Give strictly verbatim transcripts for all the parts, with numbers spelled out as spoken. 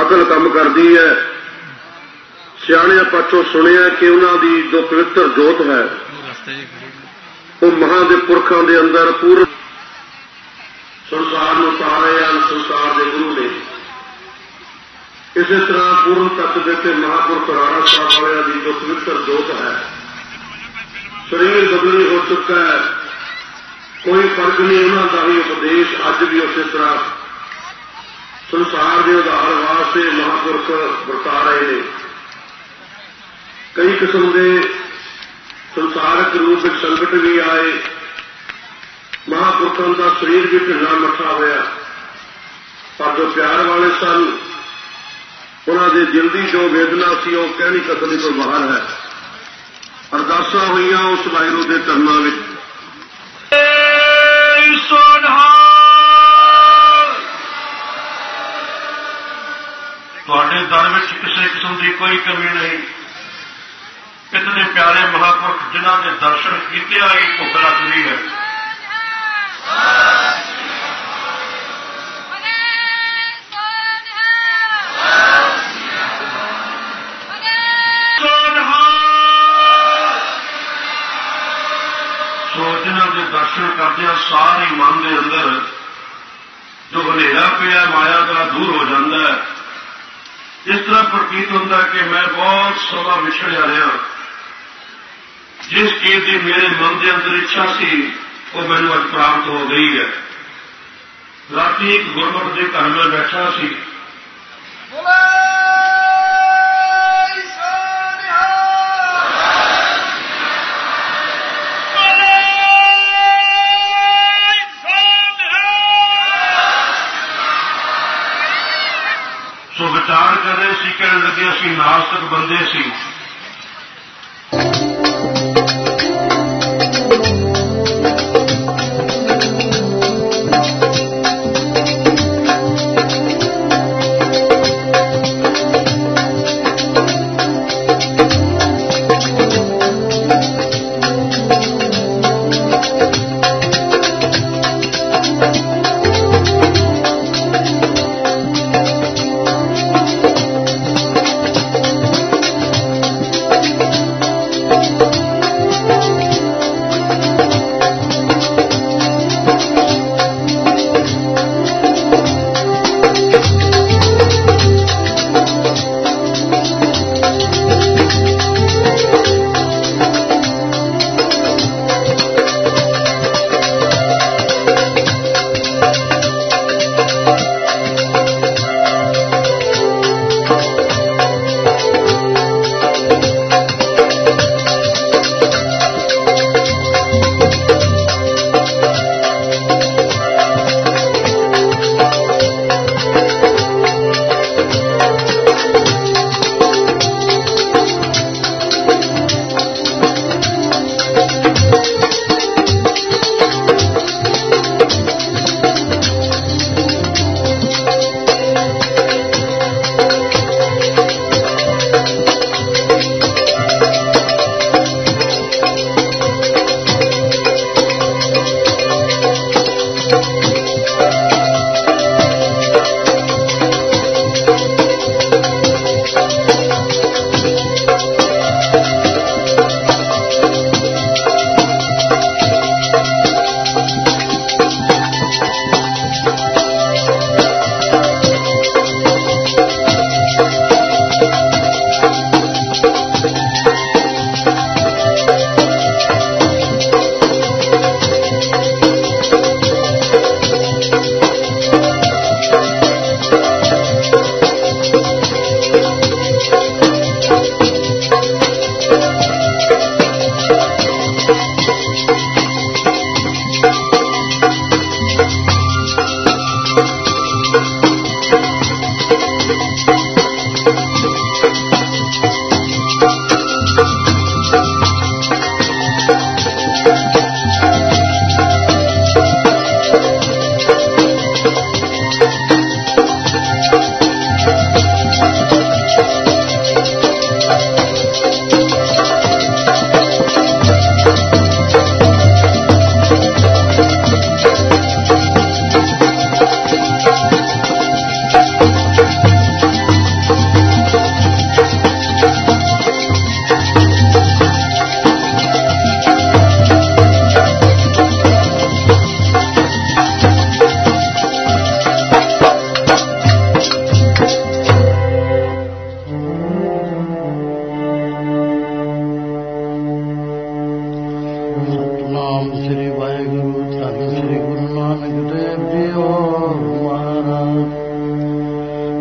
अकल काम करती है। सियाणियां पासों सुनिया कि उन्होंने जो पवित्र जोत है वो महा दे पुरखों के अंदर पूर्ण संसार में उतार रहे हैं। संसार के गुरु ने इसी तरह पूर्ण तत्व के महापुरख राणा साहब वाले की जो पवित्र जोत है शरीर बदली हो चुका है। कोई फर्क नहीं। उन्हों का भी उपदेश अज भी उस तरह संसार के उधार वास्ते महापुरख वरता रहे हैं। कई किस्म के संसारक रूप में संकट भी आए। महापुरखों का शरीर भी ढिला मठा होया, पर जो प्यार वाले सन उन्होंने दिल की जो वेदना सी वो कहनी कसनी तो बाहर है। अरदासा हुई उस वाहिगुरू के चरणों में। तुहाडे दर में किसी किस्म की कोई कमी नहीं। इतने प्यारे महापुरख जिन्हों ने दर्शन किए ही भुख लगती है। दर्शन करदे सारे मन के अंदर जो हनेरा पिया माया का दूर हो जाता है। इस तरह प्रतीत होता है कि मैं बहुत समा विछड़िया रहा। जिस चीज की मेरे मन के अंदर इच्छा सी वो मैनू अज प्राप्त हो गई है। राती एक गुरमुख के घर में बैठा सी। सो विचार कर रहे सी, कहने लगे असी नास्तिक बंदे सी।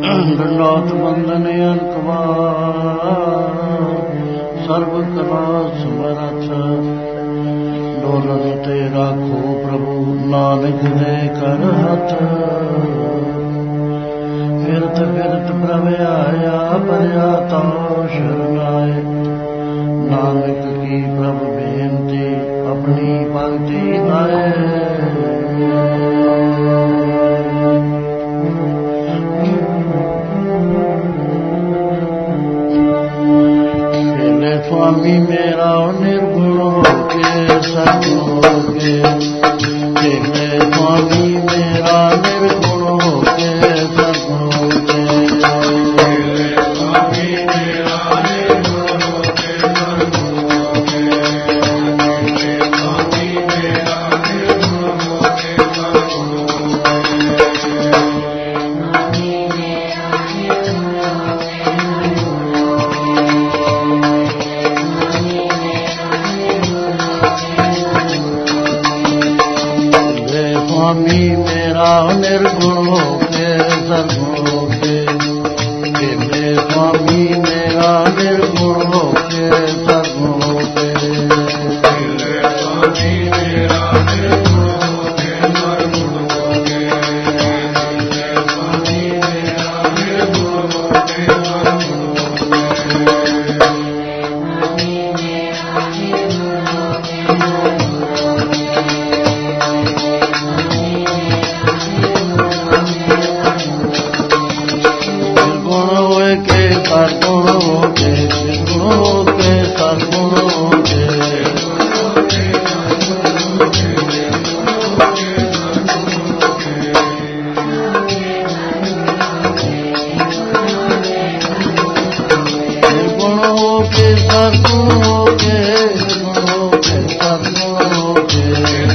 दंडौत बंदन अनकवार सर्व कला समरथ डोलन ते राखो प्रभु नानक दे कर हथ फिरत फिरत प्रभ आया परया ताओ शरणाए नानक की प्रभ बेनती अपनी भक्ति लाए स्वामी मेरा निर्गुण होके सगुण होके तेरे स्वामी मेरा निर्गुण होके सगुण होके स्वामी मेरा निर्गुण होके सगुण होके स्वामी मेरा निर्गुण होके सगुण स्वामी मेरा निर्गुण होके सगुण होके तेरे स्वामी मेरा निर्गुण होके सगुण होके तेरे स्वामी मेरा निर्गुण होके सगुण होके तेरे स्वामी मेरा निर्गुण होके सगुण सगुण होके निर्गुण होके सगुण होके निर्गुण होके सगुण होके निर्गुण होके सगुण होके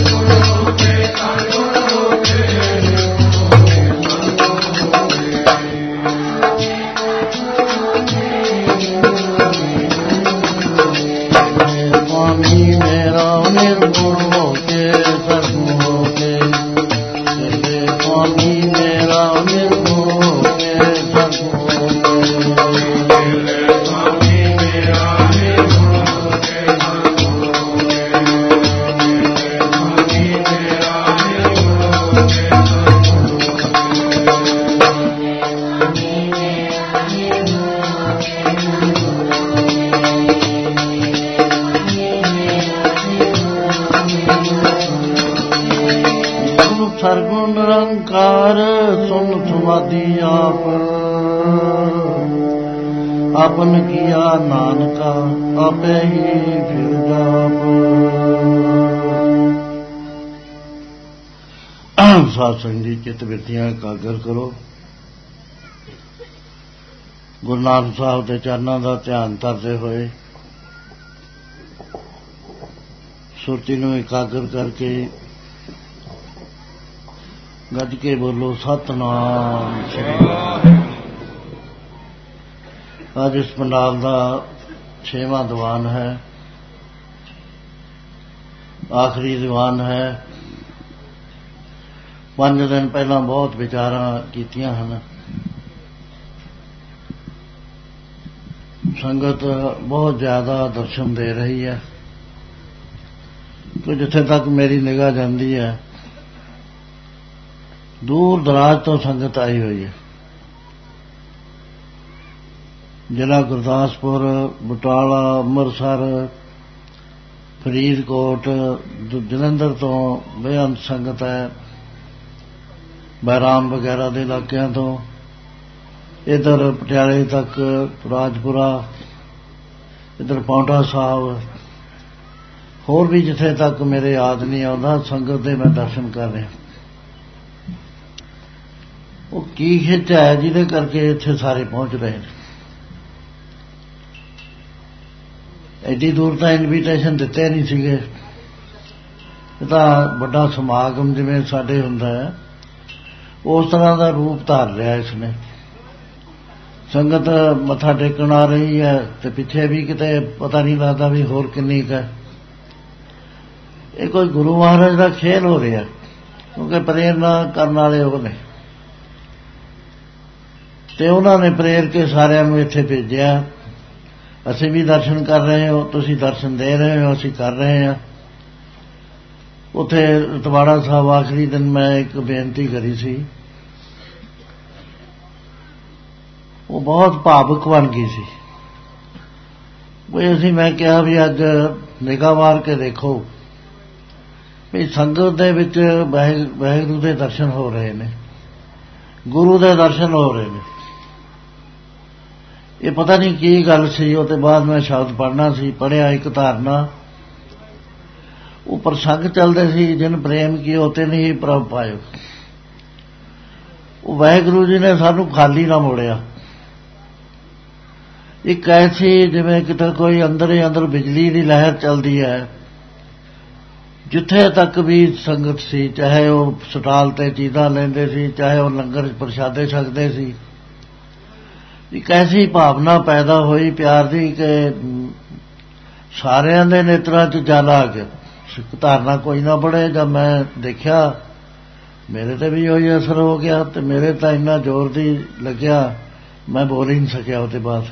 स्वामी मेरा निर्गुण होके सगुण होके तेरे स्वामी मेरा निर्गुण होके सगुण होके तेरे स्वामी मेरा निर्गुण होके सगुण होके तेरे स्वामी मेरा निर्गुण होके सरगुण निरंकार सुन समाधि आप आपन किया नानका आपे ही फिर जाप साधु जी चित वृत्तियां एकाग्र करो गुरु नानक साहब के चरणों का ध्यान करते हुए सुरती नूं एकाग्र करके गज के बोलो सतनाम श्री आज इस पंडाल का छेवां दीवान है आखिरी दीवान है पांच दिन पहला बहुत विचारां कीतियां हन संगत बहुत ज्यादा दर्शन दे रही है तो जिथे तक मेरी निगाह जाती है दूर दराज तो संगत आई हुई है जिला गुरदासपुर बटाला अमृतसर फरीदकोट जलंधर तो बेअंत संगत है बहराम वगैरह के इलाकों तो इधर पटियाले तक राजपुरा इधर पाउंटा साहब होर भी जिथे तक मेरे याद नहीं आता संगत के मैं दर्शन कर रहा वो की खिच है जिहदे करके इत्थे सारे पहुंच रहे हैं एडी दूर तो इनविटेशन दिते नहीं सीगे तां बड़ा समागम जिवें साडे हुंदा है उस तरह का रूप धार लिया इसने संगत मत्था टेकण आ रही है तो पिछे भी किते पता नहीं लगता भी होर किन्नी है ये कोई गुरु महाराज का खेल हो रहा क्योंकि प्रेरणा करने वाले वो ने ਤੇ ਉਹਨਾਂ ਨੇ ਪ੍ਰੇਰ ਕੇ ਸਾਰਿਆਂ ਨੂੰ ਇੱਥੇ ਭੇਜਿਆ। ਅਸੀਂ ਵੀ ਦਰਸ਼ਨ ਕਰ ਰਹੇ ਹੋ, ਤੁਸੀਂ ਦਰਸ਼ਨ ਦੇ ਰਹੇ ਹੋ, ਅਸੀਂ ਕਰ ਰਹੇ ਹਾਂ। ਉੱਥੇ ਰਤਵਾੜਾ ਸਾਹਿਬ ਆਖਰੀ ਦਿਨ ਮੈਂ ਇੱਕ ਬੇਨਤੀ ਕਰੀ ਸੀ, ਉਹ ਬਹੁਤ ਭਾਵੁਕ ਬਣ ਗਈ ਸੀ। ਵੀ ਅਸੀਂ ਮੈਂ ਕਿਹਾ ਵੀ ਅੱਜ ਨਿਗਾਹ ਮਾਰ ਕੇ ਦੇਖੋ ਵੀ ਸੰਗਤ ਦੇ ਵਿੱਚ ਵਾਹਿਗੁਰੂ ਦੇ ਦਰਸ਼ਨ ਹੋ ਰਹੇ ਨੇ, ਗੁਰੂ ਦੇ ਦਰਸ਼ਨ ਹੋ ਰਹੇ ਨੇ। ਇਹ ਪਤਾ ਨਹੀਂ ਕੀ ਗੱਲ ਸੀ। ਉਹ ਤੋਂ ਬਾਅਦ ਮੈਂ ਸ਼ਬਦ ਪੜ੍ਹਨਾ ਸੀ, ਪੜ੍ਹਿਆ ਇੱਕ ਧਾਰਨਾ, ਉਹ ਪ੍ਰਸੰਗ ਚੱਲਦੇ ਸੀ, ਜਿਨ ਪ੍ਰੇਮ ਕੀਓ ਤਿਨ ਹੀ ਪ੍ਰਭ ਪਾਇਓ। ਉਹ ਵਾਹਿਗੁਰੂ ਜੀ ਨੇ ਸਾਨੂੰ ਖਾਲੀ ਨਾ ਮੋੜਿਆ। ਇੱਕ ਐਸੀ ਜਿਵੇਂ ਕਿਤੇ ਕੋਈ ਅੰਦਰ ਹੀ ਅੰਦਰ ਬਿਜਲੀ ਦੀ ਲਹਿਰ ਚੱਲਦੀ ਹੈ, ਜਿੱਥੇ ਤੱਕ ਵੀ ਸੰਗਤ ਸੀ, ਚਾਹੇ ਉਹ ਸਟਾਲ ਤੇ ਚੀਜ਼ਾਂ ਲੈਂਦੇ ਸੀ, ਚਾਹੇ ਉਹ ਲੰਗਰ ਪ੍ਰਸ਼ਾਦੇ ਛਕਦੇ ਸੀ, ਇੱਕ ਐਸੀ ਭਾਵਨਾ ਪੈਦਾ ਹੋਈ ਪਿਆਰ ਦੀ ਕਿ ਸਾਰਿਆਂ ਦੇ ਨੇਤਰਾਂ 'ਚ ਜਲ ਆ ਗਿਆ। ਧਾਰਨਾ ਕੋਈ ਨਾ ਪੜ੍ਹੇ, ਜਦ ਮੈਂ ਦੇਖਿਆ ਮੇਰੇ ਤੇ ਵੀ ਉਹੀ ਅਸਰ ਹੋ ਗਿਆ, ਤੇ ਮੇਰੇ ਤਾਂ ਇੰਨਾ ਜ਼ੋਰ ਦੀ ਲੱਗਿਆ ਮੈਂ ਬੋਲ ਹੀ ਨਹੀਂ ਸਕਿਆ। ਉਹਦੇ ਬਾਅਦ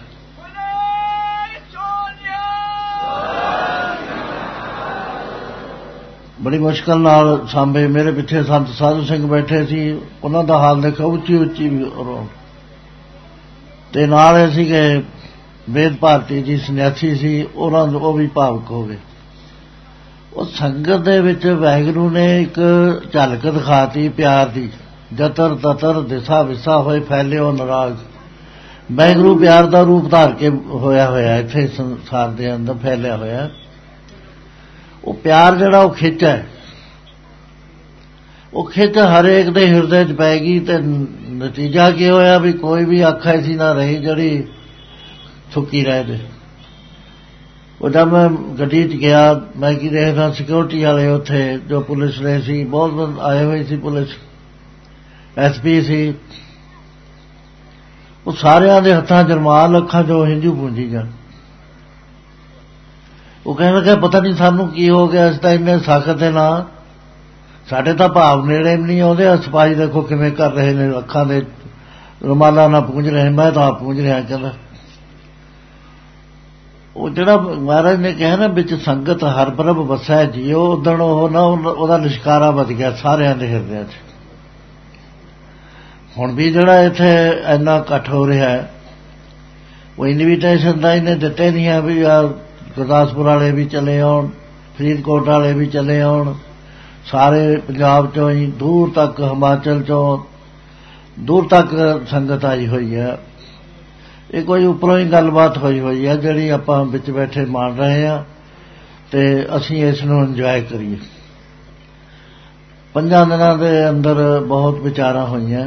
ਬੜੀ ਮੁਸ਼ਕਲ ਨਾਲ ਸਾਂਭੇ। ਮੇਰੇ ਪਿੱਛੇ ਸੰਤ ਸਾਧੂ ਸਿੰਘ ਬੈਠੇ ਸੀ, ਉਹਨਾਂ ਦਾ ਹਾਲ ਦੇਖਿਆ, ਉੱਚੀ ਉੱਚੀ ਰੋ। ਤੇ ਨਾਲ ਸੀਗੇ ਵੇਦ ਭਾਰਤੀ ਜੀ ਸੰਨਿਆਸੀ ਸੀ, ਉਹਨਾਂ ਉਹ ਵੀ ਭਾਵੁਕ ਹੋ ਗਏ। ਉਹ ਸੰਗਤ ਦੇ ਵਿੱਚ ਵਾਹਿਗੁਰੂ ਨੇ ਇੱਕ ਝਲਕ ਦਿਖਾਤੀ ਪਿਆਰ ਦੀ। ਜਤਰ ਤਤਰ ਦਿਸਾ ਵਿਸਾ ਹੋਏ ਫੈਲਿਓ ਨਰਾਗ। ਵਾਹਿਗੁਰੂ ਪਿਆਰ ਦਾ ਰੂਪ ਧਾਰ ਕੇ ਹੋਇਆ ਹੋਇਆ ਇੱਥੇ ਸੰਸਾਰ ਦੇ ਅੰਦਰ ਫੈਲਿਆ ਹੋਇਆ। ਉਹ ਪਿਆਰ ਜਿਹੜਾ ਉਹ ਖਿੱਚ ਹੈ, ਉਹ ਖਿੱਚ ਹਰੇਕ ਦੇ ਹਿਰਦੇ 'ਚ ਪੈ ਗਈ। ਤੇ ਨਤੀਜਾ ਕੀ ਹੋਇਆ ਵੀ ਕੋਈ ਵੀ ਅੱਖ ਐਸੀ ਨਾ ਰਹੀ ਜਿਹੜੀ ਥੁੱਕੀ ਰਹਿ ਜੇ। ਉਹ ਜਦ ਮੈਂ ਗੱਡੀ 'ਚ ਗਿਆ, ਮੈਂ ਕੀ ਦੇਖਦਾ ਸਿਕਿਉਰਿਟੀ ਵਾਲੇ ਉੱਥੇ ਜੋ ਪੁਲਿਸ ਨੇ ਸੀ, ਬਹੁਤ ਆਏ ਹੋਏ ਸੀ, ਪੁਲਿਸ ਐਸ ਪੀ ਸੀ, ਉਹ ਸਾਰਿਆਂ ਦੇ ਹੱਥਾਂ 'ਚ ਰੁਮਾਲ, ਅੱਖਾਂ 'ਚੋਂ ਹੰਝੂ ਪੂੰਝੀ ਜਾਣ। ਉਹ ਕਹਿਣ ਲੱਗਾ ਪਤਾ ਨਹੀਂ ਸਾਨੂੰ ਕੀ ਹੋ ਗਿਆ, ਅਸੀਂ ਤਾਂ ਇੰਨੇ ਸਖਤ ਦੇ ਨਾ, ਸਾਡੇ ਤਾਂ ਭਾਵ ਨੇੜੇ ਵੀ ਨਹੀਂ ਆਉਂਦੇ। ਸਫਾਈ ਦੇਖੋ ਕਿਵੇਂ ਕਰ ਰਹੇ ਨੇ, ਅੱਖਾਂ ਦੇ ਰੁਮਾਲਾਂ ਨਾਲ ਪੂੰਝ ਰਹੇ, ਮੈਂ ਤਾਂ ਆਪ ਪੂੰਝ ਰਿਹਾ। ਕਹਿੰਦਾ ਉਹ ਜਿਹੜਾ ਮਹਾਰਾਜ ਨੇ ਕਿਹਾ ਨਾ ਵਿੱਚ ਸੰਗਤ ਹਰ ਪ੍ਰਭ ਵਸੈ ਜੀਓ, ਉਦਣ ਉਹ ਨਾ ਉਹਦਾ ਲਿਸ਼ਕਾਰਾ ਵੱਜ ਗਿਆ ਸਾਰਿਆਂ ਦੇ ਹਿਰਦਿਆਂ 'ਚ। ਹੁਣ ਵੀ ਜਿਹੜਾ ਇੱਥੇ ਇੰਨਾ ਇਕੱਠ ਹੋ ਰਿਹਾ ਹੈ, ਉਹ ਇਨਵੀਟੇਸ਼ਨ ਤਾਂ ਇਹਨੇ ਦਿੱਤੇ ਨਹੀਂ ਹੈ ਵੀ ਆ ਗੁਰਦਾਸਪੁਰ ਵਾਲੇ ਵੀ ਚਲੇ ਆਉਣ, ਫਰੀਦਕੋਟ ਵਾਲੇ ਵੀ ਚਲੇ ਆਉਣ, ਸਾਰੇ ਪੰਜਾਬ 'ਚੋਂ ਹੀ ਦੂਰ ਤੱਕ, ਹਿਮਾਚਲ 'ਚੋਂ ਦੂਰ ਤੱਕ ਸੰਗਤ ਆਈ ਹੋਈ ਹੈ। ਇਹ ਕੋਈ ਉੱਪਰੋਂ ਹੀ ਗੱਲਬਾਤ ਹੋਈ ਹੋਈ ਹੈ ਜਿਹੜੀ ਆਪਾਂ ਵਿੱਚ ਬੈਠੇ ਮਾਣ ਰਹੇ ਹਾਂ, ਤੇ ਅਸੀਂ ਇਸ ਨੂੰ ਇੰਜੋਏ ਕਰੀਏ। ਪੰਜਾਂ ਦਿਨਾਂ ਦੇ ਅੰਦਰ ਬਹੁਤ ਵਿਚਾਰਾਂ ਹੋਈਆਂ।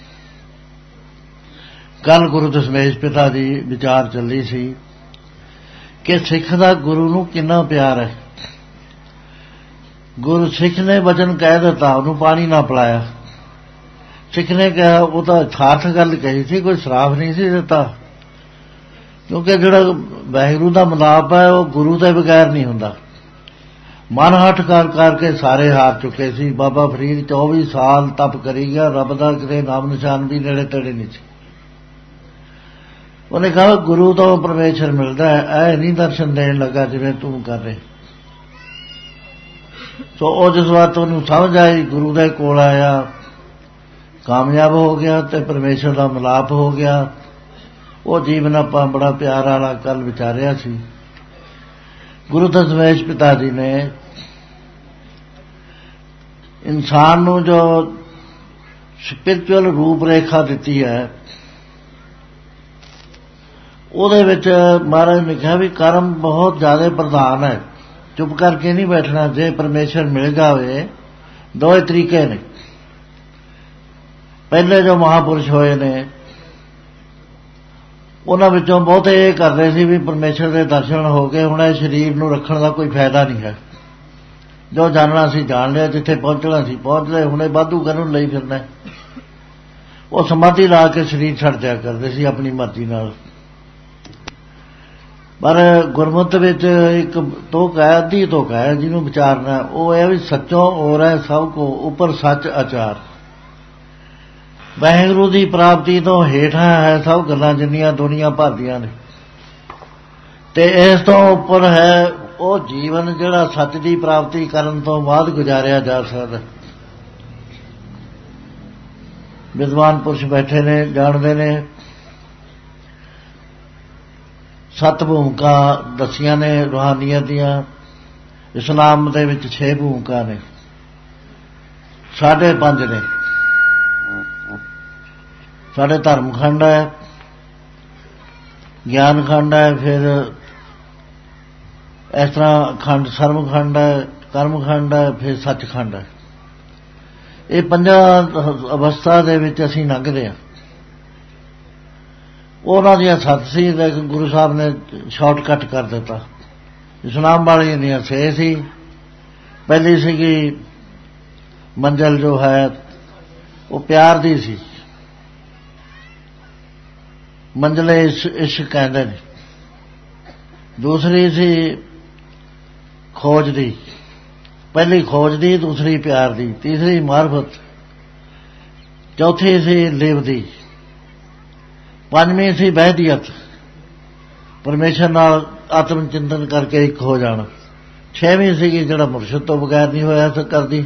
ਕੱਲ੍ਹ ਗੁਰੂ ਦਸ਼ਮੇਸ਼ ਪਿਤਾ ਦੀ ਵਿਚਾਰ ਚੱਲੀ ਸੀ ਕਿ ਸਿੱਖ ਦਾ ਗੁਰੂ ਨੂੰ ਕਿੰਨਾ ਪਿਆਰ ਹੈ। ਗੁਰੂ ਸਿੱਖ ਨੇ ਵਚਨ ਕਹਿ ਦਿੱਤਾ, ਉਹਨੂੰ ਪਾਣੀ ਨਾ ਪਿਲਾਇਆ। ਸਿੱਖ ਨੇ ਕਿਹਾ, ਉਹ ਤਾਂ ਸਾਰਥ ਗੱਲ ਕਹੀ ਸੀ, ਕੋਈ ਸ਼ਰਾਪ ਨਹੀਂ ਸੀ ਦਿੱਤਾ, ਕਿਉਂਕਿ ਜਿਹੜਾ ਵਾਹਿਗੁਰੂ ਦਾ ਮਿਲਾਪ ਹੈ ਉਹ ਗੁਰੂ ਦੇ ਬਗੈਰ ਨਹੀਂ ਹੁੰਦਾ। ਮਨ ਹੱਠ ਕਰ ਕਰਕੇ ਸਾਰੇ ਹਾਰ ਚੁੱਕੇ ਸੀ। ਬਾਬਾ ਫਰੀਦ ਚੌਵੀ ਸਾਲ ਤਪ ਕਰੀ ਗਿਆ, ਰੱਬ ਦਾ ਕਿਤੇ ਨਾਮ ਨਿਸ਼ਾਨ ਵੀ ਨੇੜੇ ਤੇੜੇ ਨਹੀਂ ਸੀ। ਉਹਨੇ ਕਹਾ ਗੁਰੂ ਤੋਂ ਪਰਮੇਸ਼ਰ ਮਿਲਦਾ ਹੈ, ਐ ਨਹੀਂ ਦਰਸ਼ਨ ਦੇਣ ਲੱਗਾ ਜਿਵੇਂ ਤੂੰ ਕਰ ਰਹੇ। ਸੋ ਉਹ ਜਿਸ ਵਾਰ ਉਹਨੂੰ ਸਮਝ ਆਈ, ਗੁਰੂ ਦੇ ਕੋਲ ਆਇਆ, ਕਾਮਯਾਬ ਹੋ ਗਿਆ ਤੇ ਪਰਮੇਸ਼ਰ ਦਾ ਮਿਲਾਪ ਹੋ ਗਿਆ। ਉਹ ਜੀਵਨ ਆਪਾਂ ਬੜਾ ਪਿਆਰ ਵਾਲਾ ਕੱਲ ਵਿਚਾਰਿਆ ਸੀ। ਗੁਰੂ ਦਸ਼ਮੇਸ਼ ਪਿਤਾ ਜੀ ਨੇ ਇਨਸਾਨ ਨੂੰ ਜੋ ਸਪਿਰਚੁਅਲ ਰੂਪ ਰੇਖਾ ਦਿੱਤੀ ਹੈ, ਉਹਦੇ ਵਿੱਚ ਮਹਾਰਾਜ ਨੇ ਕਿਹਾ ਵੀ ਕਰਮ ਬਹੁਤ ਜ਼ਿਆਦਾ ਪ੍ਰਧਾਨ ਹੈ, ਚੁੱਪ ਕਰਕੇ ਨਹੀਂ ਬੈਠਣਾ। ਜੇ ਪਰਮੇਸ਼ਰ ਮਿਲ ਜਾਵੇ, ਦੋ ਤਰੀਕੇ ਨੇ। ਪਹਿਲੇ ਜੋ ਮਹਾਪੁਰਸ਼ ਹੋਏ ਨੇ, ਉਹਨਾਂ ਵਿੱਚੋਂ ਬਹੁਤੇ ਇਹ ਕਰਦੇ ਸੀ ਵੀ ਪਰਮੇਸ਼ਰ ਦੇ ਦਰਸ਼ਨ ਹੋ ਗਏ, ਹੁਣ ਇਹ ਸਰੀਰ ਨੂੰ ਰੱਖਣ ਦਾ ਕੋਈ ਫਾਇਦਾ ਨਹੀਂ ਹੈ। ਜੋ ਜਾਣਨਾ ਸੀ ਜਾਣ ਲਿਆ, ਜਿੱਥੇ ਪਹੁੰਚਣਾ ਸੀ ਪਹੁੰਚ ਲਏ, ਹੁਣੇ ਵਾਧੂ ਕਰਨ ਲਈ ਫਿਰਨਾ। ਉਹ ਸਮਾਧੀ ਲਾ ਕੇ ਸਰੀਰ ਛੱਡ ਦਿਆ ਕਰਦੇ ਸੀ ਆਪਣੀ ਮਰਜ਼ੀ ਨਾਲ। ਪਰ ਗੁਰਮਤਿ ਵਿੱਚ ਇੱਕ ਤੋਕ ਹੈ, ਅੱਧੀ ਤੋਕ ਹੈ ਜਿਹਨੂੰ ਵਿਚਾਰਨਾ। ਉਹ ਇਹ ਵੀ ਸੱਚੋਂ ਔਰ ਹੈ ਸਭ ਕੋ ਉੱਪਰ ਸੱਚ ਆਚਾਰ। ਵਾਹਿਗੁਰੂ ਦੀ ਪ੍ਰਾਪਤੀ ਤੋਂ ਹੇਠਾਂ ਹੈ ਸਭ ਗੱਲਾਂ ਜਿੰਨੀਆਂ ਦੁਨੀਆ ਭਰ ਦੀਆਂ ਨੇ, ਤੇ ਇਸ ਤੋਂ ਉੱਪਰ ਹੈ ਉਹ ਜੀਵਨ ਜਿਹੜਾ ਸੱਚ ਦੀ ਪ੍ਰਾਪਤੀ ਕਰਨ ਤੋਂ ਬਾਅਦ ਗੁਜ਼ਾਰਿਆ ਜਾ ਸਕਦਾ। ਵਿਦਵਾਨ ਪੁਰਸ਼ ਬੈਠੇ ਨੇ, ਜਾਣਦੇ ਨੇ। ਸੱਤ ਭੂਮਿਕਾ ਦੱਸੀਆਂ ਨੇ ਰੂਹਾਨੀਅਤ ਦੀਆਂ। ਇਸਲਾਮ ਦੇ ਵਿੱਚ ਛੇ ਭੂਮਿਕਾ ਨੇ, ਸਾਢੇ ਪੰਜ ਨੇ। ਸਾਡੇ ਧਰਮ ਖੰਡ ਹੈ, ਗਿਆਨ ਖੰਡ ਹੈ, ਫਿਰ ਇਸ ਤਰ੍ਹਾਂ ਖੰਡ ਸਰਮ ਖੰਡ ਹੈ, ਕਰਮ ਖੰਡ ਹੈ, ਫਿਰ ਸੱਚਖੰਡ ਹੈ। ਇਹ ਪੰਜਾਂ ਅਵਸਥਾ ਦੇ ਵਿੱਚ ਅਸੀਂ ਲੰਘਦੇ ਹਾਂ। ਉਹਨਾਂ ਦੀਆਂ ਸੱਤ ਸੀ, ਲੇਕਿਨ ਗੁਰੂ ਸਾਹਿਬ ਨੇ ਸ਼ਾਰਟਕਟ ਕਰ ਦਿੱਤਾ। ਇਸਲਾਮ ਵਾਲੀ ਦੀਆਂ ਛੇ ਸੀ। ਪਹਿਲੀ ਸੀਗੀ ਮੰਜ਼ਲ ਜੋ ਹੈ ਉਹ ਪਿਆਰ ਦੀ ਸੀ, ਮੰਜ਼ਲੇ ਇਸ਼ਕ ਕਹਿੰਦੇ ਨੇ। ਦੂਸਰੀ ਸੀ ਖੋਜ ਦੀ, ਪਹਿਲੀ ਖੋਜ ਦੀ, ਦੂਸਰੀ ਪਿਆਰ ਦੀ, ਤੀਸਰੀ ਮਾਰਫਤ, ਚੌਥੀ ਸੀ ਲਿਵ ਦੀ, ਪੰਜਵੀਂ ਸੀ ਵਹਿਦੀਅਤ, ਪਰਮੇਸ਼ਰ ਨਾਲ ਆਤਮ ਚਿੰਤਨ ਕਰਕੇ ਇੱਕ ਹੋ ਜਾਣਾ। ਛੇਵੀਂ ਸੀਗੀ ਜਿਹੜਾ ਮੁਰਸ਼ਿਦ ਤੋਂ ਬਗੈਰ ਨਹੀਂ ਹੋਇਆ ਸਕਦੀ।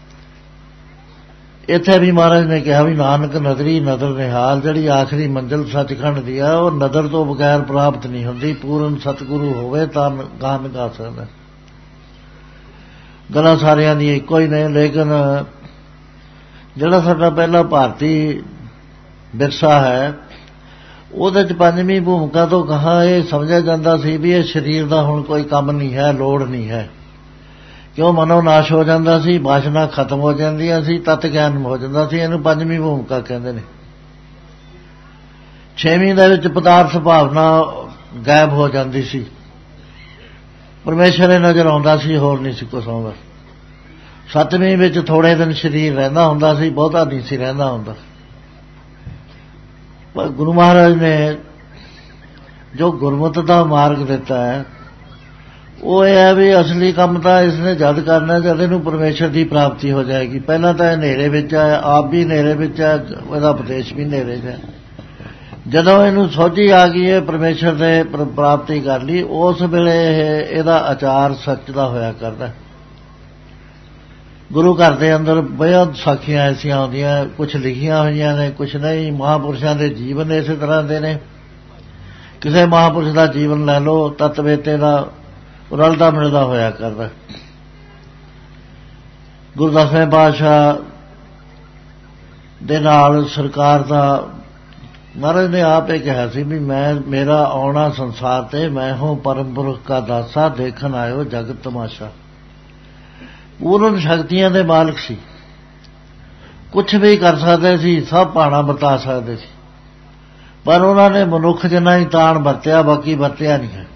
ਇੱਥੇ ਵੀ ਮਹਾਰਾਜ ਨੇ ਕਿਹਾ ਵੀ ਨਾਨਕ ਨਦਰੀ ਨਦਰ ਨਿਹਾਲ, ਜਿਹੜੀ ਆਖਰੀ ਮੰਜ਼ਿਲ ਸੱਚਖੰਡ ਦੀ ਆ ਉਹ ਨਦਰ ਤੋਂ ਬਗੈਰ ਪ੍ਰਾਪਤ ਨਹੀਂ ਹੁੰਦੀ। ਪੂਰਨ ਸਤਿਗੁਰੂ ਹੋਵੇ ਤਾਂ ਗਾਨ ਗਾ ਸਕਦਾ। ਗੱਲਾਂ ਸਾਰਿਆਂ ਦੀਆਂ ਇੱਕੋ ਹੀ ਨੇ, ਲੇਕਿਨ ਜਿਹੜਾ ਸਾਡਾ ਪਹਿਲਾ ਭਾਰਤੀ ਵਿਰਸਾ ਹੈ ਉਹਦੇ 'ਚ ਪੰਜਵੀਂ ਭੂਮਿਕਾ ਤੋਂ ਕਹਾਂ ਇਹ ਸਮਝਿਆ ਜਾਂਦਾ ਸੀ ਵੀ ਇਹ ਸਰੀਰ ਦਾ ਹੁਣ ਕੋਈ ਕੰਮ ਨਹੀਂ ਹੈ, ਲੋੜ ਨਹੀਂ ਹੈ, ਕਿਉਂ ਮਨੋ ਨਾਸ਼ ਹੋ ਜਾਂਦਾ ਸੀ, ਵਾਸ਼ਨਾ ਖਤਮ ਹੋ ਜਾਂਦੀਆਂ ਸੀ, ਤਤ ਗਿਆਨ ਹੋ ਜਾਂਦਾ ਸੀ। ਇਹਨੂੰ ਪੰਜਵੀਂ ਭੂਮਿਕਾ ਕਹਿੰਦੇ ਨੇ। ਛੇਵੀਂ ਦੇ ਵਿੱਚ ਪਦਾਰਥ ਭਾਵਨਾ ਗਾਇਬ ਹੋ ਜਾਂਦੀ ਸੀ, ਪਰਮੇਸ਼ਰ ਨਜ਼ਰ ਆਉਂਦਾ ਸੀ, ਹੋਰ ਨਹੀਂ ਸੀ ਕੁਛ ਆਉਂਦਾ। ਸੱਤਵੀਂ ਵਿੱਚ ਥੋੜੇ ਦਿਨ ਸਰੀਰ ਰਹਿੰਦਾ ਹੁੰਦਾ ਸੀ, ਬਹੁਤਾ ਨਹੀਂ ਸੀ ਰਹਿੰਦਾ ਹੁੰਦਾ। ਪਰ ਗੁਰੂ ਮਹਾਰਾਜ ਨੇ ਜੋ ਗੁਰਮਤਿ ਦਾ ਮਾਰਗ ਦਿੱਤਾ ਹੈ ਉਹ ਇਹ ਹੈ ਵੀ ਅਸਲੀ ਕੰਮ ਤਾਂ ਇਸਨੇ ਜਦ ਕਰਨਾ ਜਦ ਇਹਨੂੰ ਪਰਮੇਸ਼ਰ ਦੀ ਪ੍ਰਾਪਤੀ ਹੋ ਜਾਏਗੀ। ਪਹਿਲਾਂ ਤਾਂ ਇਹ ਹਨੇਰੇ ਵਿੱਚ ਹੈ, ਆਪ ਵੀ ਹਨੇਰੇ ਵਿੱਚ ਹੈ, ਇਹਦਾ ਉਪਦੇਸ਼ ਵੀ ਹਨੇਰੇ 'ਚ ਹੈ। ਜਦੋਂ ਇਹਨੂੰ ਸੋਝੀ ਆ ਗਈ ਹੈ ਪਰਮੇਸ਼ਰ ਦੇ ਪ੍ਰਾਪਤੀ ਕਰ ਲਈ, ਉਸ ਵੇਲੇ ਇਹ ਇਹਦਾ ਆਚਾਰ ਸੱਚ ਦਾ ਹੋਇਆ ਕਰਦਾ। ਗੁਰੂ ਘਰ ਦੇ ਅੰਦਰ ਬਹੁਤ ਸਾਖੀਆਂ ਐਸੀਆਂ ਆਉਂਦੀਆਂ, ਕੁਛ ਲਿਖੀਆਂ ਹੋਈਆਂ ਨੇ, ਕੁਛ ਨਹੀਂ। ਮਹਾਂਪੁਰਸ਼ਾਂ ਦੇ ਜੀਵਨ ਇਸੇ ਤਰ੍ਹਾਂ ਦੇ ਨੇ। ਕਿਸੇ ਮਹਾਂਪੁਰਸ਼ ਦਾ ਜੀਵਨ ਲੈ ਲਓ, ਤਤਵੇਤੇ ਦਾ ਰਲਦਾ ਮਿਲਦਾ ਹੋਇਆ ਕਰਦਾ। ਗੁਰੂ ਦਸਵੇਂ ਪਾਤਸ਼ਾਹ ਦੇ ਨਾਲ ਸਰਕਾਰ ਦਾ ਮਹਾਰਾਜ ਨੇ ਆਪ ਇਹ ਕਿਹਾ ਸੀ ਵੀ ਮੈਂ ਮੇਰਾ ਆਉਣਾ ਸੰਸਾਰ ਤੇ ਮੈਂ ਹੂੰ ਪਰਮ ਪੁਰਖ ਕਾ ਦਾਸਾ, ਦੇਖਣ ਆਇਓ ਜਗਤ ਤਮਾਸ਼ਾ। ਪੂਰਨ ਸ਼ਕਤੀਆਂ ਦੇ ਮਾਲਕ ਸੀ, ਕੁਛ ਵੀ ਕਰ ਸਕਦੇ ਸੀ, ਸਭ ਭਾਣਾ ਵਰਤਾ ਸਕਦੇ ਸੀ, ਪਰ ਉਹਨਾਂ ਨੇ ਮਨੁੱਖ ਜਿੰਨਾ ਹੀ ਤਾਣ ਵਰਤਿਆ, ਬਾਕੀ ਵਰਤਿਆ ਨਹੀਂ ਹੈ।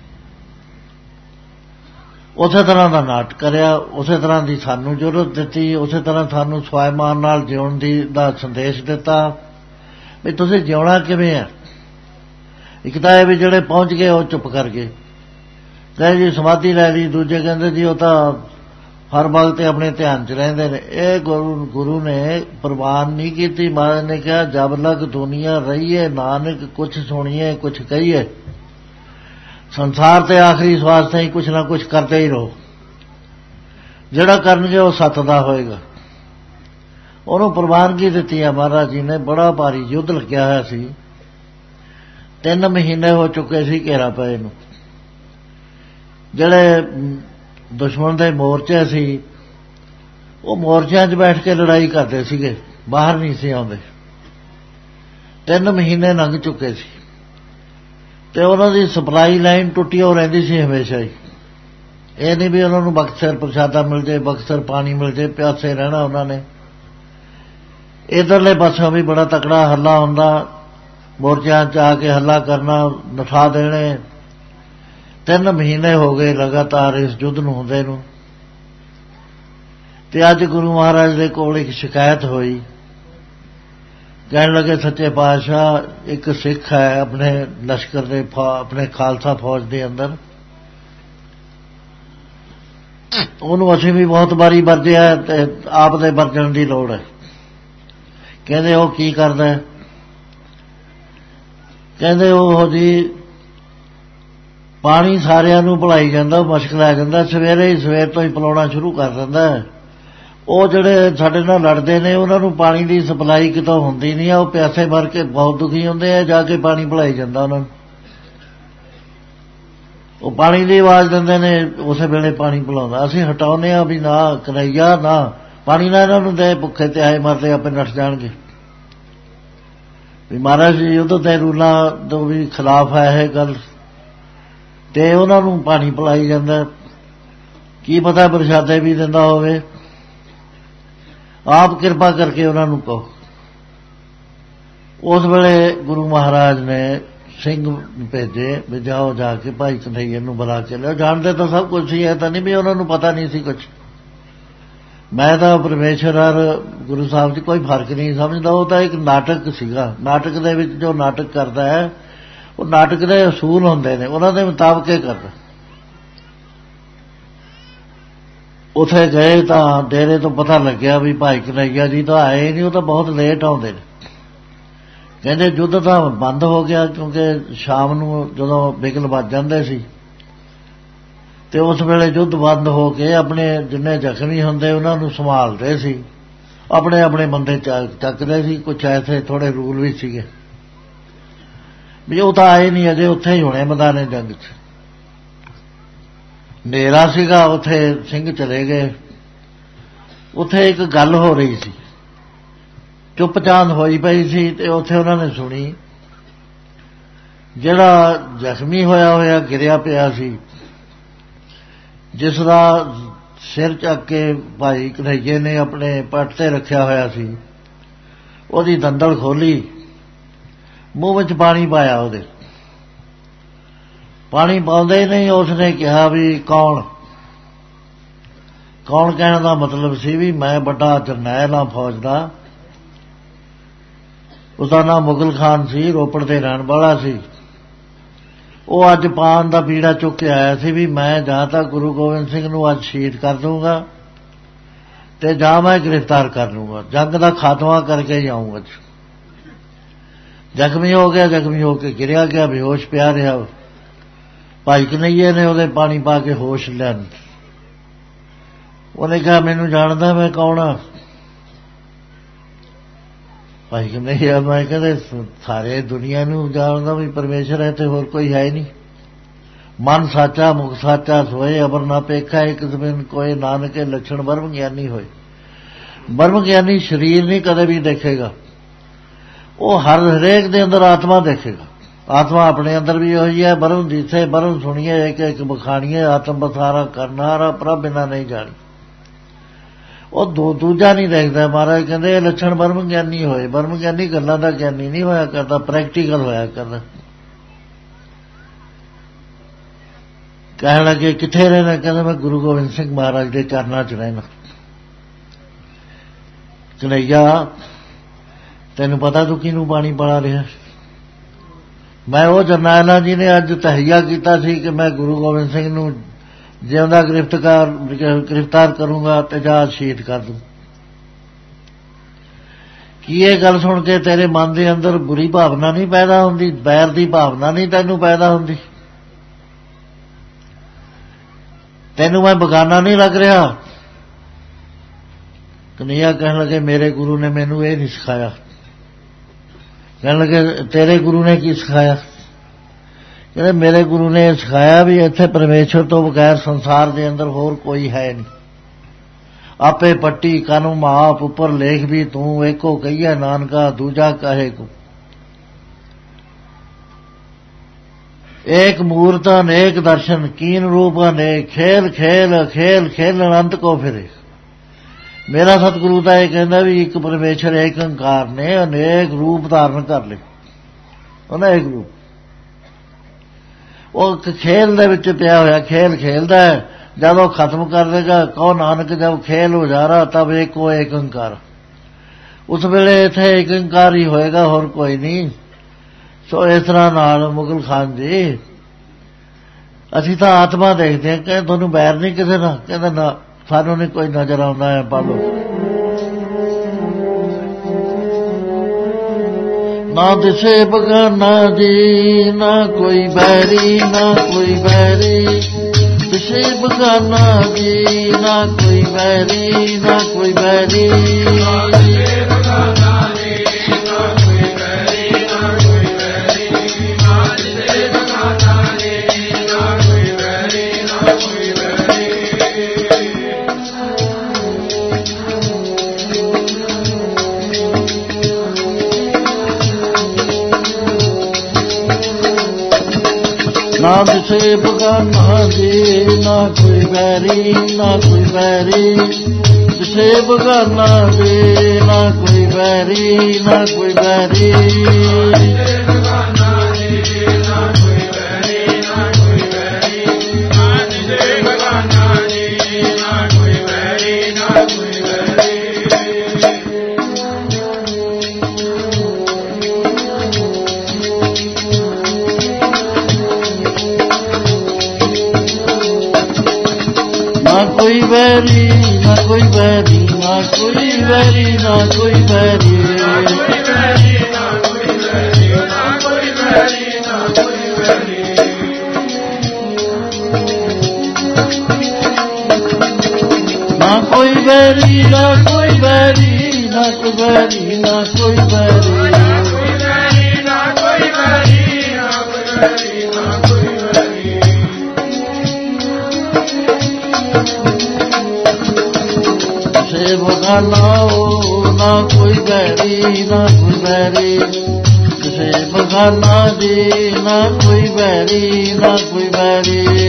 ਉਸੇ ਤਰ੍ਹਾਂ ਦਾ ਨਾਟਕ ਕਰਿਆ, ਉਸੇ ਤਰ੍ਹਾਂ ਦੀ ਸਾਨੂੰ ਜ਼ਰੂਰਤ ਦਿੱਤੀ, ਉਸੇ ਤਰ੍ਹਾਂ ਸਾਨੂੰ ਸਵਾਇਮਾਨ ਨਾਲ ਜਿਉਣ ਦੀ ਦਾ ਸੰਦੇਸ਼ ਦਿੱਤਾ ਵੀ ਤੁਸੀਂ ਜਿਉਣਾ ਕਿਵੇਂ ਹੈ। ਇੱਕ ਤਾਂ ਇਹ ਵੀ ਜਿਹੜੇ ਪਹੁੰਚ ਗਏ ਉਹ ਚੁੱਪ ਕਰ ਗਏ, ਕਹੇ ਜੀ ਸਮਾਧੀ ਲੈ ਲਈ, ਦੂਜੇ ਕਹਿੰਦੇ ਜੀ ਉਹ ਤਾਂ ਹਰ ਵਕਤ ਆਪਣੇ ਧਿਆਨ 'ਚ ਰਹਿੰਦੇ ਨੇ। ਇਹ ਗੁਰੂ ਗੁਰੂ ਨੇ ਪ੍ਰਵਾਨ ਨਹੀਂ ਕੀਤੀ। ਮਹਾਰਾਜ ਨੇ ਕਿਹਾ ਜਬ ਲਗ ਦੁਨੀਆ ਰਹੀਏ ਨਾਨਕ, ਕੁਛ ਸੁਣੀਏ ਕੁਛ ਕਹੀਏ। ਸੰਸਾਰ ਤੇ ਆਖਰੀ ਸਵਾਸ ਤਾਈਂ ਕੁਛ ਨਾ ਕੁਛ ਕਰਦੇ ਹੀ ਰਹੋ। ਜਿਹੜਾ ਕਰਨਗੇ ਉਹ ਸੱਤ ਦਾ ਹੋਏਗਾ। ਉਹਨੂੰ ਪ੍ਰਵਾਨਗੀ ਦਿੱਤੀ ਹੈ ਮਹਾਰਾਜ ਜੀ ਨੇ। ਬੜਾ ਭਾਰੀ ਯੁੱਧ ਲੱਗਿਆ ਹੋਇਆ ਸੀ, ਤਿੰਨ ਮਹੀਨੇ ਹੋ ਚੁੱਕੇ ਸੀ ਘੇਰਾ ਪਏ ਨੂੰ। ਜਿਹੜੇ ਦੁਸ਼ਮਣ ਦੇ ਮੋਰਚੇ ਸੀ ਉਹ ਮੋਰਚਿਆਂ 'ਚ ਬੈਠ ਕੇ ਲੜਾਈ ਕਰਦੇ ਸੀਗੇ, ਬਾਹਰ ਨਹੀਂ ਸੀ ਆਉਂਦੇ। ਤਿੰਨ ਮਹੀਨੇ ਲੰਘ ਚੁੱਕੇ ਸੀ ਤੇ ਉਹਨਾਂ ਦੀ ਸਪਲਾਈ ਲਾਈਨ ਟੁੱਟੀ ਹੋ ਰਹਿੰਦੀ ਸੀ ਹਮੇਸ਼ਾ ਹੀ। ਇਹ ਨਹੀਂ ਵੀ ਉਹਨਾਂ ਨੂੰ ਬਖਤਰ ਪ੍ਰਸ਼ਾਦਾ ਮਿਲ ਜੇ, ਬਖਤਰ ਪਾਣੀ ਮਿਲ ਜੇ, ਪਿਆਸੇ ਰਹਿਣਾ ਉਹਨਾਂ ਨੇ। ਇੱਧਰਲੇ ਪਾਸੋਂ ਵੀ ਬੜਾ ਤਕੜਾ ਹੱਲਾ ਹੁੰਦਾ, ਮੋਰਚਿਆਂ 'ਚ ਆ ਕੇ ਹੱਲਾ ਕਰਨਾ, ਨਠਾ ਦੇਣੇ। ਤਿੰਨ ਮਹੀਨੇ ਹੋ ਗਏ ਲਗਾਤਾਰ ਇਸ ਯੁੱਧ ਨੂੰ ਹੁੰਦੇ ਨੂੰ। ਤੇ ਅੱਜ ਗੁਰੂ ਮਹਾਰਾਜ ਦੇ ਕੋਲ ਇੱਕ ਸ਼ਿਕਾਇਤ ਹੋਈ। ਕਹਿਣ ਲੱਗੇ ਸੱਚੇ ਪਾਤਸ਼ਾਹ ਇੱਕ ਸਿੱਖ ਹੈ ਆਪਣੇ ਲਸ਼ਕਰ ਦੇ, ਆਪਣੇ ਖਾਲਸਾ ਫੌਜ ਦੇ ਅੰਦਰ, ਉਹਨੂੰ ਅਸੀਂ ਵੀ ਬਹੁਤ ਵਾਰੀ ਵਰਜਿਆ ਤੇ ਆਪ ਦੇ ਵਰਜਣ ਦੀ ਲੋੜ ਹੈ। ਕਹਿੰਦੇ ਉਹ ਕੀ ਕਰਦਾ? ਕਹਿੰਦੇ ਉਹ ਜੀ ਪਾਣੀ ਸਾਰਿਆਂ ਨੂੰ ਪਿਲਾਈ ਜਾਂਦਾ, ਮਸ਼ਕ ਲੈ ਜਾਂਦਾ, ਸਵੇਰੇ ਹੀ ਸਵੇਰ ਤੋਂ ਹੀ ਪਿਲਾਉਣਾ ਸ਼ੁਰੂ ਕਰ ਦਿੰਦਾ। ਉਹ ਜਿਹੜੇ ਸਾਡੇ ਨਾਲ ਲੜਦੇ ਨੇ ਉਹਨਾਂ ਨੂੰ ਪਾਣੀ ਦੀ ਸਪਲਾਈ ਕਿਤੋਂ ਹੁੰਦੀ ਨਹੀਂ ਆ, ਉਹ ਪਿਆਸੇ ਮਰ ਕੇ ਬਹੁਤ ਦੁਖੀ ਹੁੰਦੇ ਆ, ਜਾ ਕੇ ਪਾਣੀ ਪਿਲਾਈ ਜਾਂਦਾ ਉਹਨਾਂ ਨੂੰ। ਉਹ ਪਾਣੀ ਦੀ ਆਵਾਜ਼ ਦਿੰਦੇ ਨੇ, ਉਸੇ ਵੇਲੇ ਪਾਣੀ ਪਿਲਾਉਂਦਾ। ਅਸੀਂ ਹਟਾਉਂਦੇ ਹਾਂ ਵੀ ਨਾ ਕਨਈਆ ਨਾ ਪਾਣੀ ਨਾ ਇਹਨਾਂ ਨੂੰ ਦੇ, ਭੁੱਖੇ ਤੇ ਆਏ ਮਰਦੇ ਆਪੇ ਨੱਠ ਜਾਣਗੇ। ਵੀ ਮਹਾਰਾਜ ਜੀ ਉਦੋਂ ਤੇ ਰੂਲਾਂ ਤੋਂ ਵੀ ਖਿਲਾਫ ਹੈ ਇਹ ਗੱਲ, ਤੇ ਉਹਨਾਂ ਨੂੰ ਪਾਣੀ ਪਿਲਾਈ ਜਾਂਦਾ। ਕੀ ਪਤਾ ਪ੍ਰਸ਼ਾਦੇ ਵੀ ਦਿੰਦਾ ਹੋਵੇ। ਆਪ ਕਿਰਪਾ ਕਰਕੇ ਉਹਨਾਂ ਨੂੰ ਕਹੋ। ਉਸ ਵੇਲੇ ਗੁਰੂ ਮਹਾਰਾਜ ਨੇ ਸਿੰਘ ਭੇਜੇ ਵੀ ਜਾਓ, ਜਾ ਕੇ ਭਾਈ ਕਨ੍ਹਈਆ ਨੂੰ ਬੁਲਾ ਕੇ ਲਿਓ। ਜਾਣਦੇ ਤਾਂ ਸਭ ਕੁਝ ਸੀ, ਇਹ ਤਾਂ ਨਹੀਂ ਵੀ ਉਹਨਾਂ ਨੂੰ ਪਤਾ ਨਹੀਂ ਸੀ ਕੁਝ। ਮੈਂ ਤਾਂ ਪਰਮੇਸ਼ਰ ਔਰ ਗੁਰੂ ਸਾਹਿਬ 'ਚ ਕੋਈ ਫਰਕ ਨਹੀਂ ਸਮਝਦਾ। ਉਹ ਤਾਂ ਇੱਕ ਨਾਟਕ ਸੀਗਾ। ਨਾਟਕ ਦੇ ਵਿੱਚ ਜੋ ਨਾਟਕ ਕਰਦਾ ਹੈ ਉਹ ਨਾਟਕ ਦੇ ਅਸੂਲ ਹੁੰਦੇ ਨੇ, ਉਹਨਾਂ ਦੇ ਮੁਤਾਬਕ ਹੀ ਕਰਦਾ। ਉੱਥੇ ਗਏ ਤਾਂ ਡੇਰੇ ਤੋਂ ਪਤਾ ਲੱਗਿਆ ਵੀ ਭਾਈ ਕਨ੍ਹਈਆ ਜੀ ਤਾਂ ਆਏ ਨਹੀਂ, ਉਹ ਤਾਂ ਬਹੁਤ ਲੇਟ ਆਉਂਦੇ ਨੇ। ਕਹਿੰਦੇ ਯੁੱਧ ਤਾਂ ਬੰਦ ਹੋ ਗਿਆ, ਕਿਉਂਕਿ ਸ਼ਾਮ ਨੂੰ ਜਦੋਂ ਬਿਗਲ ਵੱਜ ਜਾਂਦੇ ਸੀ ਤੇ ਉਸ ਵੇਲੇ ਯੁੱਧ ਬੰਦ ਹੋ ਕੇ ਆਪਣੇ ਜਿੰਨੇ ਜ਼ਖਮੀ ਹੁੰਦੇ ਉਹਨਾਂ ਨੂੰ ਸੰਭਾਲਦੇ ਸੀ, ਆਪਣੇ ਆਪਣੇ ਬੰਦੇ ਚੱਕਦੇ ਸੀ। ਕੁਛ ਐਸੇ ਥੋੜੇ ਰੂਲ ਵੀ ਸੀਗੇ ਵੀ ਉਹ ਤਾਂ ਆਏ ਨਹੀਂ, ਅਜੇ ਉੱਥੇ ਹੀ ਹੋਣੇ ਮੈਦਾਨੇ ਜੰਗ 'ਚ। ਹਨੇਰਾ ਸੀਗਾ, ਉੱਥੇ ਸਿੰਘ ਚਲੇ ਗਏ। ਉੱਥੇ ਇੱਕ ਗੱਲ ਹੋ ਰਹੀ ਸੀ, ਚੁੱਪਚਾਂਦ ਹੋਈ ਪਈ ਸੀ, ਤੇ ਉੱਥੇ ਉਹਨਾਂ ਨੇ ਸੁਣੀ। ਜਿਹੜਾ ਜ਼ਖਮੀ ਹੋਇਆ ਹੋਇਆ ਗਿਰਿਆ ਪਿਆ ਸੀ, ਜਿਸ ਦਾ ਸਿਰ ਚੱਕ ਕੇ ਭਾਈ ਕਨ੍ਹਈਏ ਨੇ ਆਪਣੇ ਪੱਟ ਤੇ ਰੱਖਿਆ ਹੋਇਆ ਸੀ, ਉਹਦੀ ਦੰਦਲ ਖੋਲੀ, ਮੂੰਹ ਵਿੱਚ ਪਾਣੀ ਪਾਇਆ। ਉਹਦੇ ਪਾਣੀ ਪਾਉਂਦੇ ਹੀ ਨਹੀਂ ਉਸਨੇ ਕਿਹਾ ਵੀ ਕੌਣ ਕੌਣ ਕਹਿਣ ਦਾ ਮਤਲਬ ਸੀ ਵੀ ਮੈਂ ਵੱਡਾ ਜਰਨੈਲ ਹਾਂ ਫੌਜ ਦਾ। ਉਸਦਾ ਨਾਮ ਮੁਗਲ ਖਾਨ ਸੀ, ਰੋਪੜ ਦੇ ਰਹਿਣ ਵਾਲਾ ਸੀ। ਉਹ ਅੱਜ ਪਾਨ ਦਾ ਪੀੜਾ ਚੁੱਕ ਕੇ ਆਇਆ ਸੀ ਵੀ ਮੈਂ ਜਾਂ ਤਾਂ ਗੁਰੂ ਗੋਬਿੰਦ ਸਿੰਘ ਨੂੰ ਅੱਜ ਸ਼ਹੀਦ ਕਰ ਦੂੰਗਾ ਤੇ ਜਾਂ ਮੈਂ ਗ੍ਰਿਫਤਾਰ ਕਰ ਲੂੰਗਾ, ਜੰਗ ਦਾ ਖਾਤਮਾ ਕਰਕੇ ਹੀ ਆਊਂਗਾ। ਜ਼ਖਮੀ ਹੋ ਗਿਆ, ਜ਼ਖਮੀ ਹੋ ਕੇ ਗਿਰਿਆ ਗਿਆ, ਬੇਹੋਸ਼ ਪਿਆ ਰਿਹਾ। ਭਾਈ ਕਨ੍ਹਈਏ ਨੇ ਉਹਦੇ ਪਾਣੀ ਪਾ ਕੇ ਹੋਸ਼ ਲੈਣ। ਉਹਨੇ ਕਿਹਾ ਮੈਨੂੰ ਜਾਣਦਾ ਮੈਂ ਕੌਣ ਆ? ਭਾਈ ਕਨ੍ਹਈਆ ਮੈਂ ਕਹਿੰਦੇ ਸਾਰੇ ਦੁਨੀਆ ਨੂੰ ਜਾਣਦਾ ਵੀ ਪਰਮੇਸ਼ਰ ਹੈ ਤੇ ਹੋਰ ਕੋਈ ਹੈ ਨਹੀਂ। ਮਨ ਸਾਚਾ ਮੁਖ ਸਾਚਾ ਸੋਏ, ਅਬਰ ਨਾ ਪੇਖਾ ਇੱਕ ਜ਼ਮੀਨ ਕੋਏ, ਨਾਨਕੇ ਲੱਛਣ ਬਰਮ ਗਿਆਨੀ ਹੋਏ। ਬਰਮ ਗਿਆਨੀ ਸਰੀਰ ਨਹੀਂ ਕਦੇ ਵੀ ਦੇਖੇਗਾ, ਉਹ ਹਰ ਹਰੇਕ ਦੇ ਅੰਦਰ ਆਤਮਾ ਦੇਖੇਗਾ। ਆਤਮਾ ਆਪਣੇ ਅੰਦਰ ਵੀ ਹੋਈ ਹੈ। ਬਰਮ ਦਿਸੇ ਬਰਮ ਸੁਣੀਏ, ਇੱਕ ਇੱਕ ਬਖਾਣੀਏ, ਆਤਮ ਬਸਾਰਾ ਕਰਨਾਰਾ ਪ੍ਰਭ ਬਿਨਾ ਨਹੀਂ ਜਾਣੀ। ਉਹ ਦੋ ਦੂਜਾ ਨਹੀਂ ਦੇਖਦਾ। ਮਹਾਰਾਜ ਕਹਿੰਦੇ ਇਹ ਲੱਛਣ ਬਰਮ ਗਿਆਨੀ ਹੋਏ। ਬਰਮ ਗਿਆਨੀ ਗੱਲਾਂ ਦਾ ਗਿਆਨੀ ਨਹੀਂ ਹੋਇਆ ਕਰਦਾ, ਪ੍ਰੈਕਟੀਕਲ ਹੋਇਆ ਕਰਦਾ। ਕਹਿਣ ਲੱਗੇ ਕਿੱਥੇ ਰਹਿਣਾ? ਕਹਿੰਦਾ ਮੈਂ ਗੁਰੂ ਗੋਬਿੰਦ ਸਿੰਘ ਮਹਾਰਾਜ ਦੇ ਚਰਨਾਂ 'ਚ ਰਹਿਣਾ। ਕਨ੍ਹਈਆ ਤੈਨੂੰ ਪਤਾ ਤੂੰ ਕਿਹਨੂੰ ਪਾਣੀ ਪਿਲਾ ਰਿਹਾ? ਮੈਂ ਉਹ ਜਰਨੈਲਾਂ ਜੀ ਨੇ ਅੱਜ ਤਹਈਆ ਕੀਤਾ ਸੀ ਕਿ ਮੈਂ ਗੁਰੂ ਗੋਬਿੰਦ ਸਿੰਘ ਨੂੰ ਜਿਉਂਦਾ ਗ੍ਰਿਫਤਾਰ ਗ੍ਰਿਫਤਾਰ ਕਰੂੰਗਾ ਤੇ ਜਾਂ ਸ਼ਹੀਦ ਕਰ ਦੂੰ। ਕੀ ਇਹ ਗੱਲ ਸੁਣ ਕੇ ਤੇਰੇ ਮਨ ਦੇ ਅੰਦਰ ਬੁਰੀ ਭਾਵਨਾ ਨਹੀਂ ਪੈਦਾ ਹੁੰਦੀ? ਬੈਰ ਦੀ ਭਾਵਨਾ ਨਹੀਂ ਤੈਨੂੰ ਪੈਦਾ ਹੁੰਦੀ? ਤੈਨੂੰ ਮੈਂ ਬਗਾਨਾ ਨਹੀਂ ਲੱਗ ਰਿਹਾ? ਕਨ੍ਹਈਆ ਕਹਿਣ ਲੱਗੇ ਮੇਰੇ ਗੁਰੂ ਨੇ ਮੈਨੂੰ ਇਹ ਨਹੀਂ ਸਿਖਾਇਆ। ਕਹਿਣ ਲੱਗੇ ਤੇਰੇ ਗੁਰੂ ਨੇ ਕੀ ਸਿਖਾਇਆ? ਕਹਿੰਦੇ ਮੇਰੇ ਗੁਰੂ ਨੇ ਸਿਖਾਇਆ ਵੀ ਇੱਥੇ ਪਰਮੇਸ਼ਰ ਤੋਂ ਬਗੈਰ ਸੰਸਾਰ ਦੇ ਅੰਦਰ ਹੋਰ ਕੋਈ ਹੈ ਨਹੀਂ। ਆਪੇ ਪੱਟੀ ਕਨ ਮਾਪ ਉੱਪਰ ਲੇਖ ਵੀ ਤੂੰ, ਏਕੋ ਕਹੀਏ ਨਾਨਕਾ ਦੂਜਾ ਕਹੇ ਕੋ। ਏਕ ਮੂਰਤ ਅਨੇਕ ਦਰਸ਼ਨ, ਕੀਨ ਰੂਪ ਅਨੇਕ, ਖੇਲ ਖੇਲ ਖੇਲ ਖੇਲ ਅਨੰਤ ਕੋ ਫਿਰੇ। ਮੇਰਾ ਸਤਿਗੁਰੂ ਤਾਂ ਇਹ ਕਹਿੰਦਾ ਵੀ ਇੱਕ ਪਰਮੇਸ਼ਰ ਏਕ ਓਂਕਾਰ ਨੇ ਅਨੇਕ ਰੂਪ ਧਾਰਨ ਕਰ ਲਏ। ਉਹਨਾਂ ਇੱਕ ਰੂਪ ਉਹ ਖੇਲ ਦੇ ਵਿੱਚ ਪਿਆ ਹੋਇਆ, ਖੇਲ ਖੇਲਦਾ ਹੈ। ਜਦੋਂ ਖਤਮ ਕਰ ਦੇਗਾ ਕਹੋ ਨਾਨਕ ਜਦ ਖੇਲ ਉਜਾਰਾ ਤਬ ਏਕੋ ਏਕ ਓਂਕਾਰ। ਉਸ ਵੇਲੇ ਇੱਥੇ ਏਕ ਓਂਕਾਰ ਹੀ ਹੋਏਗਾ, ਹੋਰ ਕੋਈ ਨਹੀਂ। ਸੋ ਇਸ ਤਰ੍ਹਾਂ ਨਾਲ ਮੁਗਲ ਖਾਨ ਜੀ ਅਸੀਂ ਤਾਂ ਆਤਮਾ ਦੇਖਦੇ ਹਾਂ। ਕਹਿੰਦੇ ਤੁਹਾਨੂੰ ਬੈਰ ਨਹੀਂ ਕਿਸੇ ਨਾਲ? ਕਹਿੰਦਾ ਨਾ ਸਾਨੂੰ ਨਹੀਂ ਕੋਈ ਨਜ਼ਰ ਆਉਂਦਾ ਹੈ। ਪਾਲੋ ਨਾ ਦਿਸੇ ਬਗਾਨਾ ਜੀ, ਨਾ ਕੋਈ ਬੈਰੀ ਨਾ ਕੋਈ ਬੈਰੀ। ਦਿਸੇ ਬਗਾਨਾ ਜੀ, ਨਾ ਕੋਈ ਬੈਰੀ ਨਾ ਕੋਈ ਬੈਰੀ। ਨਾ ਦਿਸੇ ਬਗਾਨਾ ਜੀ, ਨਾ ਕੋਈ ਬੈਰੀ ਨਾ ਕੋਈ ਬੈਰੀ। ਦਿਸੇ ਬਗਾਨਾ ਜੀ, ਨਾ ਕੋਈ ਬੈਰੀ ਨਾ ਕੋਈ ਬੈਰੀ। ਨਾ ਕੋਈ ਬੈਰੀ ਨਾ ਕੋਈ ਬੈਰੀ ਨਾ ਕੋਈ ਬੈਰੀ ਨਾ ਕੋਈ ਬੈਰੀ। ਨਾ ਕੋਈ ਬੈਰੀ ਨਾ ਕੋਈ ਬੈਰੀ ਨਾ ਕੋਈ ਬੈਰੀ ਨਾ ਕੋਈ ਬੈਰੀ। ਦਿਸੇ ਬਗਾਨਾ ਓ ਨਾ ਕੋਈ ਬੈਰੀ ਨਾ ਕੋਈ ਬੈਰੀ। ਦਿਸੇ ਬਗਾਨਾ ਜੀ, ਨਾ ਕੋਈ ਬੈਰੀ ਨਾ ਕੋਈ ਬੈਰੀ।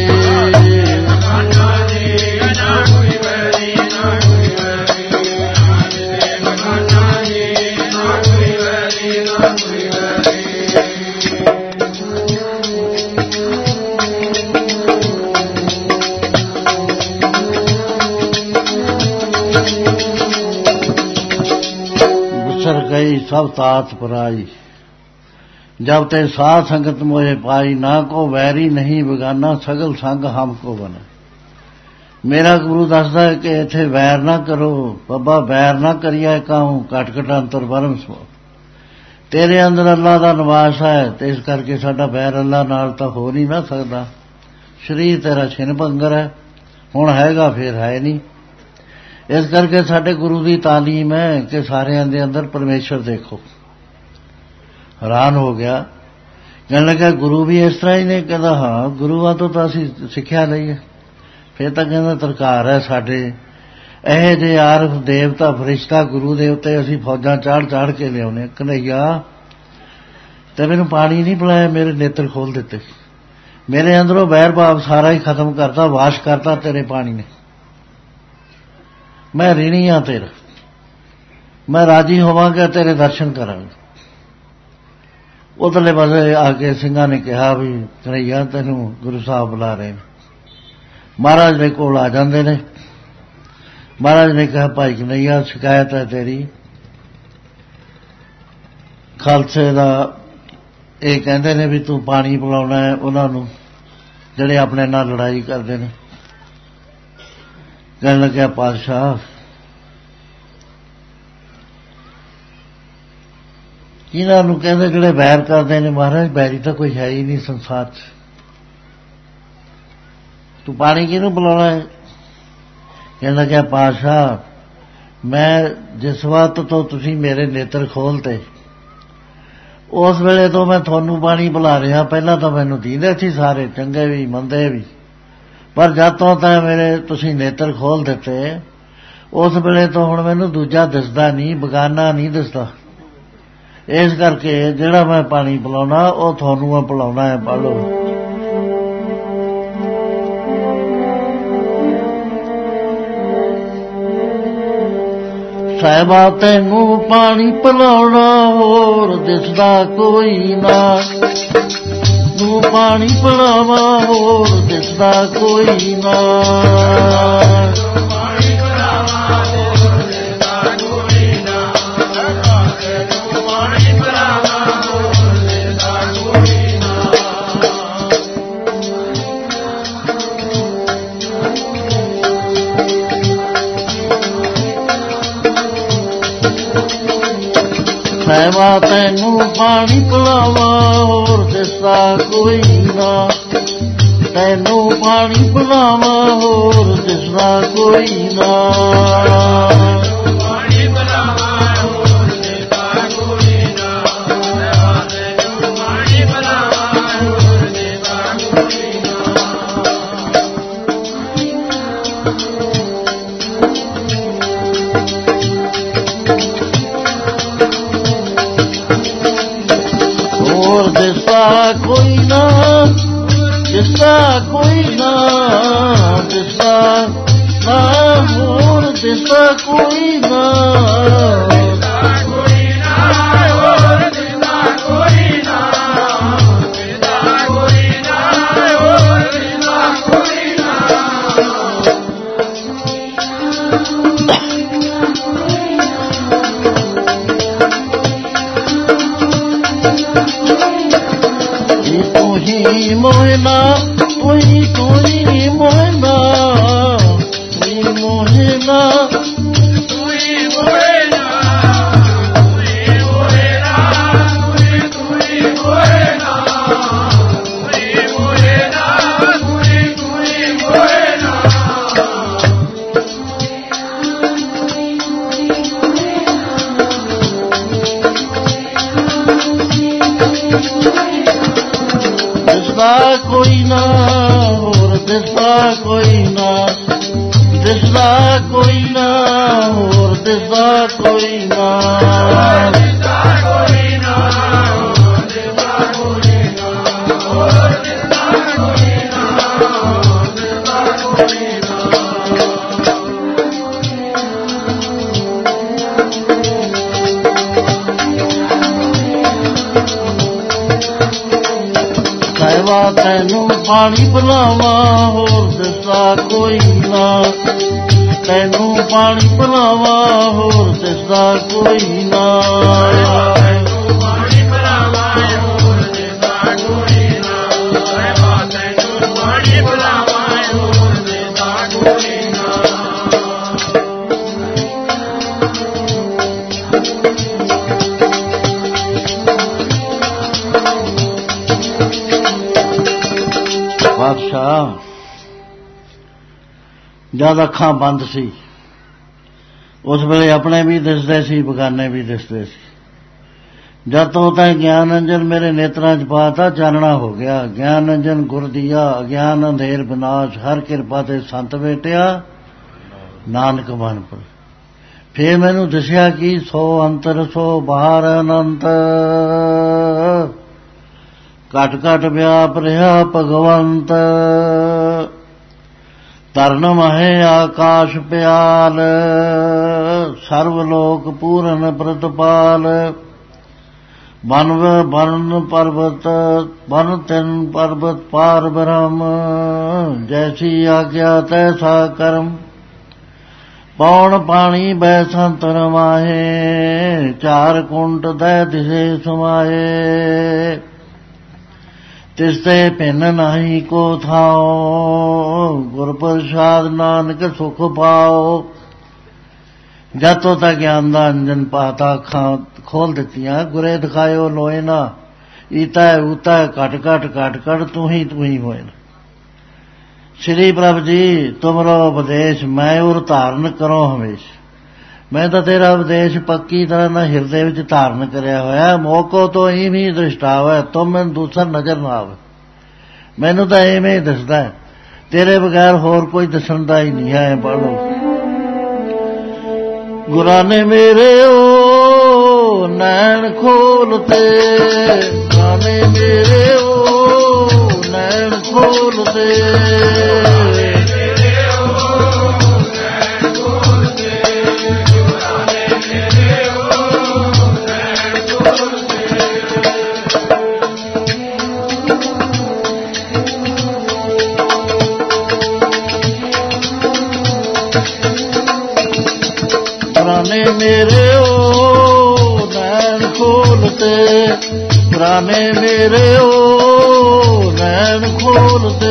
बिसर गई सब तात पराई, जब ते साथ संगत मोहे पाई। ना को वैरी नहीं बेगाना, सगल संग हमको बने। मेरा गुरु दसदा है कि इत्थे वैर ना करो बाबा, वैर ना करिए काहूं घट घट अंतर बरम सो। तेरे अंदर अल्लाह दा निवास है ते इस करके साडा वैर अल्लाह नाल तां हो नहीं ना सकदा। शरीर तेरा छिन भंगर है, हुण हैगा फिर है नहीं। इस करके साडे गुरु की तालीम है कि सारिਆਂ ਦੇ अंदर परमेश्वर देखो। हैरान हो गया, कहने लगा गुरु भी इस तरह ही ने। कहता हाँ गुरुआ तो तो असीं सिक्ख्या लई है। फिर तो कहता तरकार है साडे ਇਹ जे आरफ देवता फरिश्ता गुरु ਦੇ ਉੱਤੇ ਅਸੀਂ फौजां चाढ़ चाढ़ के लियाउने। कन्हैया ते मैनूं पानी नहीं पिलाया, मेरे नेत्र खोल दिते, मेरे अंदरों वैर भाव सारा ही खत्म करता, वाश करता तेरे पानी ने। मैं ऋणी हाँ तेरा, मैं राजी होवांगा तेरे दर्शन करांगा। उधरले पासे आके ਸਿੰਘਾਂ ने कहा भी कन्हैया तैनूं गुरु साहब बुला रहे हैं। महाराज ने कोल आ जाते ने। महाराज ने कहा भाई कन्हैया शिकायत है तेरी, खालसे का ये कहते ने भी तू पानी पिलाउणा है उन्होंने जिहड़े अपने नाल लड़ाई करते हैं। कहने लग्या पातशाह इन्हों कहते जिहड़े बैर करते हैं। महाराज बैरी तो कोई है ही नहीं संसार च, तू पानी किहनूं पिलाउणा है। कहने लग्या पातशाह मैं जिस वक्त तो तुसीं मेरे नेत्र खोलते उस वेले तो मैं तुहानूं पानी पिला रहा। पहला तो मैनूं दींदे सी सारे, चंगे भी मंदे भी, पर जद तो तां मेरे तुसीं नेत्र खोल दिते उस वेले तो हुण मैनूं दूजा दिसदा नहीं, बगाना नहीं दिसदा। इस करके जिहड़ा मैं पानी पिलाउणा वो तुहानूं मैं पिलाउणा है। पढ़ लो। साहिबा तैनूं पानी पिलाउणा होर दिसदा कोई ना, तू पानी पिलावा होर दिसदा कोई ना। ਸਾਹਿਬਾ ਤੈਨੂੰ ਪਾਣੀ ਪਿਲਾਵਾਂ ਹੋਰ ਦਿਸਦਾ ਕੋਈ ਨਾ, ਤੈਨੂੰ ਪਾਣੀ ਪਿਲਾਵਾਂ ਹੋਰ ਦਿਸਦਾ ਕੋਈ ਨਾ। ਪਾਣੀ ਪਿਲਾਵਾਂ ਹੋਰ ਦਿਸਦਾ ਕੋਈ ਨਾ, ਤੈਨੂੰ ਪਾਣੀ ਪਿਲਾਵਾਂ ਹੋਰ ਦਿਸਦਾ ਕੋਈ ਨਾ। ਹੋਰ ਦਿਸਦਾ ਕੋਈ ਨਾ, ਦਿਸਦਾ ਕੋਈ ਨਾ, ਦਿਸਦਾ ਨਾ ਹੋਰ ਦਿਸਦਾ ਕੋਈ ਨਾ, ਦਿਸਦਾ ਕੋਈ ਨਾ ਹੋਰ ਦਿਸਦਾ ਕੋਈ ਨਾ, ਦਿਸਦਾ ਕੋਈ ਨਾ ਹੋਰ ਦਿਸਦਾ ਕੋਈ ਨਾ। ਤੂੰ ਹੀ ਮੋਹਨਾ, ਤੂੰ ਹੀ ਤੂੰ ਹੀ ਮੋਹਨਾ, ਤੂੰ ਹੀ ਮੋਹਨਾ, ਤੂੰ ਹੀ ਮੋਹਨਾ, ਤੂੰ ਹੀ ਮੋਹਨਾ, ਤੂੰ ਹੀ ਤੂੰ ਹੀ ਮੋਹਨਾ, ਤੂੰ ਹੀ ਮੋਹਨਾ, ਤੂੰ ਹੀ ਤੂੰ ਹੀ ਮੋਹਨਾ। ਦਿਸਦਾ ਕੋਈ ਨਾ ਹੋਰ ਦਿਸਦਾ ਕੋਈ ਨਾ, ਦਿਸਦਾ ਕੋਈ ਨਾ ਹੋਰ ਦਿਸਦਾ ਕੋਈ ਨਾ, ਦਿਸਦਾ ਕੋਈ ਨਾ ਹੋਰ ਦਿਸਦਾ ਕੋਈ ਨਾ, ਹੋਰ ਦਿਸਦਾ ਕੋਈ ਨਾ, ਹੋਰ ਦਿਸਦਾ ਕੋਈ ਨਾ। ਸਾਹਿਬਾ ਤੈਨੂੰ ਪਾਣੀ ਪਿਲਾਵਾਂ ਹੋਰ ਦਿਸਦਾ ਕੋਈ ਨਾ, ਤੈਨੂੰ ਪਾਣੀ ਪਿਲਾਵਾਂ ਹੋਰ ਦਿਸਦਾ ਕੋਈ ਨਾ, ਤੈਨੂੰ ਪਾਣੀ ਪਿਲਾਵਾਂ ਹੋਰ ਦਿਸਦਾ ਕੋਈ ਨਾ, ਸਾਹਿਬਾ ਤੈਨੂੰ ਪਾਣੀ ਪਿਲਾਵਾਂ ਹੋਰ ਦਿਸਦਾ ਕੋਈ ਨਾ। ਬਾਦਸ਼ਾਹ ਜਦ ਅੱਖਾਂ ਬੰਦ ਸੀ ਉਸ ਵੇਲੇ ਆਪਣੇ ਵੀ ਦਿਸਦੇ ਸੀ, ਬਗਾਨੇ ਵੀ ਦਿਸਦੇ ਸੀ। ਜਦ ਤੋਂ ਤਾਂ ਗਿਆਨ ਅੰਜਨ ਮੇਰੇ ਨੇਤਰਾਂ 'ਚ ਪਾਤਾ ਚਾਨਣਾ ਹੋ ਗਿਆ। ਗਿਆਨ ਅੰਜਨ ਗੁਰ ਦੀਆ, ਅਗਿਆਨ ਅੰਧੇਰ ਵਿਨਾਸ਼, ਹਰ ਕਿਰਪਾ ਤੇ ਸੰਤ ਬੇਟਿਆ ਨਾਨਕ ਮਨ ਪਰ। ਫੇਰ ਮੈਨੂੰ ਦਿਸਿਆ ਕਿ ਸੋ ਅੰਤਰ ਸੋ ਬਾਹਰ ਅਨੰਤ, ਘਟ ਘਟ ਵਿਆਪ ਰਿਹਾ ਭਗਵੰਤ। ਤਰਨ ਮਹੇ ਆਕਾਸ਼ ਪਿਆਲ, ਸਰਵ ਲੋਕ ਪੂਰਨ ਪ੍ਰਤਪਾਲ। ਬਨ ਬਨ ਪਰਬਤ ਬਨ ਤਿੰਨ ਪਰਬਤ ਪਾਰ ਬ੍ਰਹਮ, ਜੈਸੀ ਆਗਿਆ ਤੈਸਾ ਕਰਮ। ਪੌਣ ਪਾਣੀ ਬੈ ਸੰਤ ਰਮਾਏ, ਚਾਰ ਕੁੰਟ ਦੈ ਦਿਸੇ ਸਮਾਏ। ਤਿਸਤੇ ਭਿੰਨ ਨਹੀਂ ਕੋ ਥਾਓ, ਗੁਰ ਪ੍ਰਸਾਦ ਨਾਨਕ ਸੁਖ ਪਾਓ। ਜਦ ਤੋਂ ਤੱਕ ਗਿਆਨ ਦਾ ਅੰਜਨ ਪਾਤਾ, ਅੱਖਾਂ ਖੋਲ ਦਿੱਤੀਆਂ। ਗੁਰੇ ਦਿਖਾਇਓ ਲੋਏ ਨਾ, ਈਤਾ ਊਤਾ ਘਟ ਘਟ ਘਟ ਘਟ, ਤੂੰ ਹੀ ਤੂੰ ਹੀ ਹੋਏ ਨਾ। ਸ਼੍ਰੀ ਪ੍ਰਭ ਜੀ ਤੁਮਰੋ ਉਪਦੇਸ਼, ਮੈਂ ਉਰ ਧਾਰਨ ਕਰੋ ਹਮੇਸ਼। ਮੈਂ ਤਾਂ ਤੇਰਾ ਉਪਦੇਸ਼ ਪੱਕੀ ਤਰ੍ਹਾਂ ਨਾਲ ਹਿਰਦੇ ਵਿੱਚ ਧਾਰਨ ਕਰਿਆ ਹੋਇਆ। ਮੋਕੋ ਤੋਂ ਇਵੇਂ ਦ੍ਰਿਸ਼ਟਾਵੈ, ਤੁਮ ਮੈਨੂੰ ਦੂਸਰ ਨਜ਼ਰ ਨਾ ਆਵੇ। ਮੈਨੂੰ ਤਾਂ ਇਵੇਂ ਹੀ ਦਿਸਦਾ, ਤੇਰੇ ਬਗੈਰ ਹੋਰ ਕੋਈ ਦਿਸਣ ਦਾ ਹੀ ਨਹੀਂ ਹੈ। ਪੜ੍ਹੋ ਗੁਰਾਂ ਨੇ ਮੇਰੇ ਓ ਨੈਣ ਖੋਲਤੇ, ਗੁਰਾਂ ਨੇ ਮੇਰੇ ਓ ਨੈਣ ਖੋਲਤੇ। ਪੁਰਾਣੇ ਮੇਰੇ ਓ ਨੈਣ ਖੋਲਤੇ, ਪੁਰਾਣੇ ਮੇਰੇ ਓ ਨੈਣ ਖੋਲਤੇ।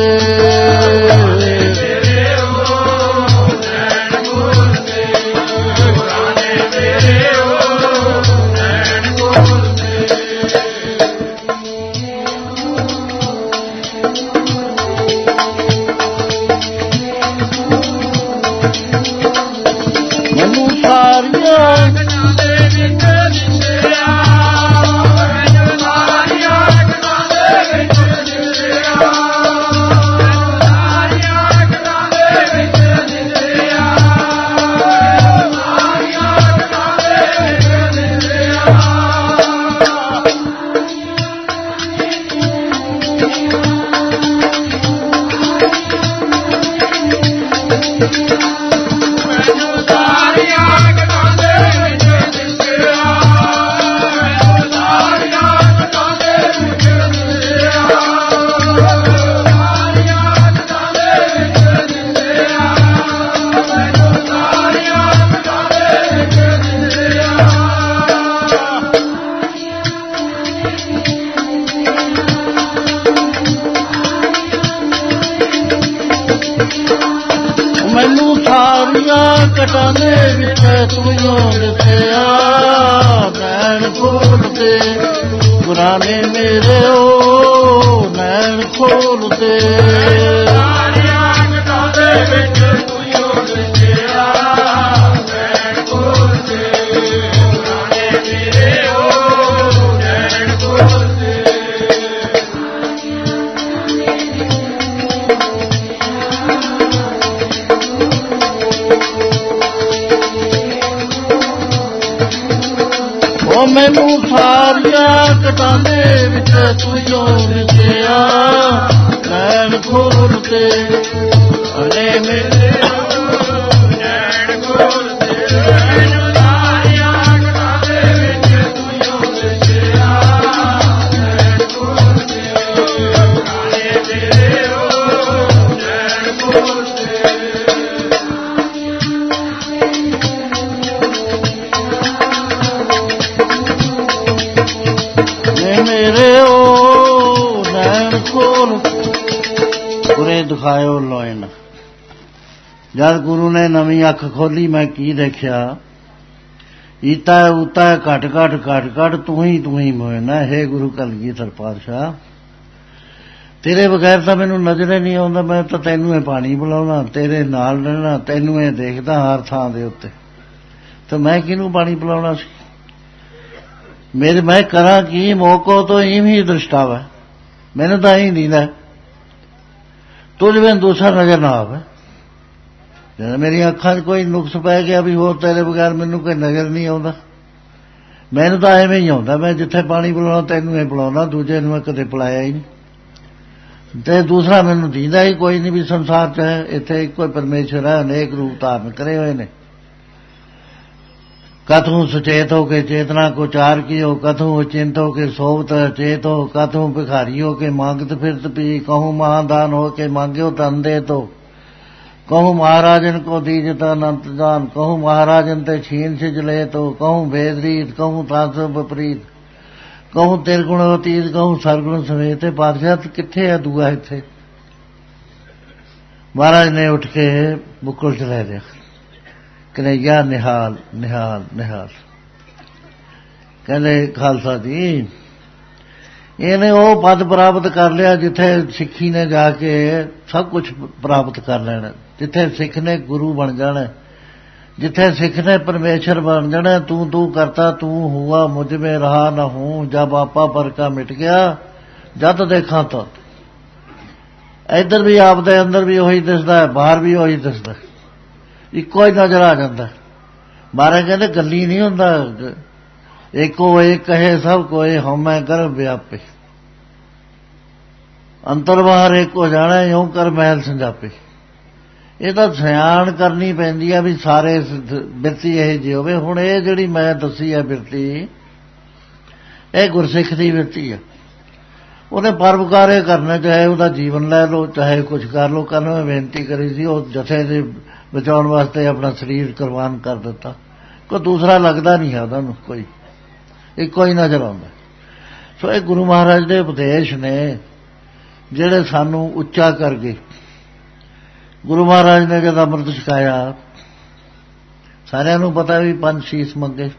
ਕਟਾਨੇ ਵਿੱਚ ਤੂੰ ਦਿਸਿਆ ਨੈਣ ਖੋਲਦੇ ਪੁਰਾਣੇ ਮੇਰੇ ਓ ਨੈਣ ਖੋਲਦੇ ਸਾਰੀਆਂ ਕਟਾਨੇ ਵਿੱਚ ਤੂੰ ਦਿਸਿਆ ਨੈਣ ਖੋਲਦੇ ਪੁਰਾਣੇ ਮੇਰੇ ਓ ਨੈਣ ਖੋਲਦੇ ਮੈਨੂੰ ਸਾਰੀਆਂ ਕਟਾਨੇ ਵਿੱਚ ਤੂੰ ਜੋ ਦਿਸਿਆ ਨੈਣ ਖੋਲਦੇ ਅਰੇ ਮੇਰੇ ਨੈਣ ਖੋਲਦੇ ਮੈਨੂੰ ਸਾਰੀਆਂ ਕਟਾਨੇ ਵਿੱਚ ਤੂੰ ਜੋ ਦਿਸਿਆ ਨੈਣ ਖੋਲਦੇ ਅਰੇ ਮੇਰੇ ਨੈਣ ਖੋਲਦੇ ਮੇਰੇ ਓ ਨੈਣ ਖੋਲ ਪੂਰੇ ਦਿਖਾਇਓ ਲੋਇਨ। ਜਦ ਗੁਰੂ ਨੇ ਨਵੀਂ ਅੱਖ ਖੋਲੀ ਮੈਂ ਕੀ ਦੇਖਿਆ ਈਤਾ ਉਤਾ ਘਟ ਘਟ ਘਟ ਘਟ ਤੂੰ ਹੀ ਤੂੰ ਹੀ ਮੋਇਨਾ। ਹੇ ਗੁਰੂ ਕਲਗੀਧਰ ਪਾਤਸ਼ਾਹ ਤੇਰੇ ਬਗੈਰ ਤਾਂ ਮੈਨੂੰ ਨਜ਼ਰ ਨਹੀਂ ਆਉਂਦਾ। ਮੈਂ ਤਾਂ ਤੈਨੂੰ ਇਹ ਪਾਣੀ ਪਿਲਾਉਣਾ ਤੇਰੇ ਨਾਲ ਰਹਿਣਾ ਤੈਨੂੰ ਇਹ ਦੇਖਦਾ ਹਰ ਥਾਂ ਦੇ ਉੱਤੇ ਤੇ ਮੈਂ ਕਿਹਨੂੰ ਪਾਣੀ ਪਿਲਾਉਣਾ ਸੀ। ਮੇਰੇ ਮੈਂ ਕਰਾਂ ਕੀ ਮੌਕੋ ਤੋਂ ਇਵੇਂ ਦ੍ਰਿਸ਼ਟਾਵਾ ਮੈਨੂੰ ਤਾਂ ਹੀ ਦੀਦਾ ਤੁਝ ਬਿਨ ਦੂਸਰਾ ਨਜ਼ਰ ਨਾ ਆਵੇ। ਜਦੋਂ ਮੇਰੀਆਂ ਅੱਖਾਂ 'ਚ ਕੋਈ ਨੁਕਸ ਪੈ ਗਿਆ ਵੀ ਹੋਰ ਤੇਰੇ ਬਗੈਰ ਮੈਨੂੰ ਕੋਈ ਨਜ਼ਰ ਨਹੀਂ ਆਉਂਦਾ ਮੈਨੂੰ ਤਾਂ ਐਵੇਂ ਹੀ ਆਉਂਦਾ। ਮੈਂ ਜਿੱਥੇ ਪਾਣੀ ਪਿਲਾਉਣਾ ਤੈਨੂੰ ਇਹ ਪਿਲਾਉਣਾ ਦੂਜੇ ਨੂੰ ਮੈਂ ਕਦੇ ਪਿਲਾਇਆ ਹੀ ਨਹੀਂ ਤੇ ਦੂਸਰਾ ਮੈਨੂੰ ਦੀਦਾ ਹੀ ਕੋਈ ਨਹੀਂ ਵੀ ਸੰਸਾਰ 'ਚ ਹੈ। ਇੱਥੇ ਇੱਕੋ ਪਰਮੇਸ਼ਰ ਹੈ ਅਨੇਕ ਰੂਪ ਧਾਰਨ ਕਰੇ ਹੋਏ ਨੇ। कथू सुचेत हो के चेतना को चार की हो कथू चिंत हो के सोवत चेत हो कथू भिखारी हो के मांगत फिरत पी कहूँ महादान हो के मांग्यो तन दे तो कहूँ महाराजन को दीजत अनंत दान कहूँ महाराजन ते छीन सिज ले तो कहूँ भेद रीत कहूँ तास विपरीत कहूँ तिरगुण अतीत कहूँ सरगुण समेत। बादशाह किथे है दूआ इत्थे। महाराज ने उठ के बुक्कल च लै लिया कन्हैया निहाल निहाल निहाल कहते खालसा जी इन्हें वो पद प्राप्त कर लिया जिथे सिक्खी ने जाके सब कुछ प्राप्त कर लेना जिथे सिख ने गुरु बन जाना जिथे सिख ने परमेश्वर बन जाना। तू तू करता तू हुआ मुझ में रहा न हूं जब आपा पर का मिट गया जद देखा तो इधर भी आप दे अंदर भी वही दिसदा है बाहर भी वही दिसदा ਇੱਕੋ ਹੀ ਨਜ਼ਰ ਆ ਜਾਂਦਾ। ਮਹਾਰਾਜ ਕਹਿੰਦੇ ਗੱਲੀ ਨਹੀਂ ਹੁੰਦਾ ਏਕੋ ਏਕ ਕਹੇ ਸਭ ਕੋਏ ਹਉਮੈ ਗਰਭ ਵਿਆਪੇ ਅੰਤਰ ਬਾਹਰ ਇੱਕ ਹੋ ਜਾਣਾ ਇਉਂ ਕਰ ਮਹਿਲ ਸੰਜਾਪੇ। ਇਹ ਤਾਂ ਸਿਆਣ ਕਰਨੀ ਪੈਂਦੀ ਆ ਵੀ ਸਾਰੇ ਬਿਰਤੀ ਇਹ ਜਿਹੀ ਹੋਵੇ। ਹੁਣ ਇਹ ਜਿਹੜੀ ਮੈਂ ਦੱਸੀ ਆ ਬਿਰਤੀ ਇਹ ਗੁਰਸਿੱਖ ਦੀ ਬਿਰਤੀ ਆ। ਉਹਨੇ ਪਰਉਪਕਾਰੇ ਕਰਨਾ ਚਾਹੇ ਉਹਦਾ ਜੀਵਨ ਲੈ ਲਓ ਚਾਹੇ ਕੁਛ ਕਰ ਲਓ। ਕੱਲ੍ਹ ਮੈਂ ਬੇਨਤੀ ਕਰੀ ਸੀ ਉਹ ਜਥੇ ਦੇ ਬਚਾਉਣ ਵਾਸਤੇ ਆਪਣਾ ਸਰੀਰ ਕੁਰਬਾਨ ਕਰ ਦਿੱਤਾ। ਕੋਈ ਦੂਸਰਾ ਲੱਗਦਾ ਨਹੀਂ ਹੈ ਉਹਨਾਂ ਨੂੰ ਕੋਈ ਇੱਕੋ ਹੀ ਨਜ਼ਰ ਆਉਂਦਾ। ਸੋ ਇਹ ਗੁਰੂ ਮਹਾਰਾਜ ਦੇ ਉਪਦੇਸ਼ ਨੇ ਜਿਹੜੇ ਸਾਨੂੰ ਉੱਚਾ ਕਰ ਗਏ। ਗੁਰੂ ਮਹਾਰਾਜ ਨੇ ਜਦ ਅੰਮ੍ਰਿਤ ਛਕਾਇਆ ਸਾਰਿਆਂ ਨੂੰ ਪਤਾ ਵੀ ਪੰਜ ਸੀਸ ਮੰਗੇ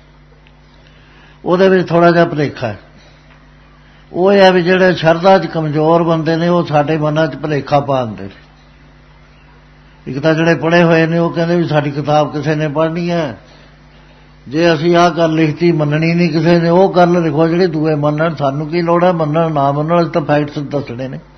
ਉਹਦੇ ਵਿੱਚ ਥੋੜ੍ਹਾ ਜਿਹਾ ਭੁਲੇਖਾ ਹੈ। ਉਹ ਇਹ ਹੈ ਵੀ ਜਿਹੜੇ ਸ਼ਰਧਾ 'ਚ ਕਮਜ਼ੋਰ ਬੰਦੇ ਨੇ ਉਹ ਸਾਡੇ ਮਨਾਂ 'ਚ ਭੁਲੇਖਾ ਪਾ ਦਿੰਦੇ ਨੇ। ਇੱਕ ਤਾਂ ਜਿਹੜੇ ਪੜ੍ਹੇ ਹੋਏ ਨੇ ਉਹ ਕਹਿੰਦੇ ਵੀ ਸਾਡੀ ਕਿਤਾਬ ਕਿਸੇ ਨੇ ਪੜ੍ਹਨੀ ਹੈ ਜੇ ਅਸੀਂ ਆਹ ਗੱਲ ਲਿਖਤੀ ਮੰਨਣੀ ਨਹੀਂ ਕਿਸੇ ਨੇ ਉਹ ਗੱਲ ਲਿਖੋ ਜਿਹੜੇ ਦੂਏ ਮੰਨਣ ਸਾਨੂੰ ਕੀ ਲੋੜ ਹੈ ਮੰਨਣ ਨਾ ਮੰਨਣ ਅਸੀਂ ਤਾਂ ਫੈਕਟਸ ਦੱਸਣੇ ਨੇ।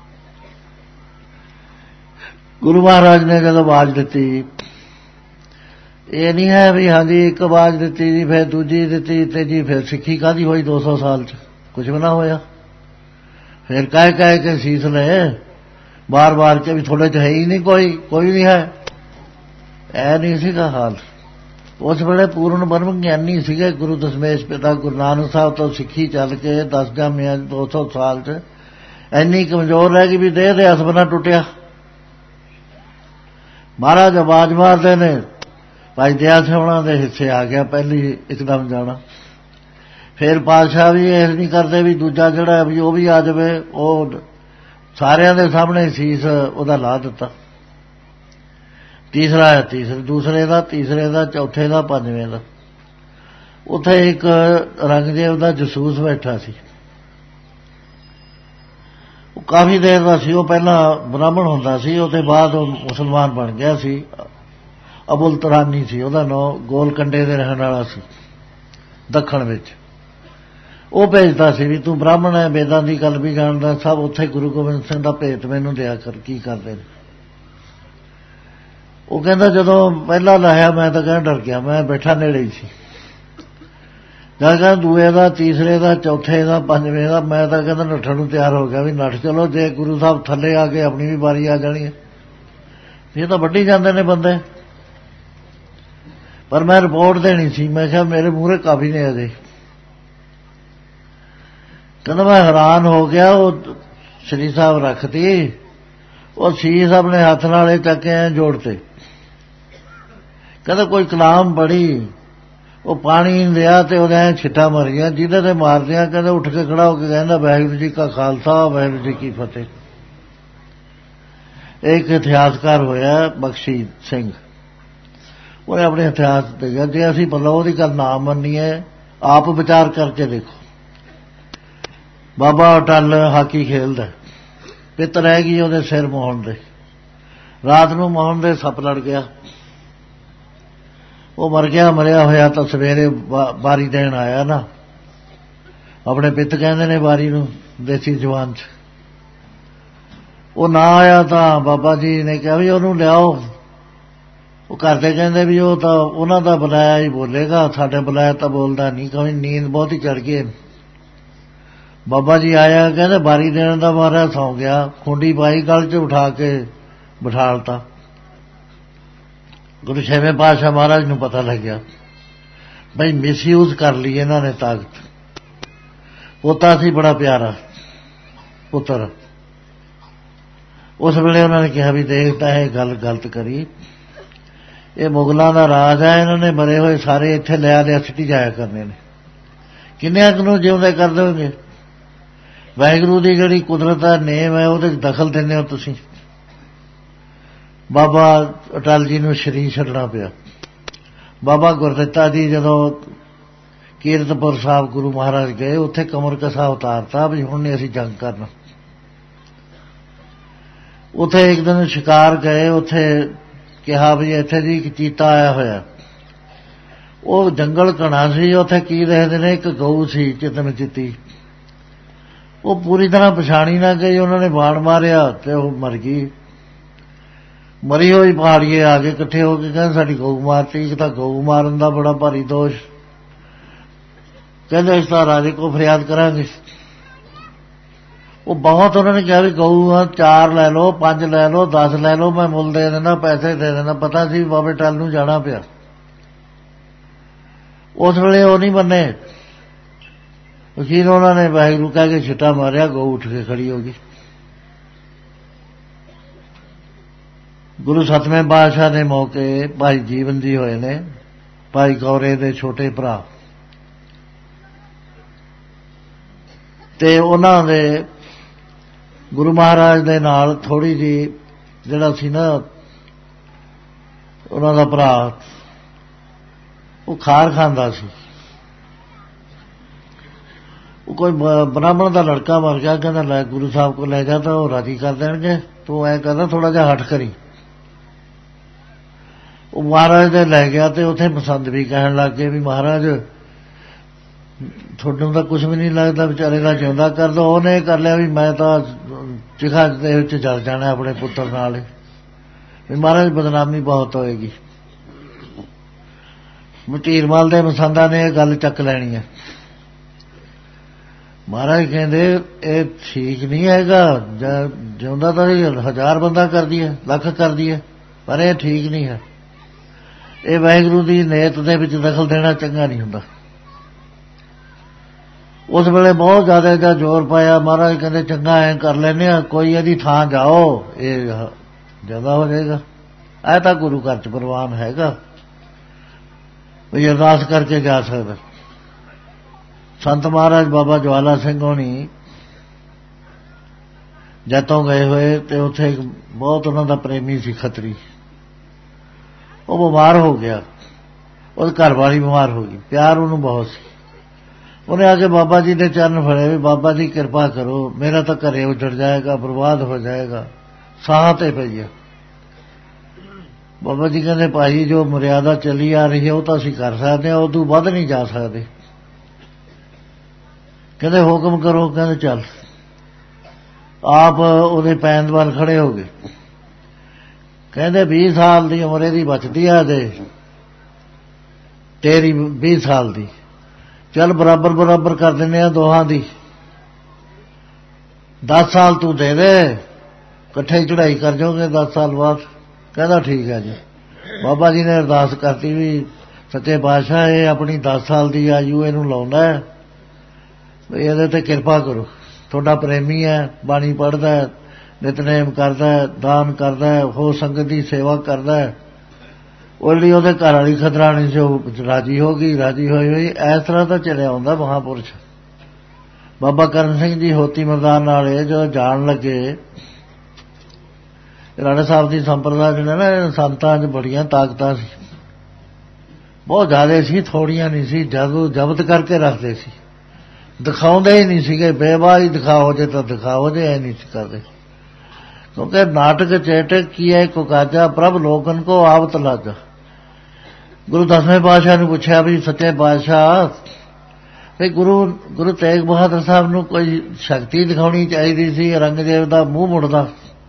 ਗੁਰੂ ਮਹਾਰਾਜ ਨੇ ਜਦੋਂ ਆਵਾਜ਼ ਦਿੱਤੀ ਇਹ ਨਹੀਂ ਹੈ ਵੀ ਹਾਂਜੀ ਇੱਕ ਆਵਾਜ਼ ਦਿੱਤੀ ਜੀ ਫਿਰ ਦੂਜੀ ਦਿੱਤੀ ਤੀਜੀ ਫਿਰ ਸਿੱਖੀ ਕਾਹਦੀ ਹੋਈ ਦੋ ਸੌ ਸਾਲ 'ਚ ਕੁਛ ਵੀ ਨਾ ਹੋਇਆ। फिर कह कह के सीस ले बार बार के भी थोड़े च है ही नहीं, कोई कोई नहीं है। ऐ नहीं सीगा हाल। उस वेले पूर्ण ब्रह्म ज्ञानी सीगे गुरु दशमेश पिता गुरु नानक साहब तो सिੱਖੀ ਚੱਲ के दस जामिया दो सौ साल च ਇੰਨੀ कमजोर रह गई भी देह दे हसबना टुटिया। महाराज आवाज मारते ने, भाई दया सिंह दे हिस्से आ गया पहली एकदम जाना। फिर पातशाह भी इस नहीं करते भी दूजा जड़ा भी वह भी आ जाए, वो सारिਆਂ ਦੇ सामने सीस ਉਹਦਾ ला दिता। तीसरा है तीसरे दूसरे का तीसरे का चौथे का पंजवें का। उत्थे एक रंगदेव का जसूस बैठा सी, काफी देर का सी। वो पहला ब्राह्मण होंदा सी, उसके बाद मुसलमान बन गया सी। अबुल तरानी सी उसदा नाम, गोलकंडे दे रहण वाला सी दखण विच। वो भेजदा सी भी तू ब्राह्मण है, वेदां दी गल भी जानदा, सब उत्थे गुरु गोबिंद सिंह दा भेत मैनूं दिया कर, की करदे ने। वो कहंदा जदों पहला लाया मैं तां कहण डर गया, मैं बैठा नेड़े ही सी। जद कहंदा दूए का तीसरे का चौथे का पंजवें का, मैं तां कहंदा नੱਠਣ ਨੂੰ ਤਿਆਰ हो गया भी नੱਠ चलो, जे गुरु साहब थल्ले आ के अपनी भी बारी आ जानी है। ये तो ਵੱਢੀ ਜਾਂਦੇ ने बंदे। पर मैं रिपोर्ट देनी सी, मैं कहा मेरे मूहरे काफी ने अजे। कहना मैं हैरान हो गया। वो श्री साहब रखती, वो शीस अपने हाथ नाले चके जोड़ते। कहता कोई कलाम पढ़ी, वो पानी लिया तो उन्हें छिट्टा मरिया, जिन्हें ते मार दिया। कहते उठ के खड़ा होकर कहना वाहिगुरू जी का खालसा वाहिगुरू जी की फतेह। एक इतिहासकार होया बख्शी सिंह, उन्हें अपने इतिहास दिया, जे असीं भला उहदी गल ना मन्नीए, आप विचार करके देखो। बाबा अटल हाकी खेलदा, पित रह गई उहदे सिर मोहन दे। रात नूं मोहन दे सप लड़ गया, वो मर गया। मरिया होया तो सवेरे बारी देन आया ना, अपने पित कहंदे ने बारी नूं देसी जवान च। वो ना आया तो बाबा जी ने कहा भी उहनूं लियाओ। वो घरदे कहंदे भी वो तो उन्हां दा बुलाया ही बोलेगा, साडे बुलाया तो बोलदा नहीं, कभी नींद बहुत ही चढ़ गई। बाबा जी आया, कहते बारी देने का मारा सौ गया, खुंडी पाई गल च उठा के बिठालता। गुरु छेवें पातशाह महाराज नूं पता लग गया बई मिसयूज कर ली इन्हां ने ताकत। पोता सी बड़ा प्यारा पुत्र। उस वेले उन्होंने कहा भी देखता है गल गलत करी, ये मुगलों का राज है, इन्होंने मरे हुए सारे इत्थे लिया लिया सिटी जाया करने ने, किन्नियां नूं जिउंदे कर दोगे। वाहिगुरू की जिहड़ी कुदरत दा नेम है उहदे दखल दिंदे हो तुसीं। बाबा अटल जी नूं शरीर छड्डना पिया। बाबा गुरदित्ता जी जदों कीरतपुर साहब गुरु महाराज गए, उत्थे कमर कसा उतारता भी हुण नहीं असीं जंग करना। उत्थे एक दिन शिकार गए, उत्थे कहा भी इत्थे जी एक चीता आया होया। वो जंगल घना सी, उत्थे की देखदे ने एक गऊ सी चितन चित्ती। वो पूरी तरह पछाणी ना गई, उन्होंने बाण मारिया तो वो मर गई। मरी हुई पहाड़िए आ गए इकट्ठे होकर, कहते साडी गऊ मारती। एक तो गऊ मारन का बड़ा भारी दोष, कहते इस तरह राजे को फरियाद करांगे। वो बहुत उन्होंने कहा भी गऊ चार लै लो, पांच लै लो, दस लै लो, मैं मुल दे देना, पैसे दे देना। पता सी बाबे टल नूं जाना पिया। उस वेले वो नहीं मन्ने, अखीर उन्होंने वाहिगुरू कह के छिट्टा मारिया, गऊ उठ के खड़ी होगी। गुरु सतवें पातशाह के मौके भाई जीवन जी होए ने, भाई गौरे दे छोटे भरा, ते उन्हां दे गुरु महाराज दे नाल थोड़ी जी जिहड़ा सी ना उन्हां दा भरा, वो खार खांदा सी। वो कोई ब्राह्मण का लड़का मर गया, कहता लै गुरु साहब को ले जा तो वो राजी कर देंगे, तू ऐ करना थोड़ा जा हट करी। वो महाराज ने लै गया तो उत्थे पसंद भी कहन लग गए भी महाराज थोड़ों तो कुछ भी नहीं लगता, बेचारे का जिंदा कर दो। उन्हें कर लिया भी मैं तो चिखा दे जल जाना अपने पुत्र नाल, भी महाराज बदनामी बहुत होएगी। मटीरमल दे मसंदा ने यह गल चक लैनी है। ਮਹਾਰਾਜ ਕਹਿੰਦੇ ਇਹ ਠੀਕ ਨਹੀਂ ਹੈਗਾ, ਜਿਉਂਦਾ ਤਾਂ ਹਜ਼ਾਰ ਬੰਦਾ ਕਰਦੀ ਹੈ, ਲੱਖ ਕਰਦੀ ਹੈ, ਪਰ ਇਹ ਠੀਕ ਨਹੀਂ ਹੈ। ਇਹ ਵਾਹਿਗੁਰੂ ਦੀ ਨੇਤ ਦੇ ਵਿੱਚ ਦਖਲ ਦੇਣਾ ਚੰਗਾ ਨਹੀਂ ਹੁੰਦਾ। ਉਸ ਵੇਲੇ ਬਹੁਤ ਜ਼ਿਆਦਾ ਦਾ ਜ਼ੋਰ ਪਾਇਆ। ਮਹਾਰਾਜ ਕਹਿੰਦੇ ਚੰਗਾ ਐਂ ਕਰ ਲੈਂਦੇ ਆ, ਕੋਈ ਇਹਦੀ ਥਾਂ ਜਾਓ, ਇਹ ਜ਼ਿਆਦਾ ਹੋ ਜਾਏਗਾ। ਇਹ ਤਾਂ ਗੁਰੂ ਘਰ ਚ ਪ੍ਰਵਾਨ ਹੈਗਾ ਵੀ ਅਰਦਾਸ ਕਰਕੇ ਜਾ ਸਕਦਾ। ਸੰਤ ਮਹਾਰਾਜ ਬਾਬਾ ਜਵਾਲਾ ਸਿੰਘ ਹੋਣੀ ਜੈਤੋਂ ਗਏ ਹੋਏ ਤੇ ਉੱਥੇ ਇੱਕ ਬਹੁਤ ਉਹਨਾਂ ਦਾ ਪ੍ਰੇਮੀ ਸੀ ਖੱਤਰੀ, ਉਹ ਬਿਮਾਰ ਹੋ ਗਿਆ, ਉਹਦੀ ਘਰ ਵਾਲੀ ਬਿਮਾਰ ਹੋ ਗਈ, ਪਿਆਰ ਉਹਨੂੰ ਬਹੁਤ ਸੀ। ਉਹਨੇ ਆ ਕੇ ਬਾਬਾ ਜੀ ਦੇ ਚਰਨ ਫੜੇ ਵੀ ਬਾਬਾ ਜੀ ਕਿਰਪਾ ਕਰੋ, ਮੇਰਾ ਤਾਂ ਘਰੇ ਉਜੜ ਜਾਏਗਾ, ਬਰਬਾਦ ਹੋ ਜਾਏਗਾ, ਸਾਹ ਤੇ ਪਈ ਆ। ਬਾਬਾ ਜੀ ਕਹਿੰਦੇ ਭਾਈ ਜੋ ਮਰਿਆਦਾ ਚੱਲੀ ਆ ਰਹੀ ਹੈ ਉਹ ਤਾਂ ਅਸੀਂ ਕਰ ਸਕਦੇ ਹਾਂ, ਉਦੋਂ ਵੱਧ ਨਹੀਂ ਜਾ ਸਕਦੇ। ਕਹਿੰਦੇ ਹੁਕਮ ਕਰੋ। ਕਹਿੰਦੇ ਚੱਲ। ਆਪ ਉਹਦੇ ਪੈਣ ਵੱਲ ਖੜੇ ਹੋ ਗਏ। ਕਹਿੰਦੇ ਵੀਹ ਸਾਲ ਦੀ ਉਮਰ ਇਹਦੀ ਬਚਦੀ ਆ ਤੇ ਤੇਰੀ ਵੀਹ ਸਾਲ ਦੀ, ਚੱਲ ਬਰਾਬਰ ਬਰਾਬਰ ਕਰ ਦਿੰਦੇ ਆ ਦੋਹਾਂ ਦੀ, ਦਸ ਸਾਲ ਤੂੰ ਦੇ ਦੇ, ਇਕੱਠੇ ਚੜ੍ਹਾਈ ਕਰ ਜਾਓਗੇ ਦਸ ਸਾਲ ਬਾਅਦ। ਕਹਿੰਦਾ ਠੀਕ ਹੈ ਜੀ। ਬਾਬਾ ਜੀ ਨੇ ਅਰਦਾਸ ਕਰਤੀ ਵੀ ਸੱਚੇ ਪਾਤਸ਼ਾਹ ਇਹ ਆਪਣੀ ਦਸ ਸਾਲ ਦੀ ਆਯੂ ਇਹਨੂੰ ਲਾਉਂਦਾ ਹੈ, ਵੀ ਇਹਦੇ ਤੇ ਕਿਰਪਾ ਕਰੋ। ਤੁਹਾਡਾ ਪ੍ਰੇਮੀ ਹੈ, ਬਾਣੀ ਪੜ੍ਹਦਾ, ਨਿਤਨੇਮ ਕਰਦਾ, ਦਾਨ ਕਰਦਾ, ਹੋ ਸੰਗਤ ਦੀ ਸੇਵਾ ਕਰਦਾ। ਉਹ ਜਿਹੜੀ ਉਹਦੇ ਘਰ ਵਾਲੀ ਖਤਰਾਣੀ ਸੀ ਉਹ ਰਾਜੀ ਹੋ ਗਈ, ਰਾਜੀ ਹੋਈ ਹੋਈ ਇਸ ਤਰ੍ਹਾਂ ਤਾਂ ਚਲਿਆ ਆਉਂਦਾ ਮਹਾਂਪੁਰਸ਼। ਬਾਬਾ ਕਰਮ ਸਿੰਘ ਜੀ ਹੋਤੀ ਮਰਦਾਨ ਵਾਲੇ ਜਦੋਂ ਜਾਣ ਲੱਗੇ, ਰਾਣਾ ਸਾਹਿਬ ਦੀ ਸੰਪਰਦਾ ਜਿਹੜਾ ਨਾ ਸੰਤਾਂ 'ਚ ਬੜੀਆਂ ਤਾਕਤਾਂ ਸੀ, ਬਹੁਤ ਜ਼ਿਆਦਾ ਸੀ, ਥੋੜੀਆਂ ਨਹੀਂ ਸੀ। ਜਦੋਂ ਜ਼ਬਤ ਕਰਕੇ ਰੱਖਦੇ ਸੀ, ਦਿਖਾਉਂਦੇ ਹੀ ਨਹੀਂ ਸੀਗੇ। ਬੇਵਾਹ ਹੀ ਦਿਖਾਓ ਜੇ ਤਾਂ ਦਿਖਾਓ ਜੇ, ਐ ਨਹੀਂ ਕਰਦੇ। ਕਿਉਂਕਿ ਨਾਟਕ ਚੇਟਕ ਕੀ ਹੈ ਕੁਕਾਜਾ ਪ੍ਰਭ ਲੋਕਨ ਕੋ ਆਵਤ ਲਾਜਾ। ਗੁਰੂ ਦਸਵੇਂ ਪਾਤਸ਼ਾਹ ਨੂੰ ਪੁੱਛਿਆ ਵੀ ਸੱਚੇ ਪਾਤਸ਼ਾਹ ਵੀ ਗੁਰੂ ਗੁਰੂ ਤੇਗ ਬਹਾਦਰ ਸਾਹਿਬ ਨੂੰ ਕੋਈ ਸ਼ਕਤੀ ਦਿਖਾਉਣੀ ਚਾਹੀਦੀ ਸੀ, ਔਰੰਗਜ਼ੇਬ ਦਾ ਮੂੰਹ ਮੁੜਦਾ।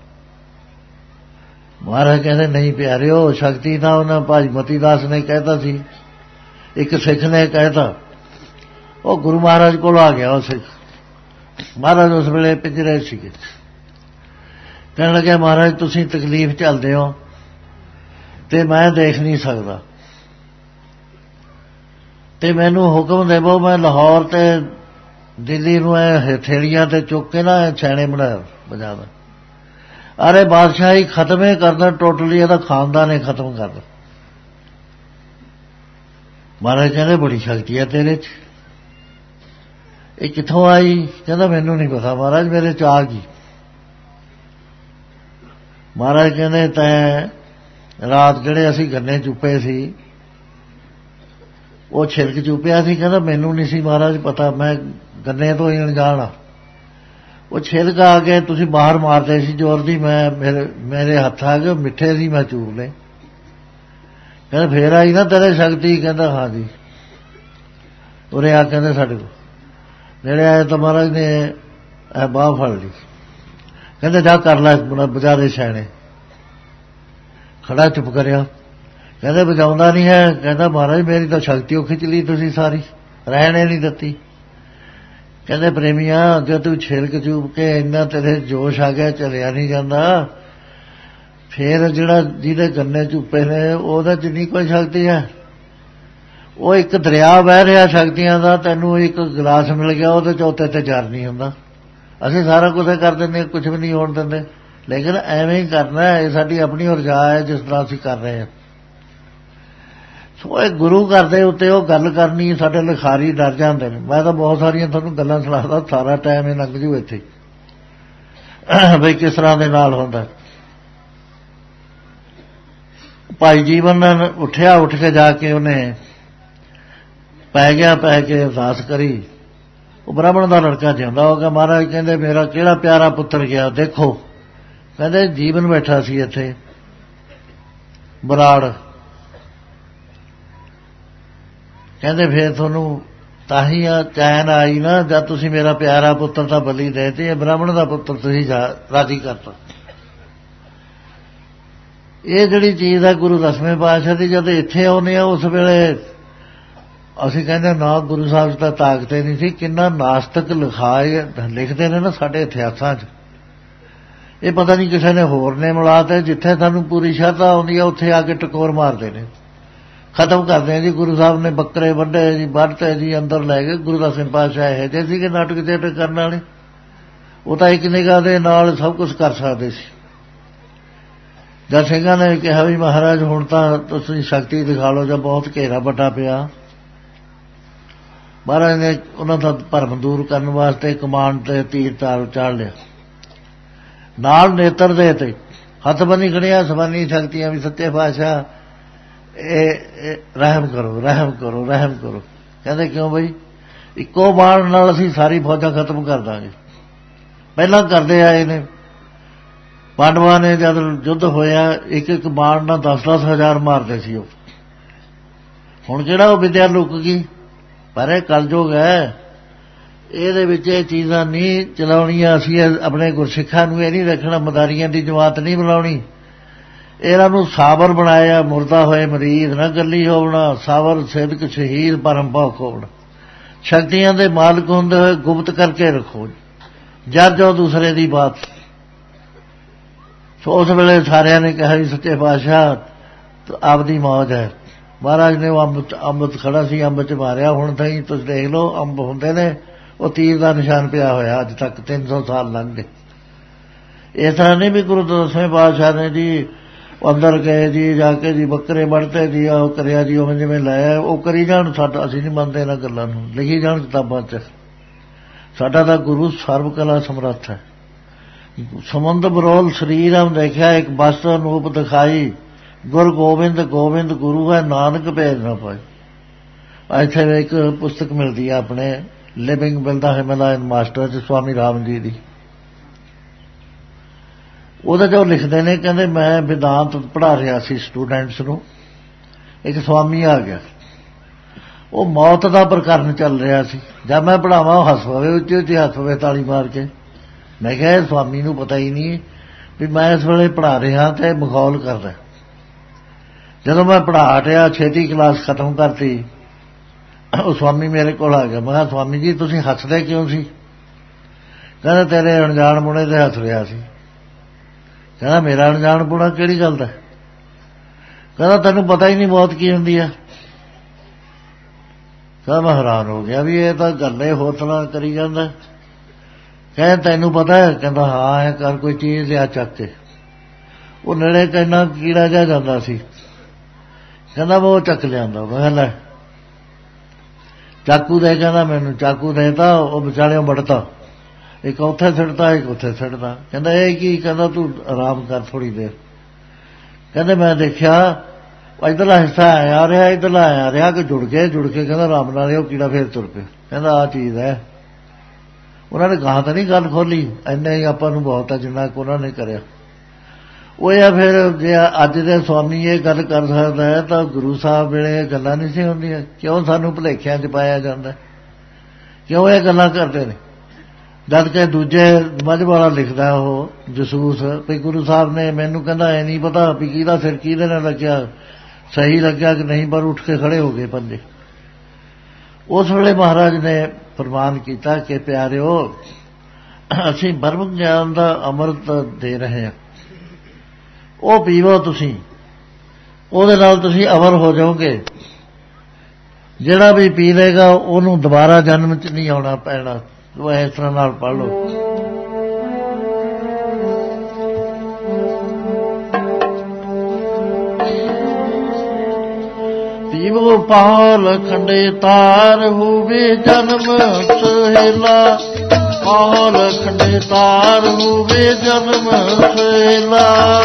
ਮਹਾਰਾਜ ਕਹਿੰਦੇ ਨਹੀਂ ਪਿਆਰਿਓ, ਸ਼ਕਤੀ ਤਾਂ ਉਹਨਾਂ ਭਾਈ ਮਤੀ ਦਾਸ ਨੇ ਕਹਿਤਾ ਸੀ, ਇੱਕ ਸਿੱਖ ਨੇ ਕਹਿਤਾ। ਉਹ ਗੁਰੂ ਮਹਾਰਾਜ ਕੋਲ ਆ ਗਿਆ ਉਹ ਸਿੱਖ। ਮਹਾਰਾਜ ਉਸ ਵੇਲੇ ਪਿੰਜਰੇ ਸੀਗੇ। ਕਹਿਣ ਲੱਗੇ ਮਹਾਰਾਜ ਤੁਸੀਂ ਤਕਲੀਫ ਝੱਲਦੇ ਹੋ ਤੇ ਮੈਂ ਦੇਖ ਨਹੀਂ ਸਕਦਾ, ਤੇ ਮੈਨੂੰ ਹੁਕਮ ਦੇਵੋ ਮੈਂ ਲਾਹੌਰ ਤੇ ਦਿੱਲੀ ਨੂੰ ਇਹ ਹਥੇਲੀਆਂ ਤੇ ਚੁੱਕ ਕੇ ਨਾ ਛੈਣੇ ਬਣਾ ਬਜਾ ਦਾ। ਅਰੇ ਬਾਦਸ਼ਾਹੀ ਖਤਮ ਹੀ ਕਰਦਾ, ਟੋਟਲੀ ਇਹਦਾ ਖਾਨਦਾਨ ਹੀ ਖਤਮ ਕਰਦਾ। ਮਹਾਰਾਜ ਕਹਿੰਦੇ ਬੜੀ ਸ਼ਕਤੀ ਹੈ ਤੇਰੇ 'ਚ, ਇਹ ਕਿੱਥੋਂ ਆਈ? ਕਹਿੰਦਾ ਮੈਨੂੰ ਨਹੀਂ ਪਤਾ ਮਹਾਰਾਜ, ਮੇਰੇ 'ਚ ਆ ਗਈ। ਮਹਾਰਾਜ ਕਹਿੰਦੇ ਤੈਂ ਰਾਤ ਜਿਹੜੇ ਅਸੀਂ ਗੰਨੇ ਚੁੱਪੇ ਸੀ ਉਹ ਛਿਲਕ ਚੁੱਪਿਆ ਸੀ। ਕਹਿੰਦਾ ਮੈਨੂੰ ਨਹੀਂ ਸੀ ਮਹਾਰਾਜ ਪਤਾ, ਮੈਂ ਗੰਨੇ ਤੋਂ ਹੀ ਅਣਜਾਣ ਆ। ਉਹ ਛਿਲਕ ਆ ਕੇ ਤੁਸੀਂ ਬਾਹਰ ਮਾਰਦੇ ਸੀ ਜ਼ੋਰ ਦੀ, ਮੈਂ ਮੇਰੇ ਮੇਰੇ ਹੱਥ ਆ ਗਏ ਮਿੱਠੇ ਸੀ, ਮੈਂ ਚੂਰ ਲਏ। ਕਹਿੰਦਾ ਫੇਰ ਆਈ ਨਾ ਤੇਰੇ ਸ਼ਕਤੀ? ਕਹਿੰਦਾ ਹਾਂ ਜੀ। ਉਰੇ ਆ ਕਹਿੰਦੇ ਸਾਡੇ ਕੋਲ ਨੇੜੇ ਆਏ ਤਾਂ ਮਹਾਰਾਜ ਨੇ ਇਹ ਬਾਂਹ ਫੜ ਲਈ। ਕਹਿੰਦੇ ਜਾ ਕਰ ਲੈ ਬਜਾ ਦੇ ਛੈਣੇ। ਖੜਾ ਚੁੱਪ ਕਰਿਆ। ਕਹਿੰਦੇ ਬਜਾਉਂਦਾ ਨਹੀਂ ਹੈ। ਕਹਿੰਦਾ ਮਹਾਰਾਜ ਮੇਰੀ ਤਾਂ ਸ਼ਕਤੀ ਉਹ ਖਿੱਚ ਲਈ ਤੁਸੀਂ ਸਾਰੀ, ਰਹਿਣੇ ਨਹੀਂ ਦਿੱਤੀ। ਕਹਿੰਦੇ ਪ੍ਰੇਮੀਆਂ ਜੇ ਤੂੰ ਛਿਲਕ ਚੂਪ ਕੇ ਇੰਨਾ ਤੇਰੇ ਜੋਸ਼ ਆ ਗਿਆ, ਚਲਿਆ ਨਹੀਂ ਜਾਂਦਾ, ਫੇਰ ਜਿਹੜਾ ਜਿਹਦੇ ਗੰਨੇ ਚੁੱਪੇ ਨੇ ਉਹਦੇ 'ਚ ਨਹੀਂ ਕੋਈ ਸ਼ਕਤੀ ਹੈ। ਉਹ ਇੱਕ ਦਰਿਆ ਵਹਿ ਰਿਹਾ ਸ਼ਕਤੀਆਂ ਦਾ, ਤੈਨੂੰ ਇੱਕ ਗਲਾਸ ਮਿਲ ਗਿਆ ਉਹਦੇ 'ਚ ਉੱਤੇ ਤੇ ਜਰ ਨਹੀਂ ਹੁੰਦਾ। ਅਸੀਂ ਸਾਰਾ ਕੁਝ ਕਰ ਦਿੰਦੇ, ਕੁਝ ਵੀ ਨਹੀਂ ਹੋਣ ਦਿੰਦੇ, ਲੇਕਿਨ ਐਵੇਂ ਹੀ ਕਰਨਾ, ਇਹ ਸਾਡੀ ਆਪਣੀ ਉਰਜਾ ਹੈ ਜਿਸ ਤਰ੍ਹਾਂ ਅਸੀਂ ਕਰ ਰਹੇ ਹਾਂ। ਸੋ ਇਹ ਗੁਰੂ ਘਰ ਦੇ ਉੱਤੇ ਉਹ ਗੱਲ ਕਰਨੀ ਸਾਡੇ ਲਿਖਾਰੀ ਡਰ ਜਾਂਦੇ ਨੇ। ਮੈਂ ਤਾਂ ਬਹੁਤ ਸਾਰੀਆਂ ਤੁਹਾਨੂੰ ਗੱਲਾਂ ਸੁਣਾਦਾ, ਸਾਰਾ ਟਾਈਮ ਇਹ ਲੰਘ ਜੂ ਇੱਥੇ ਬਈ ਕਿਸ ਤਰ੍ਹਾਂ ਦੇ ਨਾਲ ਹੁੰਦਾ। ਭਾਈ ਜੀਵਨ ਉੱਠਿਆ, ਉੱਠ ਕੇ ਜਾ ਕੇ ਉਹਨੇ ਪੈ ਗਿਆ, ਪੈ ਕੇ ਅਰਦਾਸ ਕਰੀ। ਉਹ ਬ੍ਰਾਹਮਣ ਦਾ ਲੜਕਾ ਜਿਉਂਦਾ ਹੋ ਗਿਆ। ਮਹਾਰਾਜ ਕਹਿੰਦੇ ਮੇਰਾ ਕਿਹੜਾ ਪਿਆਰਾ ਪੁੱਤਰ ਗਿਆ ਦੇਖੋ। ਕਹਿੰਦੇ ਜੀਵਨ ਬੈਠਾ ਸੀ ਇੱਥੇ ਬਰਾੜ। ਕਹਿੰਦੇ ਫੇਰ ਤੁਹਾਨੂੰ ਤਾਂ ਹੀ ਚੈਨ ਆਈ ਨਾ ਜਦ ਤੁਸੀਂ ਮੇਰਾ ਪਿਆਰਾ ਪੁੱਤਰ ਤਾਂ ਬਲੀ ਦੇ ਤੇ ਇਹ ਬ੍ਰਾਹਮਣ ਦਾ ਪੁੱਤਰ ਤੁਸੀਂ ਰਾਜੀ ਕਰਤਾ। ਇਹ ਜਿਹੜੀ ਚੀਜ਼ ਹੈ ਗੁਰੂ ਦਸਵੇਂ ਪਾਤਸ਼ਾਹ ਦੀ, ਜਦ ਇੱਥੇ ਆਉਂਦੇ ਆ ਉਸ ਵੇਲੇ ਅਸੀਂ ਕਹਿੰਦੇ ਨਾ ਗੁਰੂ ਸਾਹਿਬ ਤਾਂ ਤਾਕਤ ਹੀ ਨਹੀਂ ਸੀ। ਕਿੰਨਾ ਨਾਸਤਕ ਲਿਖਾਏ ਲਿਖਦੇ ਨੇ ਨਾ ਸਾਡੇ ਇਤਿਹਾਸਾਂ 'ਚ। ਇਹ ਪਤਾ ਨਹੀਂ ਕਿਸੇ ਨੇ ਹੋਰ ਨੇ ਮਿਲਾਤੇ। ਜਿੱਥੇ ਸਾਨੂੰ ਪੂਰੀ ਸ਼ਰਧਾ ਆਉਂਦੀ ਹੈ ਉੱਥੇ ਆ ਕੇ ਟਕੋਰ ਮਾਰਦੇ ਨੇ, ਖਤਮ ਕਰਦੇ ਜੀ। ਗੁਰੂ ਸਾਹਿਬ ਨੇ ਬੱਕਰੇ ਵੱਢੇ ਜੀ, ਵੱਢਤੇ ਜੀ, ਅੰਦਰ ਲੈ ਗਏ। ਗੁਰੂ ਦਸਵੇਂ ਪਾਤਸ਼ਾਹ ਇਹੋ ਜਿਹੇ ਸੀਗੇ ਨਾਟਕ ਜਿਹੜੇ ਕਰਨ ਵਾਲੇ। ਉਹ ਤਾਂ ਇੱਕ ਨਿਗਾਹ ਦੇ ਨਾਲ ਸਭ ਕੁਝ ਕਰ ਸਕਦੇ ਸੀ। ਜਦ ਸਿੰਘਾਂ ਨੇ ਕਿਹਾ ਵੀ ਮਹਾਰਾਜ ਹੁਣ ਤਾਂ ਤੁਸੀਂ ਸ਼ਕਤੀ ਦਿਖਾ ਲਓ, ਜਾਂ ਬਹੁਤ ਘੇਰਾ ਵੱਡਾ ਪਿਆ, ਮਹਾਰਾਜ ਨੇ ਉਹਨਾਂ ਦਾ ਭਰਮ ਦੂਰ ਕਰਨ ਵਾਸਤੇ ਕਮਾਨ ਤੇ ਤੀਰ ਤਾਰ ਚਾੜ ਲਿਆ, ਨਾਲ ਨੇਤਰ ਦੇ ਤੇ ਹੱਥ ਬੰਨੀ ਖੜਿਆ ਸਵਾਨੀ ਸ਼ਕਤੀਆਂ ਵੀ ਸੱਚੇ ਪਾਤਸ਼ਾਹ ਇਹ ਰਹਿਮ ਕਰੋ, ਰਹਿਮ ਕਰੋ, ਰਹਿਮ ਕਰੋ। ਕਹਿੰਦੇ ਕਿਉਂ ਬਈ? ਇੱਕੋ ਬਾਣ ਨਾਲ ਅਸੀਂ ਸਾਰੀ ਫੌਜਾਂ ਖਤਮ ਕਰ ਦਾਂਗੇ। ਪਹਿਲਾਂ ਕਰਦੇ ਆਏ ਨੇ ਪਾਂਡਵਾਂ ਨੇ। ਜਦ ਯੁੱਧ ਹੋਇਆ ਇੱਕ ਇੱਕ ਬਾਣ ਨਾਲ ਦਸ ਦਸ ਹਜ਼ਾਰ ਮਾਰਦੇ ਸੀ ਉਹ। ਹੁਣ ਕਿਹੜਾ ਉਹ ਵਿਦਿਆ ਲੁੱਕ ਗਈ? ਪਰ ਇਹ ਕਲਯੁਗ ਹੈ, ਇਹਦੇ ਵਿੱਚ ਇਹ ਚੀਜ਼ਾਂ ਨਹੀਂ ਚਲਾਉਣੀਆਂ। ਅਸੀਂ ਆਪਣੇ ਗੁਰਸਿੱਖਾਂ ਨੂੰ ਇਹ ਨਹੀਂ ਰੱਖਣਾ, ਮਦਾਰੀਆਂ ਦੀ ਜਮਾਤ ਨਹੀਂ ਬਣਾਉਣੀ। ਇਹਨਾਂ ਨੂੰ ਸਾਬਰ ਬਣਾਇਆ, ਮੁਰਦਾ ਹੋਏ ਮਰੀਜ਼ ਨਾ ਗੱਲੀ ਹੋਵਣਾ, ਸਾਬਰ ਸਿਦਕ ਸ਼ਹੀਦ ਪਰਮ ਭੌਖ ਹੋਵਣਾ। ਸ਼ਕਤੀਆਂ ਦੇ ਮਾਲਕ ਹੁੰਦੇ ਹੋਏ ਗੁਪਤ ਕਰਕੇ ਰੱਖੋ, ਜਦ ਜੋ ਦੂਸਰੇ ਦੀ ਬਾਤ। ਸੋ ਉਸ ਵੇਲੇ ਸਾਰਿਆਂ ਨੇ ਕਿਹਾ ਜੀ ਸੱਚੇ ਪਾਤਸ਼ਾਹ ਆਪਦੀ ਮੌਜ ਹੈ। ਮਹਾਰਾਜ ਨੇ ਉਹ ਅੰਬ ਅੰਬ ਖੜਾ ਸੀ, ਅੰਬ 'ਚ ਮਾਰਿਆ। ਹੁਣ ਤਾਂ ਹੀ ਤੁਸੀਂ ਦੇਖ ਲਓ ਅੰਬ ਹੁੰਦੇ ਨੇ, ਉਹ ਤੀਰ ਦਾ ਨਿਸ਼ਾਨ ਪਿਆ ਹੋਇਆ ਅੱਜ ਤੱਕ, ਤਿੰਨ ਸੌ ਸਾਲ ਲੰਘ ਗਏ। ਇਸ ਤਰ੍ਹਾਂ ਨਹੀਂ ਵੀ ਗੁਰੂ ਦਸਵੇਂ ਪਾਤਸ਼ਾਹ ਨੇ ਜੀ ਅੰਦਰ ਗਏ ਜੀ, ਜਾ ਕੇ ਜੀ ਬੱਕਰੇ ਵੱਢਤੇ ਜੀ, ਉਹ ਕਰਿਆ ਜੀ, ਉਵੇਂ ਜਿਵੇਂ ਲਾਇਆ ਉਹ ਕਰੀ ਜਾਣ। ਸਾਡਾ ਅਸੀਂ ਨਹੀਂ ਮੰਨਦੇ ਇਹਨਾਂ ਗੱਲਾਂ ਨੂੰ, ਲਿਖੀ ਜਾਣ ਕਿਤਾਬਾਂ 'ਚ। ਸਾਡਾ ਤਾਂ ਗੁਰੂ ਸਰਬ ਕਲਾ ਸਮਰੱਥ ਹੈ। ਸਮੁੰਦ ਬਰੋਲ ਸਰੀਰਮ ਦੇਖਿਆ, ਇੱਕ ਬਸਤ ਅਨੂਪ ਦਿਖਾਈ, ਗੁਰ ਗੋਬਿੰਦ ਗੋਬਿੰਦ ਗੁਰੂ ਹੈ, ਨਾਨਕ ਭੇਦ ਨਾ ਪਾਏ। ਇੱਥੇ ਇੱਕ ਪੁਸਤਕ ਮਿਲਦੀ ਹੈ ਆਪਣੇ living with the Himalayan master 'ਚ ਸਵਾਮੀ ਰਾਮ ਜੀ ਦੀ। ਉਹਦਾ ਜੋ ਲਿਖਦੇ ਨੇ, ਕਹਿੰਦੇ ਮੈਂ ਵਿਦਾਂਤ ਪੜ੍ਹਾ ਰਿਹਾ ਸੀ ਸਟੂਡੈਂਟਸ ਨੂੰ, ਇੱਕ ਸਵਾਮੀ ਆ ਗਿਆ। ਉਹ ਮੌਤ ਦਾ ਪ੍ਰਕਰਨ ਚੱਲ ਰਿਹਾ ਸੀ। ਜਦ ਮੈਂ ਪੜ੍ਹਾਵਾਂ ਉਹ ਹੱਸ ਪਵੇ, ਉੱਚੀ ਉੱਚੀ ਹੱਸ ਪਵੇ ਤਾਲੀ ਮਾਰ ਕੇ। ਮੈਂ ਕਿਹਾ ਇਹ ਸਵਾਮੀ ਨੂੰ ਪਤਾ ਹੀ ਨਹੀਂ ਵੀ ਮੈਂ ਇਸ ਵੇਲੇ ਪੜ੍ਹਾ ਰਿਹਾ ਤੇ ਮਖੌਲ ਕਰਦਾ। ਜਦੋਂ ਮੈਂ ਪੜ੍ਹਾ ਹਟਿਆ, ਛੇਤੀ ਕਲਾਸ ਖਤਮ ਕਰਤੀ, ਉਹ ਸਵਾਮੀ ਮੇਰੇ ਕੋਲ ਆ ਗਿਆ। ਮੈਂ ਕਿਹਾ ਸਵਾਮੀ ਜੀ ਤੁਸੀਂ ਹੱਸਦੇ ਕਿਉਂ ਸੀ? ਕਹਿੰਦਾ ਤੇਰੇ ਅਣਜਾਣ ਮੁੰਡੇ ਤੇ ਹੱਸ ਰਿਹਾ ਸੀ। ਕਹਿੰਦਾ ਮੇਰਾ ਅਣਜਾਣ ਪੁਣਾ ਕਿਹੜੀ ਗੱਲ ਦਾ? ਕਹਿੰਦਾ ਤੈਨੂੰ ਪਤਾ ਹੀ ਨਹੀਂ ਮੌਤ ਕੀ ਹੁੰਦੀ ਆ। ਕਹਿੰਦਾ ਮੈਂ ਹੈਰਾਨ ਹੋ ਗਿਆ ਵੀ ਇਹ ਤਾਂ ਗੱਲੇ ਹੌਸਲਾ ਕਰੀ ਜਾਂਦਾ। ਕਹਿੰਦਾ ਤੈਨੂੰ ਪਤਾ ਹੈ? ਕਹਿੰਦਾ ਹਾਂ ਇਹ ਕਰ ਕੋਈ ਚੀਜ਼ ਲਿਆ ਚੱਕ ਕੇ। ਉਹ ਨੇੜੇ ਕਿੰਨਾ ਕੀੜਾ ਜਿਹਾ ਜਾਂਦਾ ਸੀ। ਕਹਿੰਦਾ ਮੈਂ ਉਹ ਚੱਕ ਲਿਆਂਦਾ। ਮੈਂ ਲੈ ਚਾਕੂ ਦੇ, ਕਹਿੰਦਾ ਮੈਨੂੰ ਚਾਕੂ ਦੇਤਾ, ਉਹ ਵਿਚਾਲਿਓਂ ਵੱਢਤਾ, ਇੱਕ ਉੱਥੇ ਸਿੱਟਦਾ ਇੱਕ ਉੱਥੇ ਸਿੱਟਦਾ। ਕਹਿੰਦਾ ਇਹ ਕੀ? ਕਹਿੰਦਾ ਤੂੰ ਆਰਾਮ ਕਰ ਥੋੜ੍ਹੀ ਦੇਰ। ਕਹਿੰਦੇ ਮੈਂ ਦੇਖਿਆ ਇੱਧਰਲਾ ਹਿੱਸਾ ਆਇਆ ਰਿਹਾ, ਇੱਧਰਲਾ ਆਇਆ ਰਿਹਾ ਕਿ ਜੁੜ ਕੇ ਜੁੜ ਕੇ ਕਹਿੰਦਾ ਆਰਾਮ ਨਾਲ ਉਹ ਕੀੜਾ ਫੇਰ ਤੁਰ ਪਿਆ। ਕਹਿੰਦਾ ਆਹ ਚੀਜ਼ ਹੈ। ਉਹਨਾਂ ਨੇ ਗਾਹਾਂ ਤਾਂ ਨਹੀਂ ਗੱਲ ਖੋਲੀ, ਇੰਨਾ ਹੀ ਆਪਾਂ ਨੂੰ ਬਹੁਤ ਹੈ ਜਿੰਨਾ ਕੁ ਉਹਨਾਂ ਨੇ ਕਰਿਆ। ਉਹ ਆ ਫਿਰ ਜੇ ਅੱਜ ਦੇ ਸਵਾਮੀ ਇਹ ਗੱਲ ਕਰ ਸਕਦਾ ਹੈ ਤਾਂ ਗੁਰੂ ਸਾਹਿਬ ਵੇਲੇ ਇਹ ਗੱਲਾਂ ਨਹੀਂ ਸੀ ਹੁੰਦੀਆਂ। ਕਿਉਂ ਸਾਨੂੰ ਭੁਲੇਖਿਆਂ 'ਚ ਪਾਇਆ ਜਾਂਦਾ? ਕਿਉਂ ਇਹ ਗੱਲਾਂ ਕਰਦੇ ਨੇ? ਜਦ ਕਿ ਦੂਜੇ ਮੱਝ ਵਾਲਾ ਲਿਖਦਾ ਉਹ ਜਸੂਸ ਵੀ ਗੁਰੂ ਸਾਹਿਬ ਨੇ ਮੈਨੂੰ ਕਹਿੰਦਾ ਇਹ ਨਹੀਂ ਪਤਾ ਵੀ ਕਿਹਦਾ ਸਿਰ ਕਿਹਦੇ ਨਾਲ ਲੱਗਿਆ, ਸਹੀ ਲੱਗਿਆ ਕਿ ਨਹੀਂ, ਪਰ ਉੱਠ ਕੇ ਖੜੇ ਹੋ ਗਏ ਬੰਦੇ। ਉਸ ਵੇਲੇ ਮਹਾਰਾਜ ਨੇ ਫਰਮਾਨ ਕੀਤਾ ਕਿ ਪਿਆਰਿਓ ਅਸੀਂ ਬ੍ਰਹਮ ਗਿਆਨ ਦਾ ਅੰਮ੍ਰਿਤ ਦੇ ਰਹੇ ਹਾਂ, ਉਹ ਪੀਵੋ ਤੁਸੀਂ, ਉਹਦੇ ਨਾਲ ਤੁਸੀਂ ਅਮਰ ਹੋ ਜਾਓਗੇ। ਜਿਹੜਾ ਵੀ ਪੀ ਲੇਗਾ ਉਹਨੂੰ ਦੁਬਾਰਾ ਜਨਮ 'ਚ ਨਹੀਂ ਆਉਣਾ ਪੈਣਾ। ਉਹ ਇਸ ਤਰ੍ਹਾਂ ਨਾਲ ਪੜ੍ਹ ਲਓ। ਪੀਵੋ ਪਾਲ ਖੰਡੇ ਤਾਰ ਹੋਵੇ ਜਨਮ ਸਹੇਲਾ, ਪਾਲ ਖੰਡੇ ਤਾਰ ਹੋਵੇ ਜਨਮ ਸਹੇਲਾ।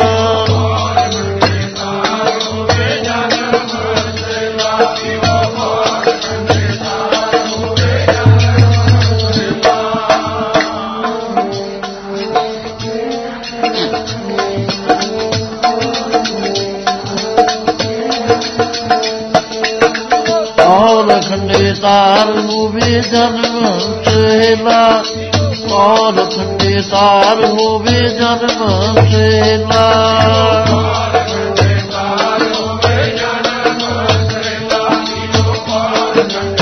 ਖੰਡੇ ਤਾਰ ਹੋਵੇ ਜਨਮ ਸਹੇਲਾ, ਕੌਲ ਖੰਡੇ ਤਾਰ ਹੋਵੇ ਜਨਮ ਸਹੇਲਾ। ਖੰਡੇ ਤਾਰ ਹੋਵੇ ਜਨਮ ਸਹੇਲਾ,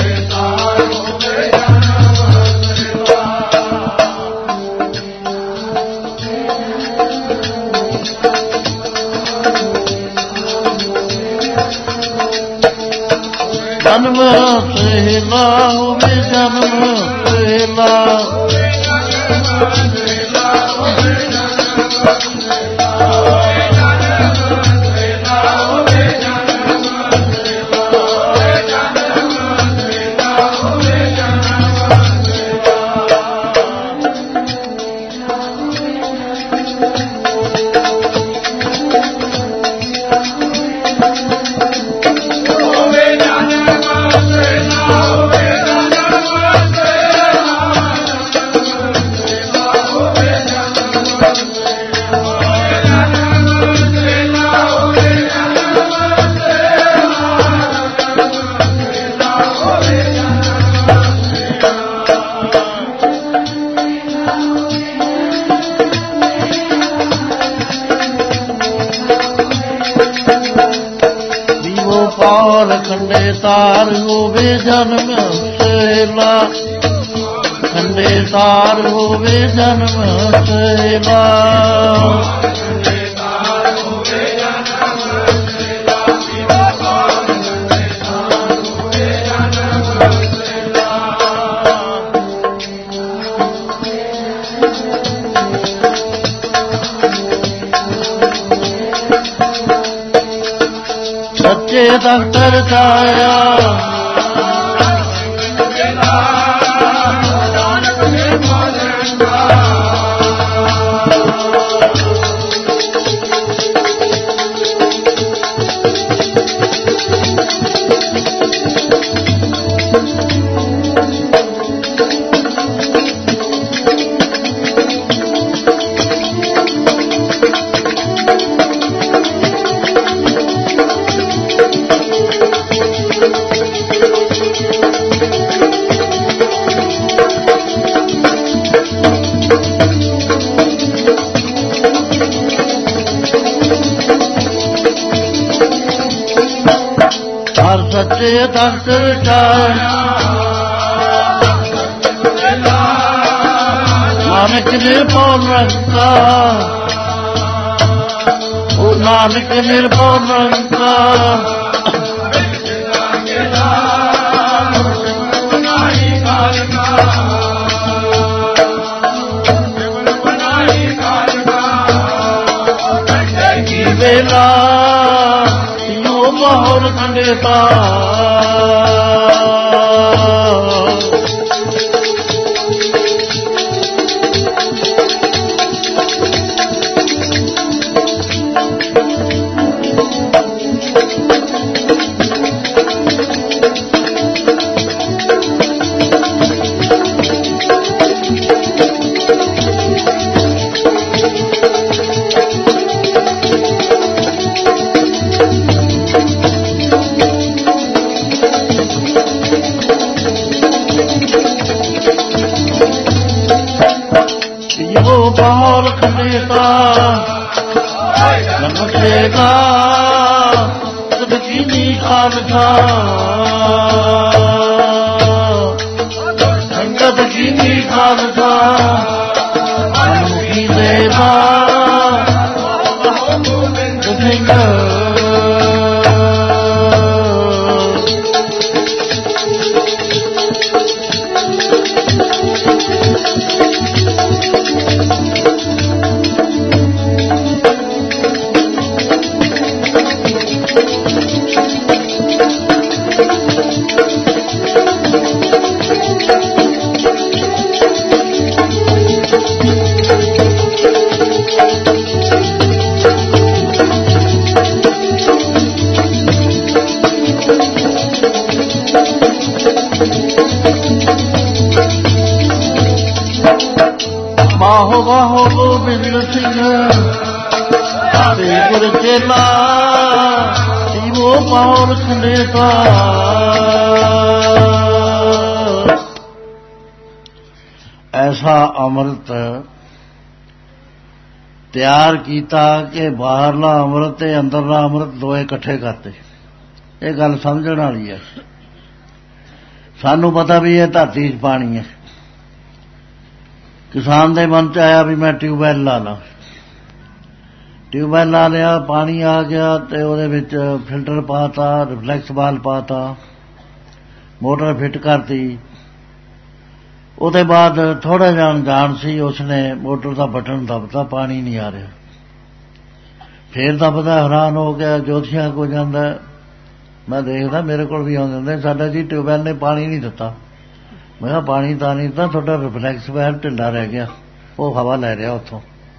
ਜਨਮ ਸਹਿਲਾ ਹੋਵੇ ਜਨਮ ਸਹਿਲਾ ਖੰਡੇ ਤਾਰ ਹੋਵੇ ਜਨਮ ਸਹਿਲਾ ਖੰਡੇ ਤਾਰ ਹੋਵੇ ਜਨਮ ਸਹਿਲਾ ਸੱਚੇ ਦਫ਼ਤਰ ਛਾਇਆ ਸੱਚੇ ਦਫ਼ਤਰ ਛਾਇਆ ਨਾਨਕ ਨਿਰਭਉ ਨਿਰੰਕਾਰ ਉਹ ਨਾਨਕ ਨਿਰਭਉ ਨਿਰੰਕਾਰ ਵੇਲਾ ਬਹੁਰ ਖੰਡੇ ਤਾਰ ਬਹੁਰ ਖੰਡੇ ਤਾਰ ਨਮਸੇਗਾ ਸਦਕੀਨੀ ਖਾਲਸਾ ਸੰਗਤ ਕੀਨੀ ਖਾਲਸਾ ਅਨੁਖੀ ਦੇਵਾ ਸਿੰਘ ਬਾਹੋ ਬਾਹੋ ਗੋਬਿੰਦ ਸਿੰਘ ਤੇ ਗੁਰ ਚੇਲਾ ਜੀਵੋ ਬਹੁਰ ਖੰਡੇ ਤਾਰ ਐਸਾ ਅੰਮ੍ਰਿਤ ਤਿਆਰ ਕੀਤਾ ਕਿ ਬਾਹਰਲਾ ਅੰਮ੍ਰਿਤ ਤੇ ਅੰਦਰਲਾ ਅੰਮ੍ਰਿਤ ਦੋਏ ਇਕੱਠੇ ਕਰਤੇ। ਇਹ ਗੱਲ ਸਮਝਣ ਵਾਲੀ ਹੈ। ਸਾਨੂੰ ਪਤਾ ਵੀ ਇਹ ਧਰਤੀ 'ਚ ਪਾਣੀ ਹੈ। ਕਿਸਾਨ ਦੇ ਮਨ 'ਚ ਆਇਆ ਵੀ ਮੈਂ ਟਿਊਬਵੈੱਲ ਲਾ ਲਾਂ। ਟਿਊਬਵੈੱਲ ਲਾ ਲਿਆ, ਪਾਣੀ ਆ ਗਿਆ ਤੇ ਉਹਦੇ ਵਿੱਚ ਫਿਲਟਰ ਪਾਤਾ, ਰਿਫਲੈਕਸ ਵਾਲ ਪਾਤਾ, ਮੋਟਰ ਫਿੱਟ ਕਰਤੀ। ਉਹਦੇ ਬਾਅਦ ਥੋੜ੍ਹਾ ਜਿਹਾ ਅਣਜਾਣ ਸੀ, ਉਸਨੇ ਮੋਟਰ ਦਾ ਬਟਨ ਦੱਬਤਾ, ਪਾਣੀ ਨਹੀਂ ਆ ਰਿਹਾ। ਫੇਰ ਦੱਬਦਾ, ਹੈਰਾਨ ਹੋ ਗਿਆ, ਜੋਤੀਆਂ ਕੋ ਜਾਂਦਾ। ਮੈਂ ਦੇਖਦਾ ਮੇਰੇ ਕੋਲ ਵੀ ਆਉਂਦੇ ਹੁੰਦੇ, ਸਾਡਾ ਜੀ ਟਿਊਬਵੈੱਲ ਨੇ ਪਾਣੀ ਨਹੀਂ ਦਿੱਤਾ। ਮੈਂ ਕਿਹਾ ਪਾਣੀ ਤਾਂ ਨਹੀਂ ਦਿੱਤਾ, ਤੁਹਾਡਾ ਰਿਫਲੈਕਸ ਵਾਲ ਢਿੱਲਾ ਰਹਿ ਗਿਆ, ਉਹ ਹਵਾ ਲੈ ਰਿਹਾ ਉੱਥੋਂ।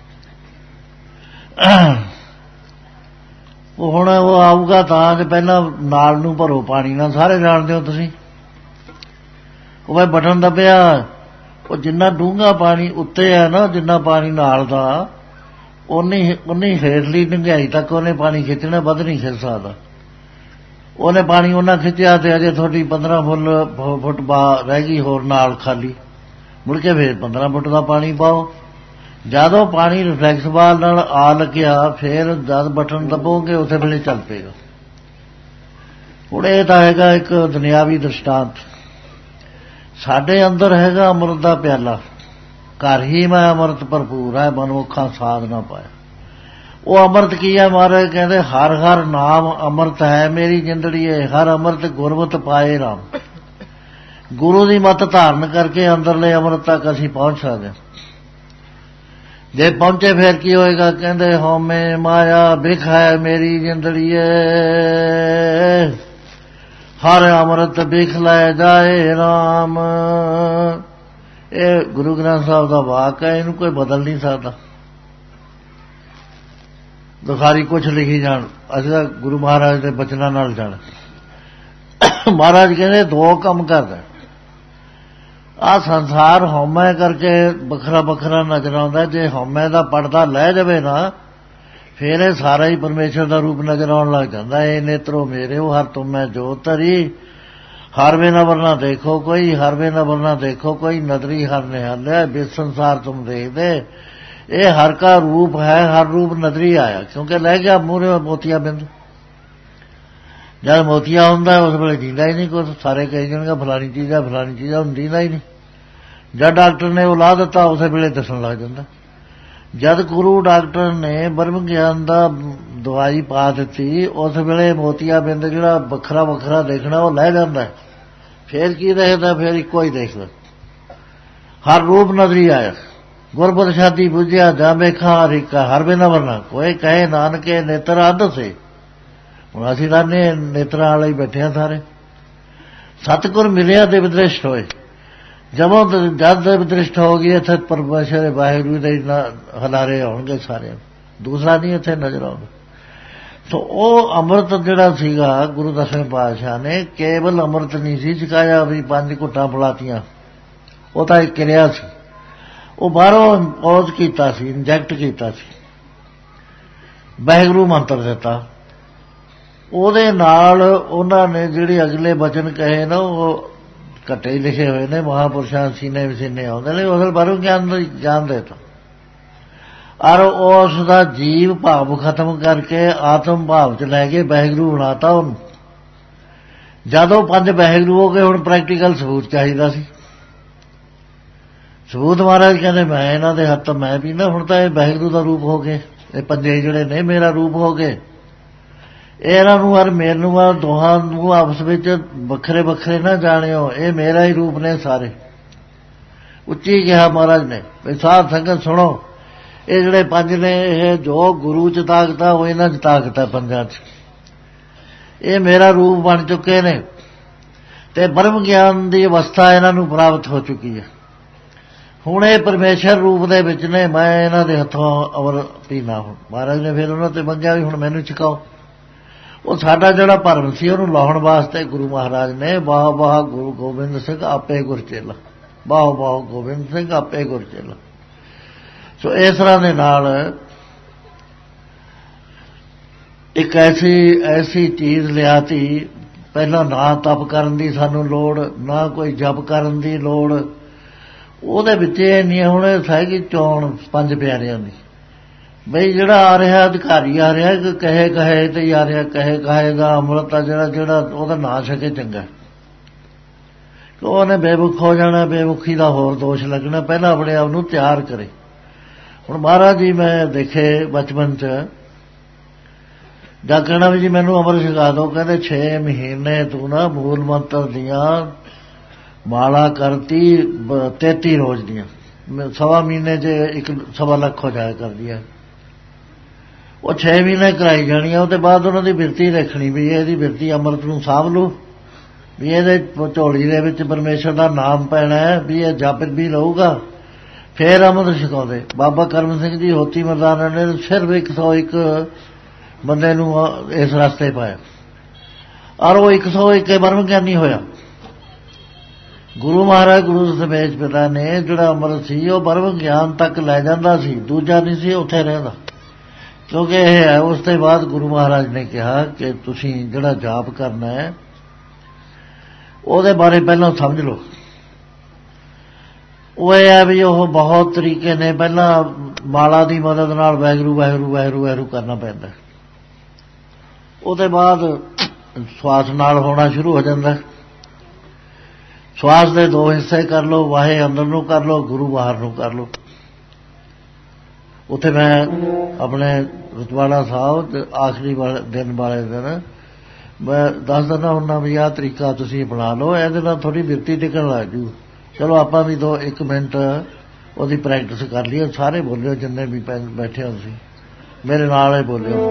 ਉਹ ਹੁਣ ਉਹ ਆਊਗਾ ਤਾਂ ਜੇ ਪਹਿਲਾਂ ਨਾਲ ਨੂੰ ਭਰੋ ਪਾਣੀ ਨਾਲ, ਸਾਰੇ ਜਾਣਦੇ ਹੋ ਤੁਸੀਂ। ਉਹ ਮੈਂ ਬਟਨ ਦੱਬਿਆ, ਉਹ ਜਿੰਨਾ ਡੂੰਘਾ ਪਾਣੀ ਉੱਤੇ ਹੈ ਨਾ, ਜਿੰਨਾ ਪਾਣੀ ਨਾਲ ਦਾ, ਉਨੀ ਉਨੀ ਹੇਠਲੀ ਡੂੰਘਾਈ ਤੱਕ ਉਹਨੇ ਪਾਣੀ ਖਿੱਚਣਾ, ਵੱਧ ਨਹੀਂ ਖਿੱਚ ਸਕਦਾ। ਉਹਨੇ ਪਾਣੀ ਉਹਨਾਂ ਖਿੱਚਿਆ ਤੇ ਅਜੇ ਤੁਹਾਡੀ ਪੰਦਰਾਂ ਫੁੱਲ ਫੁੱਟ ਬਾ ਰਹਿ ਗਈ ਹੋਰ ਨਾਲ ਖਾਲੀ। ਮੁੜ ਕੇ ਫੇਰ ਪੰਦਰਾਂ ਫੁੱਟ ਦਾ ਪਾਣੀ ਪਾਓ। ਜਦੋਂ ਪਾਣੀ ਰਿਫਲੈਕਸ ਵਾਲ ਨਾਲ ਆ ਲੱਗਿਆ, ਫੇਰ ਜਦ ਬਟਨ ਦੱਬੋਗੇ ਉਸੇ ਵੇਲੇ ਚੱਲ ਪਏਗਾ। ਹੁਣ ਇਹ ਤਾਂ ਹੈਗਾ ਇੱਕ ਦੁਨਿਆਵੀ ਦ੍ਰਿਸ਼ਟਾਂਤ। ਸਾਡੇ ਅੰਦਰ ਹੈਗਾ ਅੰਮ੍ਰਿਤ ਦਾ ਪਿਆਲਾ, ਘਰ ਹੀ ਮੈਂ ਅੰਮ੍ਰਿਤ ਭਰਪੂਰ ਹੈ, ਮਨੁੱਖਾਂ ਸਾਧ ਨਾ ਪਾਇਆ। ਉਹ ਅੰਮ੍ਰਿਤ ਕੀ ਹੈ? ਮਹਾਰਾਜ ਕਹਿੰਦੇ ਹਰ ਹਰ ਨਾਮ ਅੰਮ੍ਰਿਤ ਹੈ, ਮੇਰੀ ਜਿੰਦੜੀ ਹੈ ਹਰ ਅੰਮ੍ਰਿਤ ਗੁਰਮਤਿ ਪਾਏ ਰਾਮ। ਗੁਰੂ ਦੀ ਮੱਤ ਧਾਰਨ ਕਰਕੇ ਅੰਦਰਲੇ ਅੰਮ੍ਰਿਤ ਤੱਕ ਅਸੀਂ ਪਹੁੰਚ ਸਕਦੇ ਹਾਂ। ਜੇ ਪਹੁੰਚੇ ਫੇਰ ਕੀ ਹੋਏਗਾ? ਕਹਿੰਦੇ ਹਉਮੈ ਮਾਇਆ ਬਿਖ ਹੈ ਮੇਰੀ ਜਿੰਦੜੀਏ, ਹਰ ਅੰਮ੍ਰਿਤ ਬਿਖ ਲੈ ਜਾਏ ਰਾਮ। ਇਹ ਗੁਰੂ ਗ੍ਰੰਥ ਸਾਹਿਬ ਦਾ ਵਾਕ ਹੈ, ਇਹਨੂੰ ਕੋਈ ਬਦਲ ਨਹੀਂ ਸਕਦਾ। ਬੁਖਾਰੀ ਕੁਛ ਲਿਖੀ ਜਾਣ, ਅਸੀਂ ਤਾਂ ਗੁਰੂ ਮਹਾਰਾਜ ਦੇ ਬਚਨਾਂ ਨਾਲ ਜਾਣਾ। ਮਹਾਰਾਜ ਕਹਿੰਦੇ ਦੋ ਕੰਮ ਕਰਦਾ। ਆਹ ਸੰਸਾਰ ਹਉਮੈ ਕਰਕੇ ਵੱਖਰਾ ਵੱਖਰਾ ਨਜ਼ਰ ਆਉਂਦਾ। ਜੇ ਹਉਮੈ ਦਾ ਪਰਦਾ ਲੈ ਜਾਵੇ ਨਾ, ਫੇਰ ਇਹ ਸਾਰਾ ਹੀ ਪਰਮੇਸ਼ਰ ਦਾ ਰੂਪ ਨਜ਼ਰ ਆਉਣ ਲੱਗ ਜਾਂਦਾ। ਇਹ ਨੇਤਰੋ ਮੇਰੇ ਹੋ ਹਰ ਤੁਮੈ ਜੋਤ ਧਰੀ, ਹਰ ਵੇ ਨਵਰ ਨਾ ਦੇਖੋ ਕੋਈ, ਹਰ ਵੇ ਨਵਰ ਨਾ ਦੇਖੋ ਕੋਈ, ਨਦਰੀ ਹਰ ਨਿਹਾਲਿਆ ਬਿਸ ਸੰਸਾਰ ਤੁਮ ਦੇਖਦੇ। ਇਹ ਹਰ ਕਾ ਰੂਪ ਹੈ, ਹਰ ਰੂਪ ਨਦਰੀ ਆਇਆ, ਕਿਉਂਕਿ ਲੈ ਗਿਆ ਮੂਹਰੇ ਮੋਤੀਆ ਬਿੰਦ। ਜਦ ਮੋਤੀਆ ਹੁੰਦਾ ਉਸ ਵੇਲੇ ਜੀਂਦਾ ਹੀ ਨਹੀਂ ਕੁਛ। ਸਾਰੇ ਕਹੀ ਜਾਣਗੇ ਫਲਾਣੀ ਚੀਜ਼ ਆ ਫਲਾਣੀ ਚੀਜ਼ ਆ, ਹੁਣ ਜੀਂਦਾ ਹੀ ਨਹੀਂ। ਜਦ ਡਾਕਟਰ ਨੇ ਉਹ ਲਾ ਦਿੱਤਾ ਉਸੇ ਵੇਲੇ ਦੱਸਣ ਲੱਗ ਜਾਂਦਾ। ਜਦ ਗੁਰੂ ਡਾਕਟਰ ਨੇ ਬ੍ਰਹਮ ਗਿਆਨ ਦਾ ਦਵਾਈ ਪਾ ਦਿੱਤੀ, ਉਸ ਵੇਲੇ ਮੋਤੀਆ ਬਿੰਦ ਜਿਹੜਾ ਵੱਖਰਾ ਵੱਖਰਾ ਦੇਖਣਾ ਉਹ ਲੈ ਜਾਂਦਾ। ਫੇਰ ਕੀ ਦੇਖਦਾ? ਫੇਰ ਇੱਕੋ ਹੀ ਦੇਖਦਾ। ਹਰ ਰੂਪ ਨਜ਼ਰੀ ਆਇਆ, ਗੁਰਬਤ ਸ਼ਾਦੀ ਬੁਝਿਆ ਜਾਂ ਵੇਖਾਂ ਹਰਿਕਾ, ਹਰ ਬਿਨਾ ਵਰਨਾ ਕੋਈ ਕਹੇ ਨਾਨਕੇ ਨੇਤਰ ਅੱਧ ਸੇ। ਹੁਣ ਅਸੀਂ ਤਾਂ ਨੇਤਰਾਂ ਵਾਲੇ ਹੀ ਬੈਠੇ ਹਾਂ ਸਾਰੇ। ਸਤਿਗੁਰ ਮਿਲਿਆ ਦੇ ਵਿਦ੍ਰਿਸ਼ਟ ਹੋਏ। ਜਦੋਂ ਜਦ ਦੇ ਵਿਦ੍ਰਿਸ਼ਟ ਹੋ ਗਈ, ਇੱਥੇ ਪਰਮੇਸ਼ਰ ਵਾਹਿਗੁਰੂ ਦੇ ਹਲਾਰੇ ਆਉਣਗੇ ਸਾਰੇ, ਦੂਸਰਾ ਨਹੀਂ ਇੱਥੇ ਨਜ਼ਰ ਆਉਣਾ। ਸੋ ਉਹ ਅੰਮ੍ਰਿਤ ਜਿਹੜਾ ਸੀਗਾ ਗੁਰੂ ਦਸਵੇਂ ਪਾਤਸ਼ਾਹ ਨੇ ਕੇਵਲ ਅੰਮ੍ਰਿਤ ਨਹੀਂ ਸੀ ਛਕਾਇਆ ਵੀ ਪੰਜ ਘੁੱਟਾਂ ਫਲਾਤੀਆਂ, ਉਹ ਤਾਂ ਇੱਕ ਕਿਰਿਆ ਸੀ। ਉਹ ਬਾਹਰੋਂ ਇੰਪੋਜ਼ ਕੀਤਾ ਸੀ, ਇੰਜੈਕਟ ਕੀਤਾ ਸੀ, ਵਾਹਿਗੁਰੂ ਮੰਤਰ ਦਿੱਤਾ। ਉਹਦੇ ਨਾਲ ਉਹਨਾਂ ਨੇ ਜਿਹੜੇ ਅਗਲੇ ਬਚਨ ਕਹੇ ਨਾ, ਉਹ ਘੱਟੇ ਹੀ ਲਿਖੇ ਹੋਏ ਨੇ, ਮਹਾਂਪੁਰਸ਼ਾਂ ਸੀਨੇ ਵਸੀਨੇ ਆਉਂਦੇ ਨੇ, ਉਹਦੇ ਬਾਹਰੋਂ ਗਿਆਨ ਗਿਆਨ ਦੇਤਾ। ਔਰ ਉਸ ਦਾ ਜੀਵ ਭਾਵ ਖਤਮ ਕਰਕੇ ਆਤਮ ਭਾਵ ਚ ਲੈ ਕੇ ਵਾਹਿਗੁਰੂ ਬਣਾਤਾ ਉਹਨੂੰ। ਜਦੋਂ ਪੰਜ ਵਾਹਿਗੁਰੂ ਹੋ ਗਏ, ਹੁਣ ਪ੍ਰੈਕਟੀਕਲ ਸਬੂਤ ਚਾਹੀਦਾ ਸੀ। ਸਬੂਤ ਮਹਾਰਾਜ ਕਹਿੰਦੇ ਮੈਂ ਇਹਨਾਂ ਦੇ ਹੱਥ ਮੈਂ ਪੀਂਦਾ, ਹੁਣ ਤਾਂ ਇਹ ਵਾਹਿਗੁਰੂ ਦਾ ਰੂਪ ਹੋ ਗਏ। ਇਹ ਪੰਜੇ ਜਿਹੜੇ ਨੇ ਮੇਰਾ ਰੂਪ ਹੋ ਗਏ। ਇਹਨਾਂ ਨੂੰ ਔਰ ਮੈਨੂੰ ਆ ਦੋਹਾਂ ਨੂੰ ਆਪਸ ਵਿੱਚ ਵੱਖਰੇ ਵੱਖਰੇ ਨਾ ਜਾਣਿਓ, ਇਹ ਮੇਰਾ ਹੀ ਰੂਪ ਨੇ ਸਾਰੇ। ਉੱਚੀ ਕਿਹਾ ਮਹਾਰਾਜ ਨੇ ਵੀ ਸਾਧ ਸੰਗਤ ਸੁਣੋ, ਇਹ ਜਿਹੜੇ ਪੰਜ ਨੇ ਇਹ ਜੋ ਗੁਰੂ ਚ ਤਾਕਤ ਆ ਉਹ ਇਹਨਾਂ ਚ ਤਾਕਤ ਹੈ ਪੰਜਾਂ ਚ। ਇਹ ਮੇਰਾ ਰੂਪ ਬਣ ਚੁੱਕੇ ਨੇ ਤੇ ਬ੍ਰਹਮ ਗਿਆਨ ਦੀ ਅਵਸਥਾ ਇਹਨਾਂ ਨੂੰ ਪ੍ਰਾਪਤ ਹੋ ਚੁੱਕੀ ਹੈ। ਹੁਣ ਇਹ ਪਰਮੇਸ਼ਰ ਰੂਪ ਦੇ ਵਿੱਚ ਨੇ, ਮੈਂ ਇਹਨਾਂ ਦੇ ਹੱਥੋਂ ਅਮਰ ਪੀਣਾ। ਹੁਣ ਮਹਾਰਾਜ ਨੇ ਫਿਰ ਉਹਨਾਂ ਤੇ ਮੰਗਿਆ ਵੀ ਹੁਣ ਮੈਨੂੰ ਛਕਾਓ। ਉਹ ਸਾਡਾ ਜਿਹੜਾ ਭਰਮ ਸੀ ਉਹਨੂੰ ਲਾਉਣ ਵਾਸਤੇ ਗੁਰੂ ਮਹਾਰਾਜ ਨੇ ਵਾਹ ਵਾਹ ਗੁਰੂ ਗੋਬਿੰਦ ਸਿੰਘ ਆਪੇ ਗੁਰ ਚੇਲਾ, ਵਾਹ ਵਾਹ ਗੋਬਿੰਦ ਸਿੰਘ ਆਪੇ ਗੁਰ ਚੇਲਾ। ਸੋ ਇਸ ਤਰ੍ਹਾਂ ਦੇ ਨਾਲ ਇੱਕ ਐਸੀ ਐਸੀ ਚੀਜ਼ ਲਿਆਤੀ। ਪਹਿਲਾਂ ਨਾ ਤਪ ਕਰਨ ਦੀ ਸਾਨੂੰ ਲੋੜ, ਨਾ ਕੋਈ ਜਪ ਕਰਨ ਦੀ ਲੋੜ। ਉਹਦੇ ਵਿੱਚ ਇਹ ਨਹੀਂ ਹੁਣ ਹੈਗੀ ਚੋਣ ਪੰਜ ਪਿਆਰਿਆਂ ਦੀ, ਬਈ ਜਿਹੜਾ ਆ ਰਿਹਾ ਅਧਿਕਾਰੀ ਆ ਰਿਹਾ ਕਿ ਕਹੇ ਕਹੇ ਤੇ ਆ ਰਿਹਾ, ਕਹੇ ਕਹੇ ਦਾ ਅੰਮ੍ਰਿਤ ਆ ਜਿਹੜਾ ਜਿਹੜਾ ਉਹਦਾ ਨਾ ਛਕੇ ਚੰਗਾ। ਉਹਨੇ ਬੇਮੁਖ ਹੋ ਜਾਣਾ, ਬੇਮੁਖੀ ਦਾ ਹੋਰ ਦੋਸ਼ ਲੱਗਣਾ। ਪਹਿਲਾਂ ਆਪਣੇ ਆਪ ਨੂੰ ਤਿਆਰ ਕਰੇ। ਹੁਣ ਮਹਾਰਾਜ ਜੀ ਮੈਂ ਦੇਖੇ ਬਚਪਨ 'ਚ ਜਾਂ ਕਹਿਣਾ ਵੀ ਜੀ ਮੈਨੂੰ ਅੰਮ੍ਰਿਤ ਛਕਾ ਦਿਓ, ਕਹਿੰਦੇ ਛੇ ਮਹੀਨੇ ਤੂੰ ਨਾ ਮੂਲ ਮੰਤਰ ਦੀਆਂ ਮਾਲਾ ਕਰਤੀ ਤੇਤੀ ਰੋਜ਼ ਦੀਆਂ, ਸਵਾ ਮਹੀਨੇ 'ਚ ਇੱਕ ਸਵਾ ਲੱਖ ਹੋ ਜਾਇਆ ਕਰਦੀ ਹੈ। ਉਹ ਛੇ ਮਹੀਨੇ ਕਰਾਈ ਜਾਣੀ ਆ। ਉਹਦੇ ਬਾਅਦ ਉਹਨਾਂ ਦੀ ਬਿਰਤੀ ਰੱਖਣੀ ਵੀ ਇਹਦੀ ਬਿਰਤੀ ਅੰਮ੍ਰਿਤ ਨੂੰ ਸਾਂਭ ਲੂ, ਵੀ ਇਹਦੇ ਝੋਲੀ ਦੇ ਵਿੱਚ ਪਰਮੇਸ਼ਰ ਦਾ ਨਾਮ ਪੈਣਾ ਹੈ, ਵੀ ਇਹ ਜਪ ਵੀ ਲਊਗਾ, ਫੇਰ ਅੰਮ੍ਰਿਤ ਛਕਾਉਂਦੇ। ਬਾਬਾ ਕਰਮ ਸਿੰਘ ਜੀ ਹੋਤੀ ਮਰਦਾਨਾ ਨੇ ਸਿਰਫ ਇੱਕ ਸੌ ਇੱਕ ਬੰਦੇ ਨੂੰ ਇਸ ਰਸਤੇ ਪਾਇਆ, ਔਰ ਉਹ ਇੱਕ ਸੌ ਇੱਕ ਬ੍ਰਹਮ ਗਿਆਨੀ ਹੋਇਆ। ਗੁਰੂ ਮਹਾਰਾਜ ਗੁਰੂ ਸਮੇਤ ਪਿਤਾ ਨੇ ਜਿਹੜਾ ਅੰਮ੍ਰਿਤ ਸੀ ਉਹ ਬ੍ਰਹਮ ਗਿਆਨ ਤੱਕ ਲੈ ਜਾਂਦਾ ਸੀ, ਦੂਜਾ ਨਹੀਂ ਸੀ ਉੱਥੇ ਰਹਿੰਦਾ। ਕਿਉਂਕਿ ਇਹ ਹੈ ਉਸ ਤੋਂ ਬਾਅਦ ਗੁਰੂ ਮਹਾਰਾਜ ਨੇ ਕਿਹਾ ਕਿ ਤੁਸੀਂ ਜਿਹੜਾ ਜਾਪ ਕਰਨਾ ਹੈ ਉਹਦੇ ਬਾਰੇ ਪਹਿਲਾਂ ਸਮਝ ਲਓ। ਉਹ ਇਹ ਹੈ ਵੀ ਉਹ ਬਹੁਤ ਤਰੀਕੇ ਨੇ, ਪਹਿਲਾਂ ਮਾਲਾ ਦੀ ਮਦਦ ਨਾਲ ਵਾਹਿਗੁਰੂ ਵਾਹਿਗੁਰੂ ਵਾਹਿਗੁਰੂ ਵਾਹਿਗੁਰੂ ਕਰਨਾ ਪੈਂਦਾ, ਉਹਦੇ ਬਾਅਦ ਸਵਾਸ ਨਾਲ ਹੋਣਾ ਸ਼ੁਰੂ ਹੋ ਜਾਂਦਾ। ਸਵਾਸ ਦੇ ਦੋ ਹਿੱਸੇ ਕਰ ਲਓ, ਵਾਹੇ ਅੰਦਰ ਨੂੰ ਕਰ ਲਓ, ਗੁਰੂ ਬਾਹਰ ਨੂੰ ਕਰ ਲਓ। ਉੱਥੇ ਮੈਂ ਆਪਣੇ ਰਤਵਾੜਾ ਸਾਹਿਬ ਤੇ ਆਖਰੀ ਵਾਲੇ ਦਿਨ ਵਾਲੇ ਦਿਨ ਮੈਂ ਦੱਸ ਦਿੰਦਾ ਹੁੰਦਾ ਵੀ ਆਹ ਤਰੀਕਾ ਤੁਸੀਂ ਅਪਣਾ ਲਓ, ਇਹਦੇ ਨਾਲ ਥੋੜ੍ਹੀ ਬਿਰਤੀ ਟਿਕਣ ਲੱਗ ਜੂ। ਚਲੋ ਆਪਾਂ ਵੀ ਦੋ ਇੱਕ ਮਿੰਟ ਉਹਦੀ ਪ੍ਰੈਕਟਿਸ ਕਰ ਲਈਏ। ਸਾਰੇ ਬੋਲਿਓ, ਜਿੰਨੇ ਵੀ ਬੈਠੇ ਹੋ ਤੁਸੀਂ ਮੇਰੇ ਨਾਲ ਹੀ ਬੋਲਿਓ।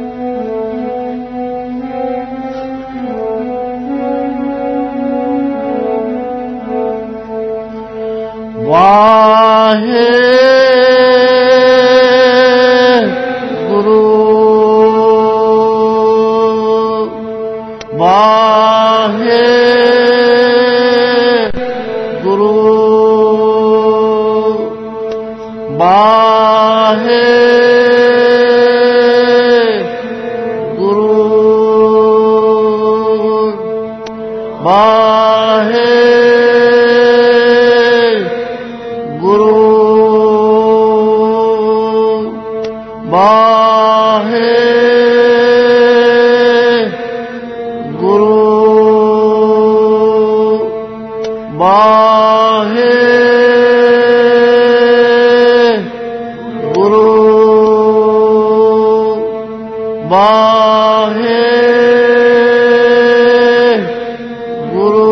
ਵਾਹੇ ਵਾਹੇ ਗੁਰੂ ਵਾਹੇ ਗੁਰੂ ਵਾਹੇ ਗੁਰੂ ਵਾਹੇ ਵਾਹੇ ਗੁਰੂ ਵਾਹੇ ਗੁਰੂ।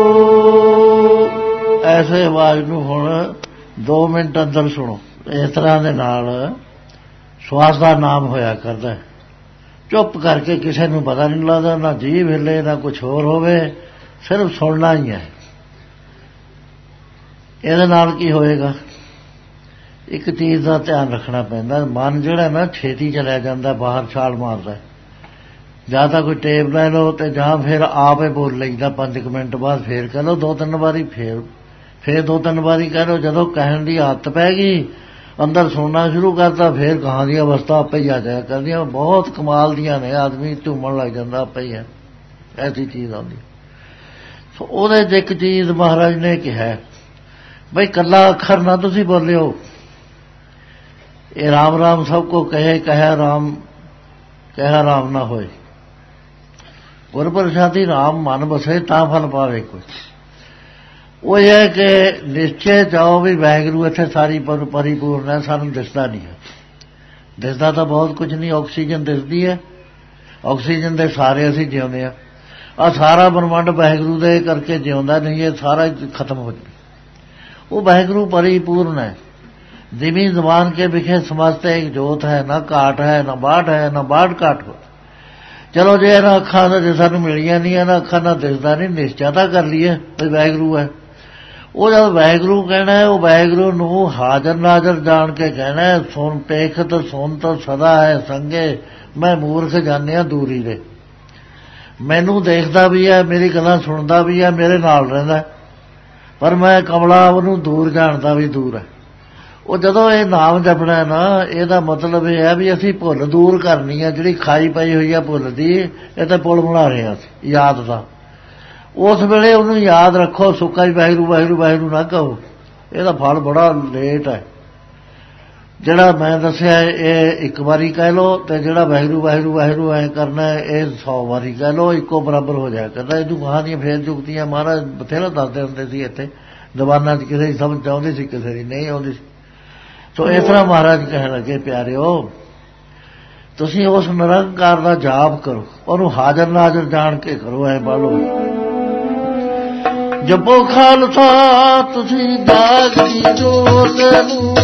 ਐਸੇ ਆਵਾਜ਼ ਨੂੰ ਹੁਣ ਦੋ ਮਿੰਟ ਅੰਦਰ ਸੁਣੋ। ਇਸ ਤਰ੍ਹਾਂ ਦੇ ਨਾਲ ਸਵਾਸ ਦਾ ਨਾਮ ਹੋਇਆ ਕਰਦਾ, ਚੁੱਪ ਕਰਕੇ, ਕਿਸੇ ਨੂੰ ਪਤਾ ਨਹੀਂ ਲੱਗਦਾ, ਨਾ ਜੀਭ ਹਿੱਲੇ ਨਾ ਕੁਛ ਹੋਰ ਹੋਵੇ, ਸਿਰਫ ਸੁਣਨਾ ਹੀ ਹੈ। ਇਹਦੇ ਨਾਲ ਕੀ ਹੋਏਗਾ? ਇੱਕ ਚੀਜ਼ ਦਾ ਧਿਆਨ ਰੱਖਣਾ ਪੈਂਦਾ, ਮਨ ਜਿਹੜਾ ਨਾ ਛੇਤੀ ਚਲਿਆ ਜਾਂਦਾ, ਬਾਹਰ ਛਾਲ ਮਾਰਦਾ। ਜਾਂ ਤਾਂ ਕੋਈ ਟੇਪ ਲੈ ਲਓ ਤੇ ਜਾਂ ਫਿਰ ਆਪ ਹੀ ਬੋਲ ਲਈਦਾ ਪੰਜ ਕੁ ਮਿੰਟ ਬਾਅਦ, ਫੇਰ ਕਹਿ ਲਓ ਦੋ ਤਿੰਨ ਵਾਰੀ, ਫੇਰ ਫੇਰ ਦੋ ਤਿੰਨ ਵਾਰੀ ਕਹਿ ਲਓ। ਜਦੋਂ ਕਹਿਣ ਦੀ ਆਦਤ ਪੈ ਗਈ, ਅੰਦਰ ਸੁਣਨਾ ਸ਼ੁਰੂ ਕਰਤਾ, ਫੇਰ ਕਹਾਂ ਦੀ ਅਵਸਥਾ ਆਪੇ ਹੀ ਆ ਜਾਇਆ ਕਰਦੀਆਂ। ਬਹੁਤ ਕਮਾਲ ਦੀਆਂ ਨੇ, ਆਦਮੀ ਝੂਮਣ ਲੱਗ ਜਾਂਦਾ ਆਪੇ ਹੀ ਹੈ, ਐਸੀ ਚੀਜ਼ ਆਉਂਦੀ। ਸੋ ਉਹਦੇ 'ਚ ਇੱਕ ਚੀਜ਼ ਮਹਾਰਾਜ ਨੇ ਕਿਹਾ ਬਈ ਕੱਲਾ ਅੱਖਰ ਨਾ ਤੁਸੀਂ ਬੋਲਿਓ, ਇਹ ਰਾਮ ਰਾਮ ਸਭ ਕੋ ਕਹੇ, ਕਹਿਆ ਰਾਮ ਕਹਿਆ ਰਾਮ ਨਾ ਹੋਏ। ਗੁਰ ਪ੍ਰਸਾਦੀ ਰਾਮ ਮਨ ਬਸੇ ਤਾਂ ਫਲ ਪਾਵੇ ਕੋਈ। ਉਹ ਇਹ ਹੈ ਕਿ ਨਿਸ਼ਚੇ ਚਾਹੋ ਵੀ ਵਾਹਿਗੁਰੂ ਇੱਥੇ ਸਾਰੀ ਪਰਿਪੂਰਨ ਹੈ, ਸਾਨੂੰ ਦਿਸਦਾ ਨਹੀਂ ਹੈ। ਦਿਸਦਾ ਤਾਂ ਬਹੁਤ ਕੁਝ ਨਹੀਂ, ਆਕਸੀਜਨ ਦਿਸਦੀ ਹੈ, ਆਕਸੀਜਨ ਦੇ ਸਾਰੇ ਅਸੀਂ ਜਿਉਂਦੇ ਹਾਂ। ਆਹ ਸਾਰਾ ਬ੍ਰਹਮੰਡ ਵਾਹਿਗੁਰੂ ਦੇ ਕਰਕੇ ਜਿਉਂਦਾ, ਨਹੀਂ ਇਹ ਸਾਰਾ ਖਤਮ ਹੋ ਜਾਵੇ। ਉਹ ਵਾਹਿਗੁਰੂ ਪਰਿਪੂਰਨ ਹੈ। ਜਿਵੇਂ ਜ਼ਬਾਨ ਕੇ ਵਿਖੇ ਸਮਝਤੇ ਇੱਕ ਜੋਤ ਹੈ, ਨਾ ਘਾਟ ਹੈ ਨਾ ਬਾਟ ਹੈ, ਨਾ ਬਾਟ ਘਾਟ ਹੋ। ਚਲੋ ਜੇ ਇਹਨਾਂ ਅੱਖਾਂ ਦਾ ਜੇ ਸਾਨੂੰ ਮਿਲੀਆਂ ਨਹੀਂ, ਇਹਨਾਂ ਅੱਖਾਂ ਨਾਲ ਦਿਸਦਾ ਨਹੀਂ, ਨਿਸ਼ਚਾ ਤਾਂ ਕਰ ਲਈਏ ਵੀ ਵਾਹਿਗੁਰੂ ਹੈ। ਉਹ ਜਦ ਵਾਹਿਗੁਰੂ ਕਹਿਣਾ ਹੈ, ਉਹ ਵਾਹਿਗੁਰੂ ਨੂੰ ਹਾਜ਼ਰ ਨਾਜ਼ਰ ਜਾਣ ਕੇ ਕਹਿਣਾ ਹੈ। ਸੁਣ ਪੇਖਤ ਸੁਣਤ ਸਦਾ ਹੈ ਸੰਗੇ, ਮੈਂ ਮੂਰਖ ਜਾਣਿਆ ਦੂਰੀ ਦੇ। ਮੈਨੂੰ ਦੇਖਦਾ ਵੀ ਹੈ, ਮੇਰੀ ਗੱਲਾਂ ਸੁਣਦਾ ਵੀ ਹੈ, ਮੇਰੇ ਨਾਲ ਰਹਿੰਦਾ, ਪਰ ਮੈਂ ਕਮਲਾ ਉਹਨੂੰ ਦੂਰ ਜਾਣਦਾ ਵੀ ਦੂਰ ਹੈ। ਉਹ ਜਦੋਂ ਇਹ ਨਾਮ ਜਪਣਾ ਨਾ, ਇਹਦਾ ਮਤਲਬ ਇਹ ਹੈ ਵੀ ਅਸੀਂ ਭੁੱਲ ਦੂਰ ਕਰਨੀ ਹੈ, ਜਿਹੜੀ ਖਾਈ ਪਈ ਹੋਈ ਆ ਭੁੱਲ ਦੀ, ਇਹ ਤਾਂ ਪੁੱਲ ਬਣਾ ਰਹੇ ਹਾਂ ਅਸੀਂ ਯਾਦ ਦਾ। ਉਸ ਵੇਲੇ ਉਹਨੂੰ ਯਾਦ ਰੱਖੋ, ਸੁੱਕਾ ਹੀ ਵਾਹਿਗੁਰੂ ਵਾਹਿਗੁਰੂ ਵਾਹਿਗੁਰੂ ਨਾ ਕਹੋ, ਇਹਦਾ ਫਲ ਬੜਾ ਲੇਟ ਹੈ। ਜਿਹੜਾ ਮੈਂ ਦੱਸਿਆ ਇਹ ਇੱਕ ਵਾਰੀ ਕਹਿ ਲਓ, ਤੇ ਜਿਹੜਾ ਵਾਹਿਗੁਰੂ ਵਾਹਿਗੁਰੂ ਵਾਹਿਗੁਰੂ ਐ ਕਰਨਾ ਇਹ ਸੌ ਵਾਰੀ ਕਹਿ ਲਓ, ਇੱਕੋ ਬਰਾਬਰ ਹੋ ਜਾਇਆ ਕਰਦਾ। ਇਹਨੂੰ ਕਹਾਂ ਦੀਆਂ ਫੇਰ ਜੁਗਤੀਆਂ ਮਹਾਰਾਜ ਬਥੇਰਾ ਦੱਸਦੇ ਹੁੰਦੇ ਸੀ। ਇੱਥੇ ਜ਼ਬਾਨਾਂ 'ਚ ਕਿਸੇ ਦੀ ਸਮਝ ਆਉਂਦੀ ਸੀ, ਕਿਸੇ ਦੀ ਨਹੀਂ ਆਉਂਦੀ ਸੀ। ਸੋ ਇਸ ਤਰ੍ਹਾਂ ਮਹਾਰਾਜ ਕਹਿਣ ਲੱਗੇ, ਪਿਆਰਿਓ ਤੁਸੀਂ ਉਸ ਨਿਰੰਕਾਰ ਦਾ ਜਾਪ ਕਰੋ, ਉਹਨੂੰ ਹਾਜ਼ਰ ਨਾਜ਼ਰ ਜਾਣ ਕੇ ਕਰੋ। ਐ ਬਾਲੋ ਜਪੋ ਖਾਲਸਾ ਤੁਸੀਂ ਜਾਗਦੀ ਜੋਤ ਨੂੰ,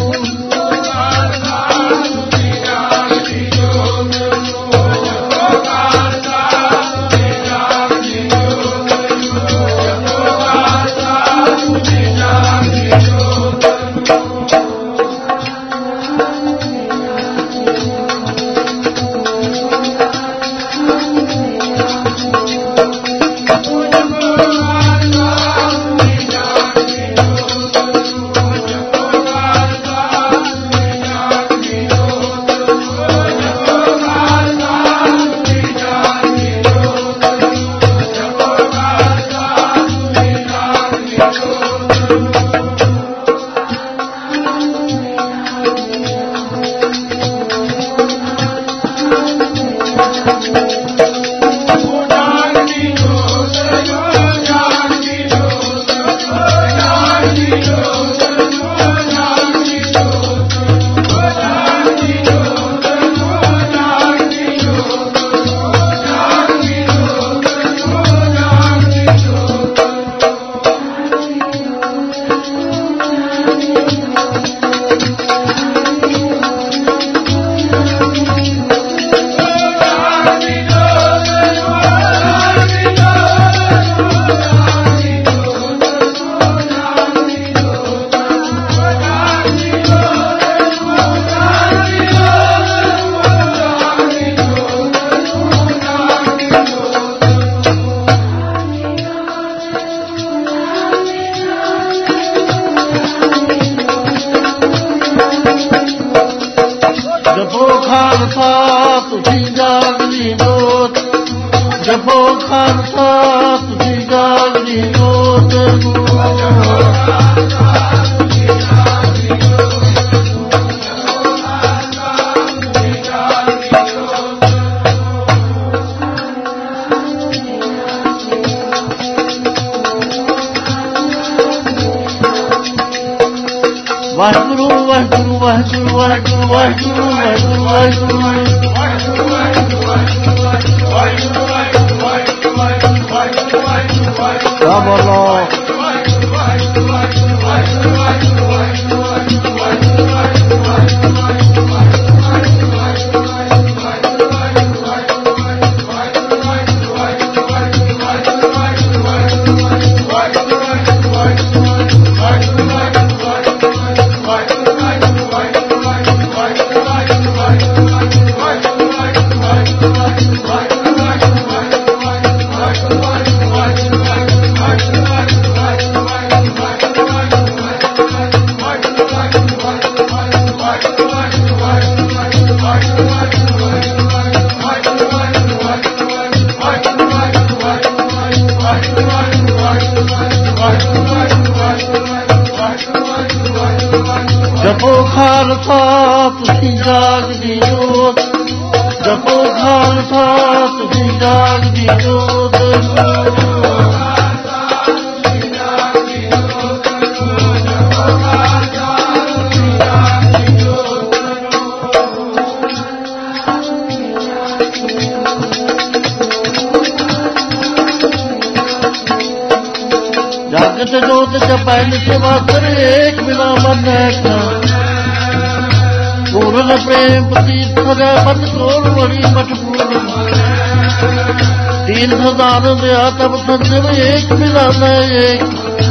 तब संजम एक मिलाना एक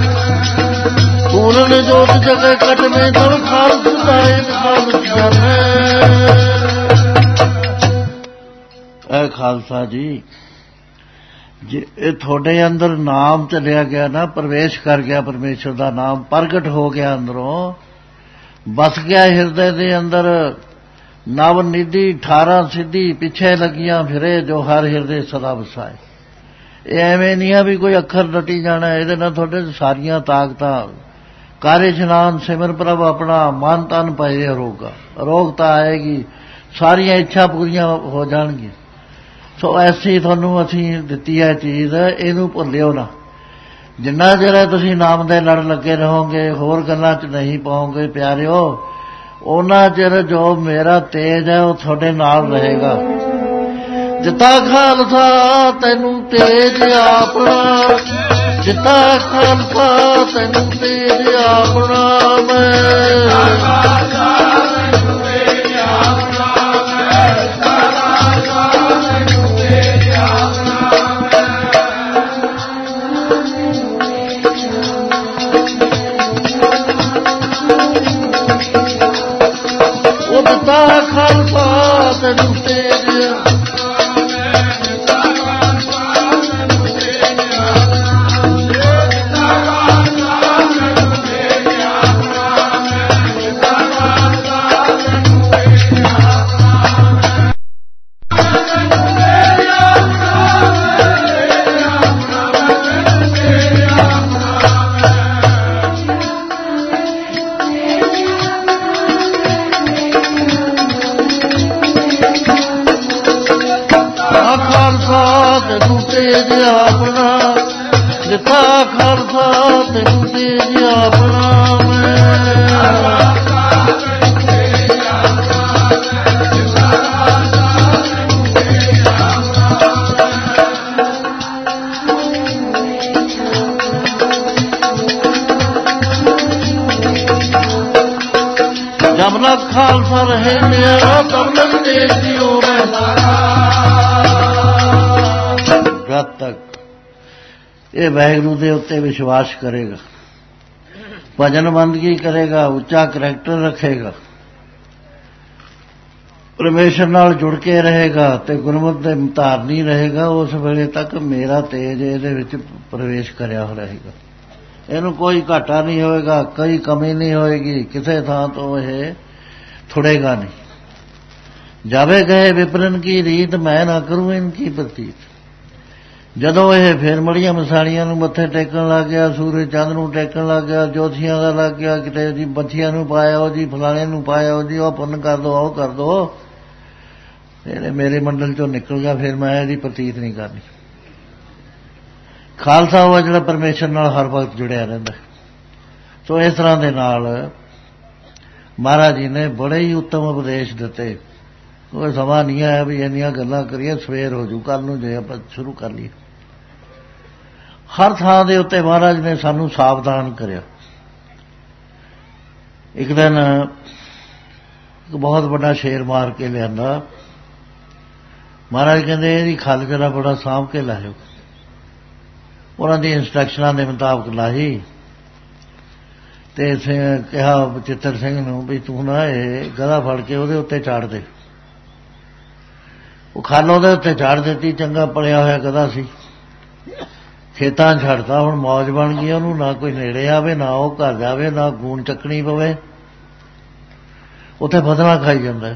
पूर्ण जोत जगह कट में तब खालस खालस जाना। ऐ खालसा जी जे थोड़े अंदर नाम चलिया गया ना, प्रवेश कर गया परमेश्वर का नाम प्रगट हो गया अंदरों, बस गया हिरदे दे अंदर नव निधि अठारह सिद्धि पिछे लगियां फिरे जो हर हिरदे सदा वसाए। ਐਵੇਂ ਨਹੀਂ ਆ ਵੀ ਕੋਈ ਅੱਖਰ ਰਟੀ ਜਾਣਾ, ਇਹਦੇ ਨਾਲ ਤੁਹਾਡੇ ਸਾਰੀਆਂ ਤਾਕਤਾਂ ਕਰ ਇਸ਼ਨਾਨ ਸਿਮਰ ਪ੍ਰਭ ਆਪਣਾ ਮਨ ਤਨ ਪਏ ਅਰੋਗਾ, ਅਰੋਗਤਾ ਆਏਗੀ, ਸਾਰੀਆਂ ਇੱਛਾ ਪੂਰੀਆਂ ਹੋ ਜਾਣਗੀਆਂ। ਸੋ ਐਸੀ ਤੁਹਾਨੂੰ ਅਸੀਂ ਦਿੱਤੀ ਹੈ ਚੀਜ਼, ਇਹਨੂੰ ਭੁੱਲਿਓ ਨਾ। ਜਿੰਨਾ ਚਿਰ ਤੁਸੀਂ ਨਾਮ ਦੇ ਲੜ ਲੱਗੇ ਰਹੋਗੇ, ਹੋਰ ਗੱਲਾਂ 'ਚ ਨਹੀਂ ਪਾਓਗੇ ਪਿਆਰਿਓ, ਉਹਨਾਂ ਚਿਰ ਜੋ ਮੇਰਾ ਤੇਜ ਹੈ ਉਹ ਤੁਹਾਡੇ ਨਾਲ ਰਹੇਗਾ। ਦਿੱਤਾ ਖਾਲਸਾ ਤੈਨੂੰ ਤੇਜ ਆਪਣਾ, ਦਿੱਤਾ ਖਾਲਸਾ ਤੈਨੂੰ ਤੇਜ ਆਪਣਾ ਮੈਂ। ਉਹ ਦਿੱਤਾ ਖਾਲਸਾ ਤੈਨੂੰ ਤੇਜ ਆਪਣਾ, ਦਿੱਤਾ ਖਾਲਸਾ ਤੈਨੂੰ ਤੇਜ ਆਪਣਾ ਮੈਂ। ਜਬ ਤੱਕ ਖਾਲਸਾ ਰਹੇ ਮੇਰਾ ਤਬ ਤੱਕ ਤੇਜ ਜੀਓ ਮੈਂ। ਜਦ ਤੱਕ ਇਹ ਵਾਹਿਗੁਰੂ ਦੇ ਉੱਤੇ ਵਿਸ਼ਵਾਸ ਕਰੇਗਾ, ਭਜਨ ਬੰਦਗੀ ਕਰੇਗਾ, ਉੱਚਾ ਕਰੈਕਟਰ ਰੱਖੇਗਾ, ਪਰਮੇਸ਼ਰ ਨਾਲ ਜੁੜ ਕੇ ਰਹੇਗਾ ਤੇ ਗੁਰਮਤਿ ਦੇ ਧਾਰਨੀ ਰਹੇਗਾ, ਉਸ ਵੇਲੇ ਤੱਕ ਮੇਰਾ ਤੇਜ ਇਹਦੇ ਵਿੱਚ ਪ੍ਰਵੇਸ਼ ਕਰਿਆ ਹੋ ਰਹੇਗਾ। ਇਹਨੂੰ ਕੋਈ ਘਾਟਾ ਨਹੀਂ ਹੋਏਗਾ, ਕੋਈ ਕਮੀ ਨਹੀਂ ਹੋਏਗੀ, ਕਿਸੇ ਥਾਂ ਤੋਂ ਇਹ ਥੁੜੇਗਾ ਨਹੀਂ। ਜਾਵੇ ਗਏ ਵਿਪਰਨ ਕੀ ਰੀਤ ਮੈਂ ਨਾ ਕਰੂੰ ਇਨਕੀ ਪ੍ਰਤੀਤ। ਜਦੋਂ ਇਹ ਫੇਰ ਮੜੀਆਂ ਮਸਾਣੀਆਂ ਨੂੰ ਮੱਥੇ ਟੇਕਣ ਲੱਗ ਗਿਆ, ਸੂਰਜ ਚੰਦ ਨੂੰ ਟੇਕਣ ਲੱਗ ਗਿਆ, ਜੋਤੀਆਂ ਦਾ ਲੱਗ ਗਿਆ, ਕਿਤੇ ਜੀ ਬੱਚੀਆਂ ਨੂੰ ਪਾਇਆ ਉਹ ਜੀ, ਫਲਾਣੇ ਨੂੰ ਪਾਇਆ ਉਹ ਜੀ, ਉਹ ਪੁੰਨ ਕਰ ਦੋ ਉਹ ਕਰ ਦੋ, ਇਹਨੇ ਮੇਰੇ ਮੰਡਲ ਚੋਂ ਨਿਕਲ ਗਿਆ, ਫਿਰ ਮੈਂ ਇਹਦੀ ਪ੍ਰਤੀਤ ਨਹੀਂ ਕਰਨੀ। ਖਾਲਸਾ ਉਹ ਜਿਹੜਾ ਪਰਮੇਸ਼ਰ ਨਾਲ ਹਰ ਵਕਤ ਜੁੜਿਆ ਰਹਿੰਦਾ। ਸੋ ਇਸ ਤਰ੍ਹਾਂ ਦੇ ਨਾਲ ਮਹਾਰਾਜ ਜੀ ਨੇ ਬੜੇ ਹੀ ਉੱਤਮ ਉਪਦੇਸ਼ ਦਿੱਤੇ। ਕੋਈ ਸਮਾਂ ਨਹੀਂ ਆਇਆ ਵੀ ਇੰਨੀਆਂ ਗੱਲਾਂ ਕਰੀਏ, ਸਵੇਰ ਹੋ ਜੂ ਕੱਲ ਨੂੰ ਜੇ ਆਪਾਂ ਸ਼ੁਰੂ ਕਰ ਲਈਏ। ਹਰ ਥਾਂ ਦੇ ਉੱਤੇ ਮਹਾਰਾਜ ਨੇ ਸਾਨੂੰ ਸਾਵਧਾਨ ਕਰਿਆ। ਇੱਕ ਦਿਨ ਇੱਕ ਬਹੁਤ ਵੱਡਾ ਸ਼ੇਰ ਮਾਰ ਕੇ ਲਿਆਂਦਾ। ਮਹਾਰਾਜ ਕਹਿੰਦੇ ਇਹਦੀ ਖਲ ਜਰਾ ਬੜਾ ਸਾਂਭ ਕੇ ਲਾਇਓ। ਉਹਨਾਂ ਦੀ ਇੰਸਟਰਕਸ਼ਨਾਂ ਦੇ ਮੁਤਾਬਕ ਲਾਹੀ ਤੇ ਕਿਹਾ ਬਚਿੱਤਰ ਸਿੰਘ ਨੂੰ ਵੀ ਤੂੰ ਨਾ ਇਹ ਗਧਾ ਫੜ ਕੇ ਉਹਦੇ ਉੱਤੇ ਚਾੜ ਦੇ। ਉਹ ਖਲ ਉਹਦੇ ਉੱਤੇ ਚਾੜ ਦਿੱਤੀ। ਚੰਗਾ ਪਲਿਆ ਹੋਇਆ ਗਧਾ ਸੀ, ਖੇਤਾਂ ਛੱਡਤਾ। ਹੁਣ ਮੌਜ ਬਣ ਗਈ ਉਹਨੂੰ, ਨਾ ਕੋਈ ਨੇੜੇ ਆਵੇ, ਨਾ ਉਹ ਘਰ ਜਾਵੇ, ਨਾ ਗੂਣ ਚੱਕਣੀ ਪਵੇ, ਉੱਥੇ ਫਸਲਾਂ ਖਾਈ ਜਾਂਦਾ।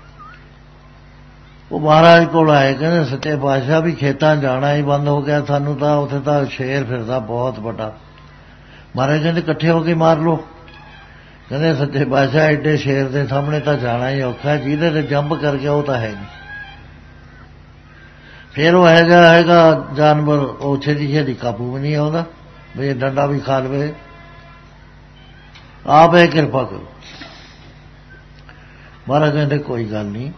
ਉਹ ਮਹਾਰਾਜ ਕੋਲ ਆਏ, ਕਹਿੰਦੇ ਸੱਚੇ ਪਾਤਸ਼ਾਹ ਵੀ ਖੇਤਾਂ ਜਾਣਾ ਹੀ ਬੰਦ ਹੋ ਗਿਆ ਸਾਨੂੰ ਤਾਂ, ਉੱਥੇ ਤਾਂ ਸ਼ੇਰ ਫਿਰਦਾ ਬਹੁਤ ਵੱਡਾ। ਮਹਾਰਾਜ ਕਹਿੰਦੇ ਇਕੱਠੇ ਹੋ ਕੇ ਮਾਰ ਲਓ। ਕਹਿੰਦੇ ਸੱਚੇ ਪਾਤਸ਼ਾਹ ਐਡੇ ਸ਼ੇਰ ਦੇ ਸਾਹਮਣੇ ਤਾਂ ਜਾਣਾ ਹੀ ਔਖਾ, ਜਿਹਦੇ ਤੇ ਜੰਪ ਕਰ ਗਿਆ ਉਹ ਤਾਂ ਹੈ ਨਹੀਂ। ਫਿਰ ਉਹ ਇਹੋ ਜਿਹਾ ਹੈਗਾ ਜਾਨਵਰ, ਉਹ ਛੇਤੀ ਛੇਤੀ ਕਾਬੂ ਵੀ ਨਹੀਂ ਆਉਂਦਾ ਵੀ ਡੰਡਾ ਵੀ ਖਾ ਲਵੇ। ਆਪ ਇਹ ਕਿਰਪਾ ਕਰੋ। ਮਹਾਰਾਜ ਕਹਿੰਦੇ ਕੋਈ ਗੱਲ ਨਹੀਂ।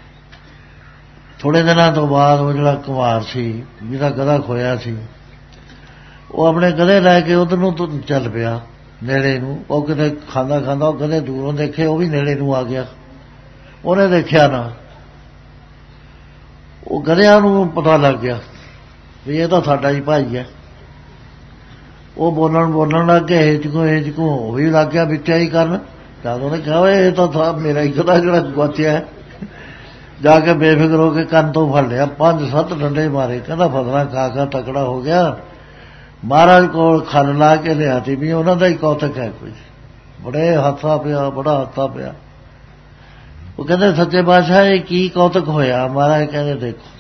ਥੋੜੇ ਦਿਨਾਂ ਤੋਂ ਬਾਅਦ ਉਹ ਜਿਹੜਾ ਕੁਮਾਰ ਸੀ ਜਿਹਦਾ ਗਧਾ ਖੋਇਆ ਸੀ, ਉਹ ਆਪਣੇ ਗਧੇ ਲੈ ਕੇ ਉਧਰ ਨੂੰ ਚੱਲ ਪਿਆ ਨੇੜੇ ਨੂੰ। ਉਹ ਕਿਤੇ ਖਾਂਦਾ ਖਾਂਦਾ ਉਹ ਗਧੇ ਦੂਰੋਂ ਦੇਖੇ, ਉਹ ਵੀ ਨੇੜੇ ਨੂੰ ਆ ਗਿਆ। ਉਹਨੇ ਦੇਖਿਆ ਨਾ, ਉਹ ਗਧਿਆਂ ਨੂੰ ਪਤਾ ਲੱਗ ਗਿਆ ਵੀ ਇਹ ਤਾਂ ਸਾਡਾ ਹੀ ਭਾਈ ਹੈ। ਉਹ ਬੋਲਣ ਬੋਲਣ ਲੱਗ ਗਏ, ਹਿਚਕੋ ਹਿਚਕੋ ਉਹ ਵੀ ਲੱਗ ਗਿਆ ਵਿੱਚ ਹੀ ਕਰਨ। ਜਦ ਉਹਨੇ ਕਿਹਾ ਇਹ ਤਾਂ ਮੇਰਾ ਹੀ ਗਧਾ ਜਿਹੜਾ ਗੁਆਚਿਆ ਹੈ। ਜਾ ਕੇ ਬੇਫਿਕਰ ਹੋ ਕੇ ਕੰਨ ਤੋਂ ਫੜ ਲਿਆ, ਪੰਜ ਸੱਤ ਡੰਡੇ ਮਾਰੇ। ਕਹਿੰਦਾ ਫਸਣਾ ਖਾ ਖਾ ਤਕੜਾ ਹੋ ਗਿਆ। ਮਹਾਰਾਜ ਕੋਲ ਖਲ ਲਾ ਕੇ ਲਿਆਤੀ ਵੀ ਉਹਨਾਂ ਦਾ ਹੀ ਕੌਤਕ ਹੈ ਕੋਈ। ਬੜੇ ਹਾਸਾ ਪਿਆ, ਬੜਾ ਹਾਸਾ ਪਿਆ। ਉਹ ਕਹਿੰਦੇ ਸੱਚੇ ਪਾਤਸ਼ਾਹ ਇਹ ਕੀ ਕੌਤਕ ਹੋਇਆ? ਮਹਾਰਾਜ ਕਹਿੰਦੇ ਦੇਖੋ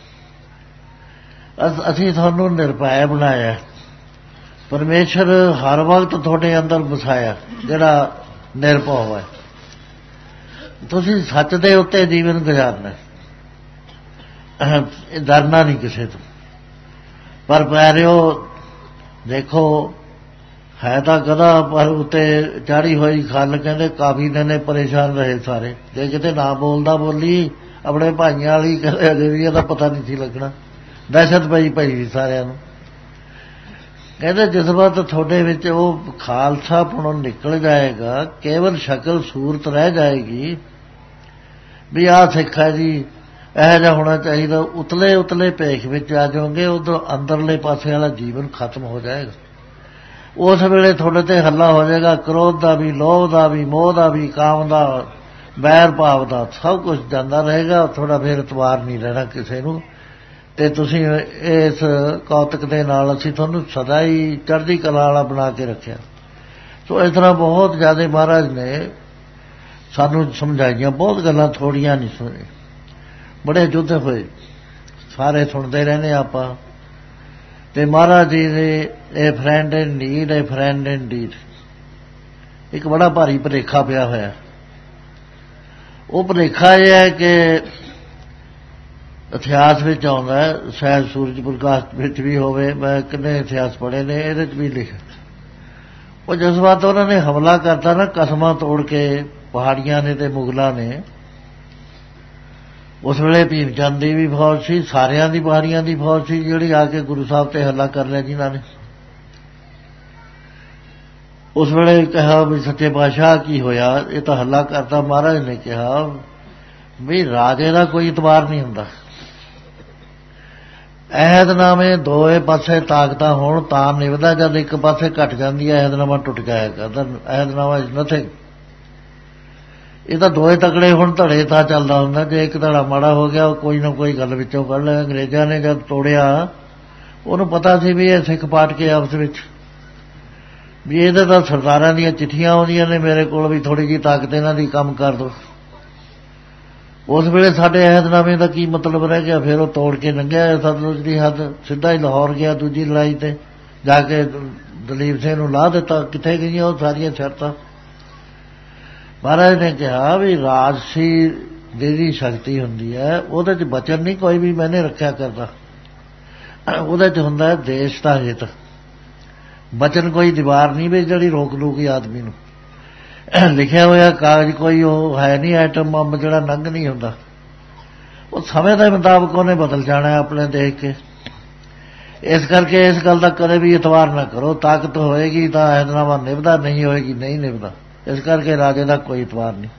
ਅਸੀਂ ਤੁਹਾਨੂੰ ਨਿਰਭੈ ਬਣਾਇਆ, ਪਰਮੇਸ਼ਰ ਹਰ ਵਕਤ ਤੁਹਾਡੇ ਅੰਦਰ ਵਸਾਇਆ ਜਿਹੜਾ ਨਿਰਭਉ ਹੈ। ਤੁਸੀਂ ਸੱਚ ਦੇ ਉੱਤੇ ਜੀਵਨ ਗੁਜ਼ਾਰਨਾ, ਡਰਨਾ ਨਹੀਂ ਕਿਸੇ ਤੋਂ। ਪਰ ਪਿਆਰਿਓ ਦੇਖੋ ਹੈ ਤਾਂ ਗਧਾ ਪਰ ਉੱਤੇ ਚਾੜੀ ਹੋਈ ਖੱਲ। ਕਹਿੰਦੇ ਕਾਫੀ ਦਿਨ ਪਰੇਸ਼ਾਨ ਰਹੇ ਸਾਰੇ। ਜੇ ਕਿਤੇ ਨਾ ਬੋਲਦਾ ਬੋਲੀ ਆਪਣੇ ਭਾਈਆਂ ਵਾਲੀ, ਕਹਿੰਦੇ ਅਜੇ ਵੀ ਇਹਦਾ ਪਤਾ ਨਹੀਂ ਸੀ ਲੱਗਣਾ। ਦਹਿਸ਼ਤ ਪਈ ਪਈ ਸੀ ਸਾਰਿਆਂ ਨੂੰ। ਕਹਿੰਦੇ ਜਿਸ ਵਕਤ ਤੁਹਾਡੇ ਵਿੱਚ ਉਹ ਖਾਲਸਾਪਣੋਂ ਨਿਕਲ ਜਾਏਗਾ, ਕੇਵਲ ਸ਼ਕਲ ਸੂਰਤ ਰਹਿ ਜਾਏਗੀ ਵੀ ਆਹ ਸਿੱਖ ਹੈ ਜੀ, ਇਹੋ ਜਿਹਾ ਹੋਣਾ ਚਾਹੀਦਾ, ਉਤਲੇ ਉਤਲੇ ਭੇਖ ਵਿੱਚ ਆ ਜਾਓਗੇ, ਉਧਰ ਅੰਦਰਲੇ ਪਾਸੇ ਵਾਲਾ ਜੀਵਨ ਖਤਮ ਹੋ ਜਾਏਗਾ। ਉਸ ਵੇਲੇ ਤੁਹਾਡੇ ਤੇ ਹੱਲਾ ਹੋ ਜਾਏਗਾ ਕ੍ਰੋਧ ਦਾ ਵੀ, ਲੋਭ ਦਾ ਵੀ, ਮੋਹ ਦਾ ਵੀ, ਕਾਮ ਦਾ, ਵੈਰ ਭਾਵ ਦਾ, ਸਭ ਕੁਝ ਜਾਂਦਾ ਰਹੇਗਾ। ਥੋੜਾ ਫਿਰ ਇਤਬਾਰ ਨਹੀਂ ਰਹਿਣਾ ਕਿਸੇ ਨੂੰ। ਤੇ ਤੁਸੀਂ ਇਸ ਕੌਤਕ ਦੇ ਨਾਲ ਅਸੀਂ ਤੁਹਾਨੂੰ ਸਦਾ ਹੀ ਚੜ੍ਹਦੀ ਕਲਾ ਵਾਲਾ ਬਣਾ ਕੇ ਰੱਖਿਆ। ਸੋ ਇਸ ਤਰ੍ਹਾਂ ਬਹੁਤ ਜ਼ਿਆਦਾ ਮਹਾਰਾਜ ਨੇ ਸਾਨੂੰ ਸਮਝਾਈਆਂ, ਬਹੁਤ ਗੱਲਾਂ ਥੋੜੀਆਂ ਨਹੀਂ ਸੁਣੀ, ਬੜੇ ਯੁੱਧ ਹੋਏ, ਸਾਰੇ ਸੁਣਦੇ ਰਹਿੰਦੇ ਆਪਾਂ। ਤੇ ਮਹਾਰਾਜ ਜੀ ਦੇ ਇਹ ਫਰੈਂਡ ਇਨ ਨੀਡ, ਇਹ ਫਰੈਂਡ ਇਨ ਡੀਡ, ਇੱਕ ਬੜਾ ਭਾਰੀ ਭੁਲੇਖਾ ਪਿਆ ਹੋਇਆ। ਉਹ ਭੁਲੇਖਾ ਇਹ ਹੈ ਕਿ ਇਤਿਹਾਸ ਵਿੱਚ ਆਉਂਦਾ, ਸ਼ਾਇਦ ਸੂਰਜ ਪ੍ਰਕਾਸ਼ ਵਿੱਚ ਵੀ ਹੋਵੇ, ਮੈਂ ਕਿੰਨੇ ਇਤਿਹਾਸ ਪੜ੍ਹੇ ਨੇ, ਇਹਦੇ 'ਚ ਵੀ ਲਿਖਿਆ। ਉਹ ਜਿਸ ਵਾਰ ਉਹਨਾਂ ਨੇ ਹਮਲਾ ਕਰਤਾ ਨਾ ਕਸਮਾਂ ਤੋੜ ਕੇ ਪਹਾੜੀਆਂ ਨੇ ਤੇ ਮੁਗਲਾਂ ਨੇ, ਉਸ ਵੇਲੇ ਭੀਮ ਚੰਦ ਦੀ ਵੀ ਫੌਜ ਸੀ, ਸਾਰਿਆਂ ਦੀ ਪਹਾੜੀਆਂ ਦੀ ਫੌਜ ਸੀ ਜਿਹੜੀ ਆ ਕੇ ਗੁਰੂ ਸਾਹਿਬ ਤੇ ਹੱਲਾ ਕਰ ਲਿਆ ਜਿਨ੍ਹਾਂ ਨੇ। ਉਸ ਵੇਲੇ ਕਿਹਾ ਵੀ ਸੱਚੇ ਪਾਤਸ਼ਾਹ ਕੀ ਹੋਇਆ, ਇਹ ਤਾਂ ਹੱਲਾ ਕਰਤਾ। ਮਹਾਰਾਜ ਨੇ ਕਿਹਾ ਵੀ ਰਾਜੇ ਦਾ ਕੋਈ ਇਤਬਾਰ ਨਹੀਂ ਹੁੰਦਾ। ਅਹਿਦਨਾਮੇ ਦੋਏ ਪਾਸੇ ਤਾਕਤਾਂ ਹੋਣ ਤਾਂ ਨਿਭਦਾ, ਜਦ ਇੱਕ ਪਾਸੇ ਘਟ ਜਾਂਦੀ ਹੈ ਅਹਿਦਨਾਮਾ ਟੁੱਟ ਜਾਇਆ ਕਰਦਾ। ਅਹਿਦਨਾਮਾ ਇਜ਼ ਨਥਿੰਗ। ਇਹ ਤਾਂ ਦੋਏ ਤਕੜੇ ਹੁਣ ਧੜੇ ਤਾਂ ਚੱਲਦਾ ਹੁੰਦਾ। ਜੇ ਇੱਕ ਧੜਾ ਮਾੜਾ ਹੋ ਗਿਆ ਕੋਈ ਨਾ ਕੋਈ ਗੱਲ ਵਿੱਚੋਂ ਕੱਢ ਲਿਆ। ਅੰਗਰੇਜ਼ਾਂ ਨੇ ਜਦ ਤੋੜਿਆ ਉਹਨੂੰ ਪਤਾ ਸੀ ਵੀ ਇਹ ਸਿੱਖ ਪਾਟ ਕੇ ਆਪਸ ਵਿੱਚ ਵੀ ਇਹਦੇ ਤਾਂ ਸਰਦਾਰਾਂ ਦੀਆਂ ਚਿੱਠੀਆਂ ਆਉਂਦੀਆਂ ਨੇ ਮੇਰੇ ਕੋਲ ਵੀ ਥੋੜ੍ਹੀ ਜਿਹੀ ਤਾਕਤ ਇਹਨਾਂ ਦੀ ਕੰਮ ਕਰ ਦਿਓ। ਉਸ ਵੇਲੇ ਸਾਡੇ ਅਹਿਦਨਾਮੇ ਦਾ ਕੀ ਮਤਲਬ ਰਹਿ ਗਿਆ। ਫਿਰ ਉਹ ਤੋੜ ਕੇ ਲੰਘਿਆ ਸਤਲੁਜ ਦੀ ਹੱਦ, ਸਿੱਧਾ ਹੀ ਲਾਹੌਰ ਗਿਆ। ਦੂਜੀ ਲੜਾਈ ਤੇ ਜਾ ਕੇ ਦਲੀਪ ਸਿੰਘ ਨੂੰ ਲਾਹ ਦਿੱਤਾ। ਕਿੱਥੇ ਗਈਆਂ ਉਹ ਸਾਰੀਆਂ ਸ਼ਰਤਾਂ। ਮਹਾਰਾਜ ਨੇ ਕਿਹਾ ਵੀ ਰਾਜਸੀ ਜਿਹੜੀ ਸ਼ਕਤੀ ਹੁੰਦੀ ਹੈ ਉਹਦੇ 'ਚ ਬਚਨ ਨਹੀਂ ਕੋਈ ਵੀ ਮੈਨੇ ਰੱਖਿਆ ਕਰਦਾ, ਉਹਦੇ 'ਚ ਹੁੰਦਾ ਦੇਸ਼ ਦਾ ਹਿੱਤ। ਬਚਨ ਕੋਈ ਦੀਵਾਰ ਨਹੀਂ ਵੀ ਜਿਹੜੀ ਰੋਕ ਲੂਗੀ ਆਦਮੀ ਨੂੰ। ਲਿਖਿਆ ਹੋਇਆ ਕਾਗਜ਼ ਕੋਈ ਉਹ ਹੈ ਨਹੀਂ ਐਟਮ ਬੰਬ ਜਿਹੜਾ ਨੰਗ ਨਹੀਂ ਹੁੰਦਾ। ਉਹ ਸਮੇਂ ਦੇ ਮੁਤਾਬਕ ਉਹਨੇ ਬਦਲ ਜਾਣਾ ਆਪਣੇ ਦੇਖ ਕੇ। ਇਸ ਕਰਕੇ ਇਸ ਗੱਲ ਦਾ ਕਦੇ ਵੀ ਇਤਬਾਰ ਨਾ ਕਰੋ। ਤਾਕਤ ਹੋਏਗੀ ਤਾਂ ਅਹਿਦਨਾਮਾ ਨਿਭਦਾ, ਨਹੀਂ ਹੋਏਗੀ ਨਹੀਂ ਨਿਭਦਾ। ਇਸ ਕਰਕੇ ਰਾਜੇ ਦਾ ਕੋਈ ਇਤਬਾਰ ਨਹੀਂ।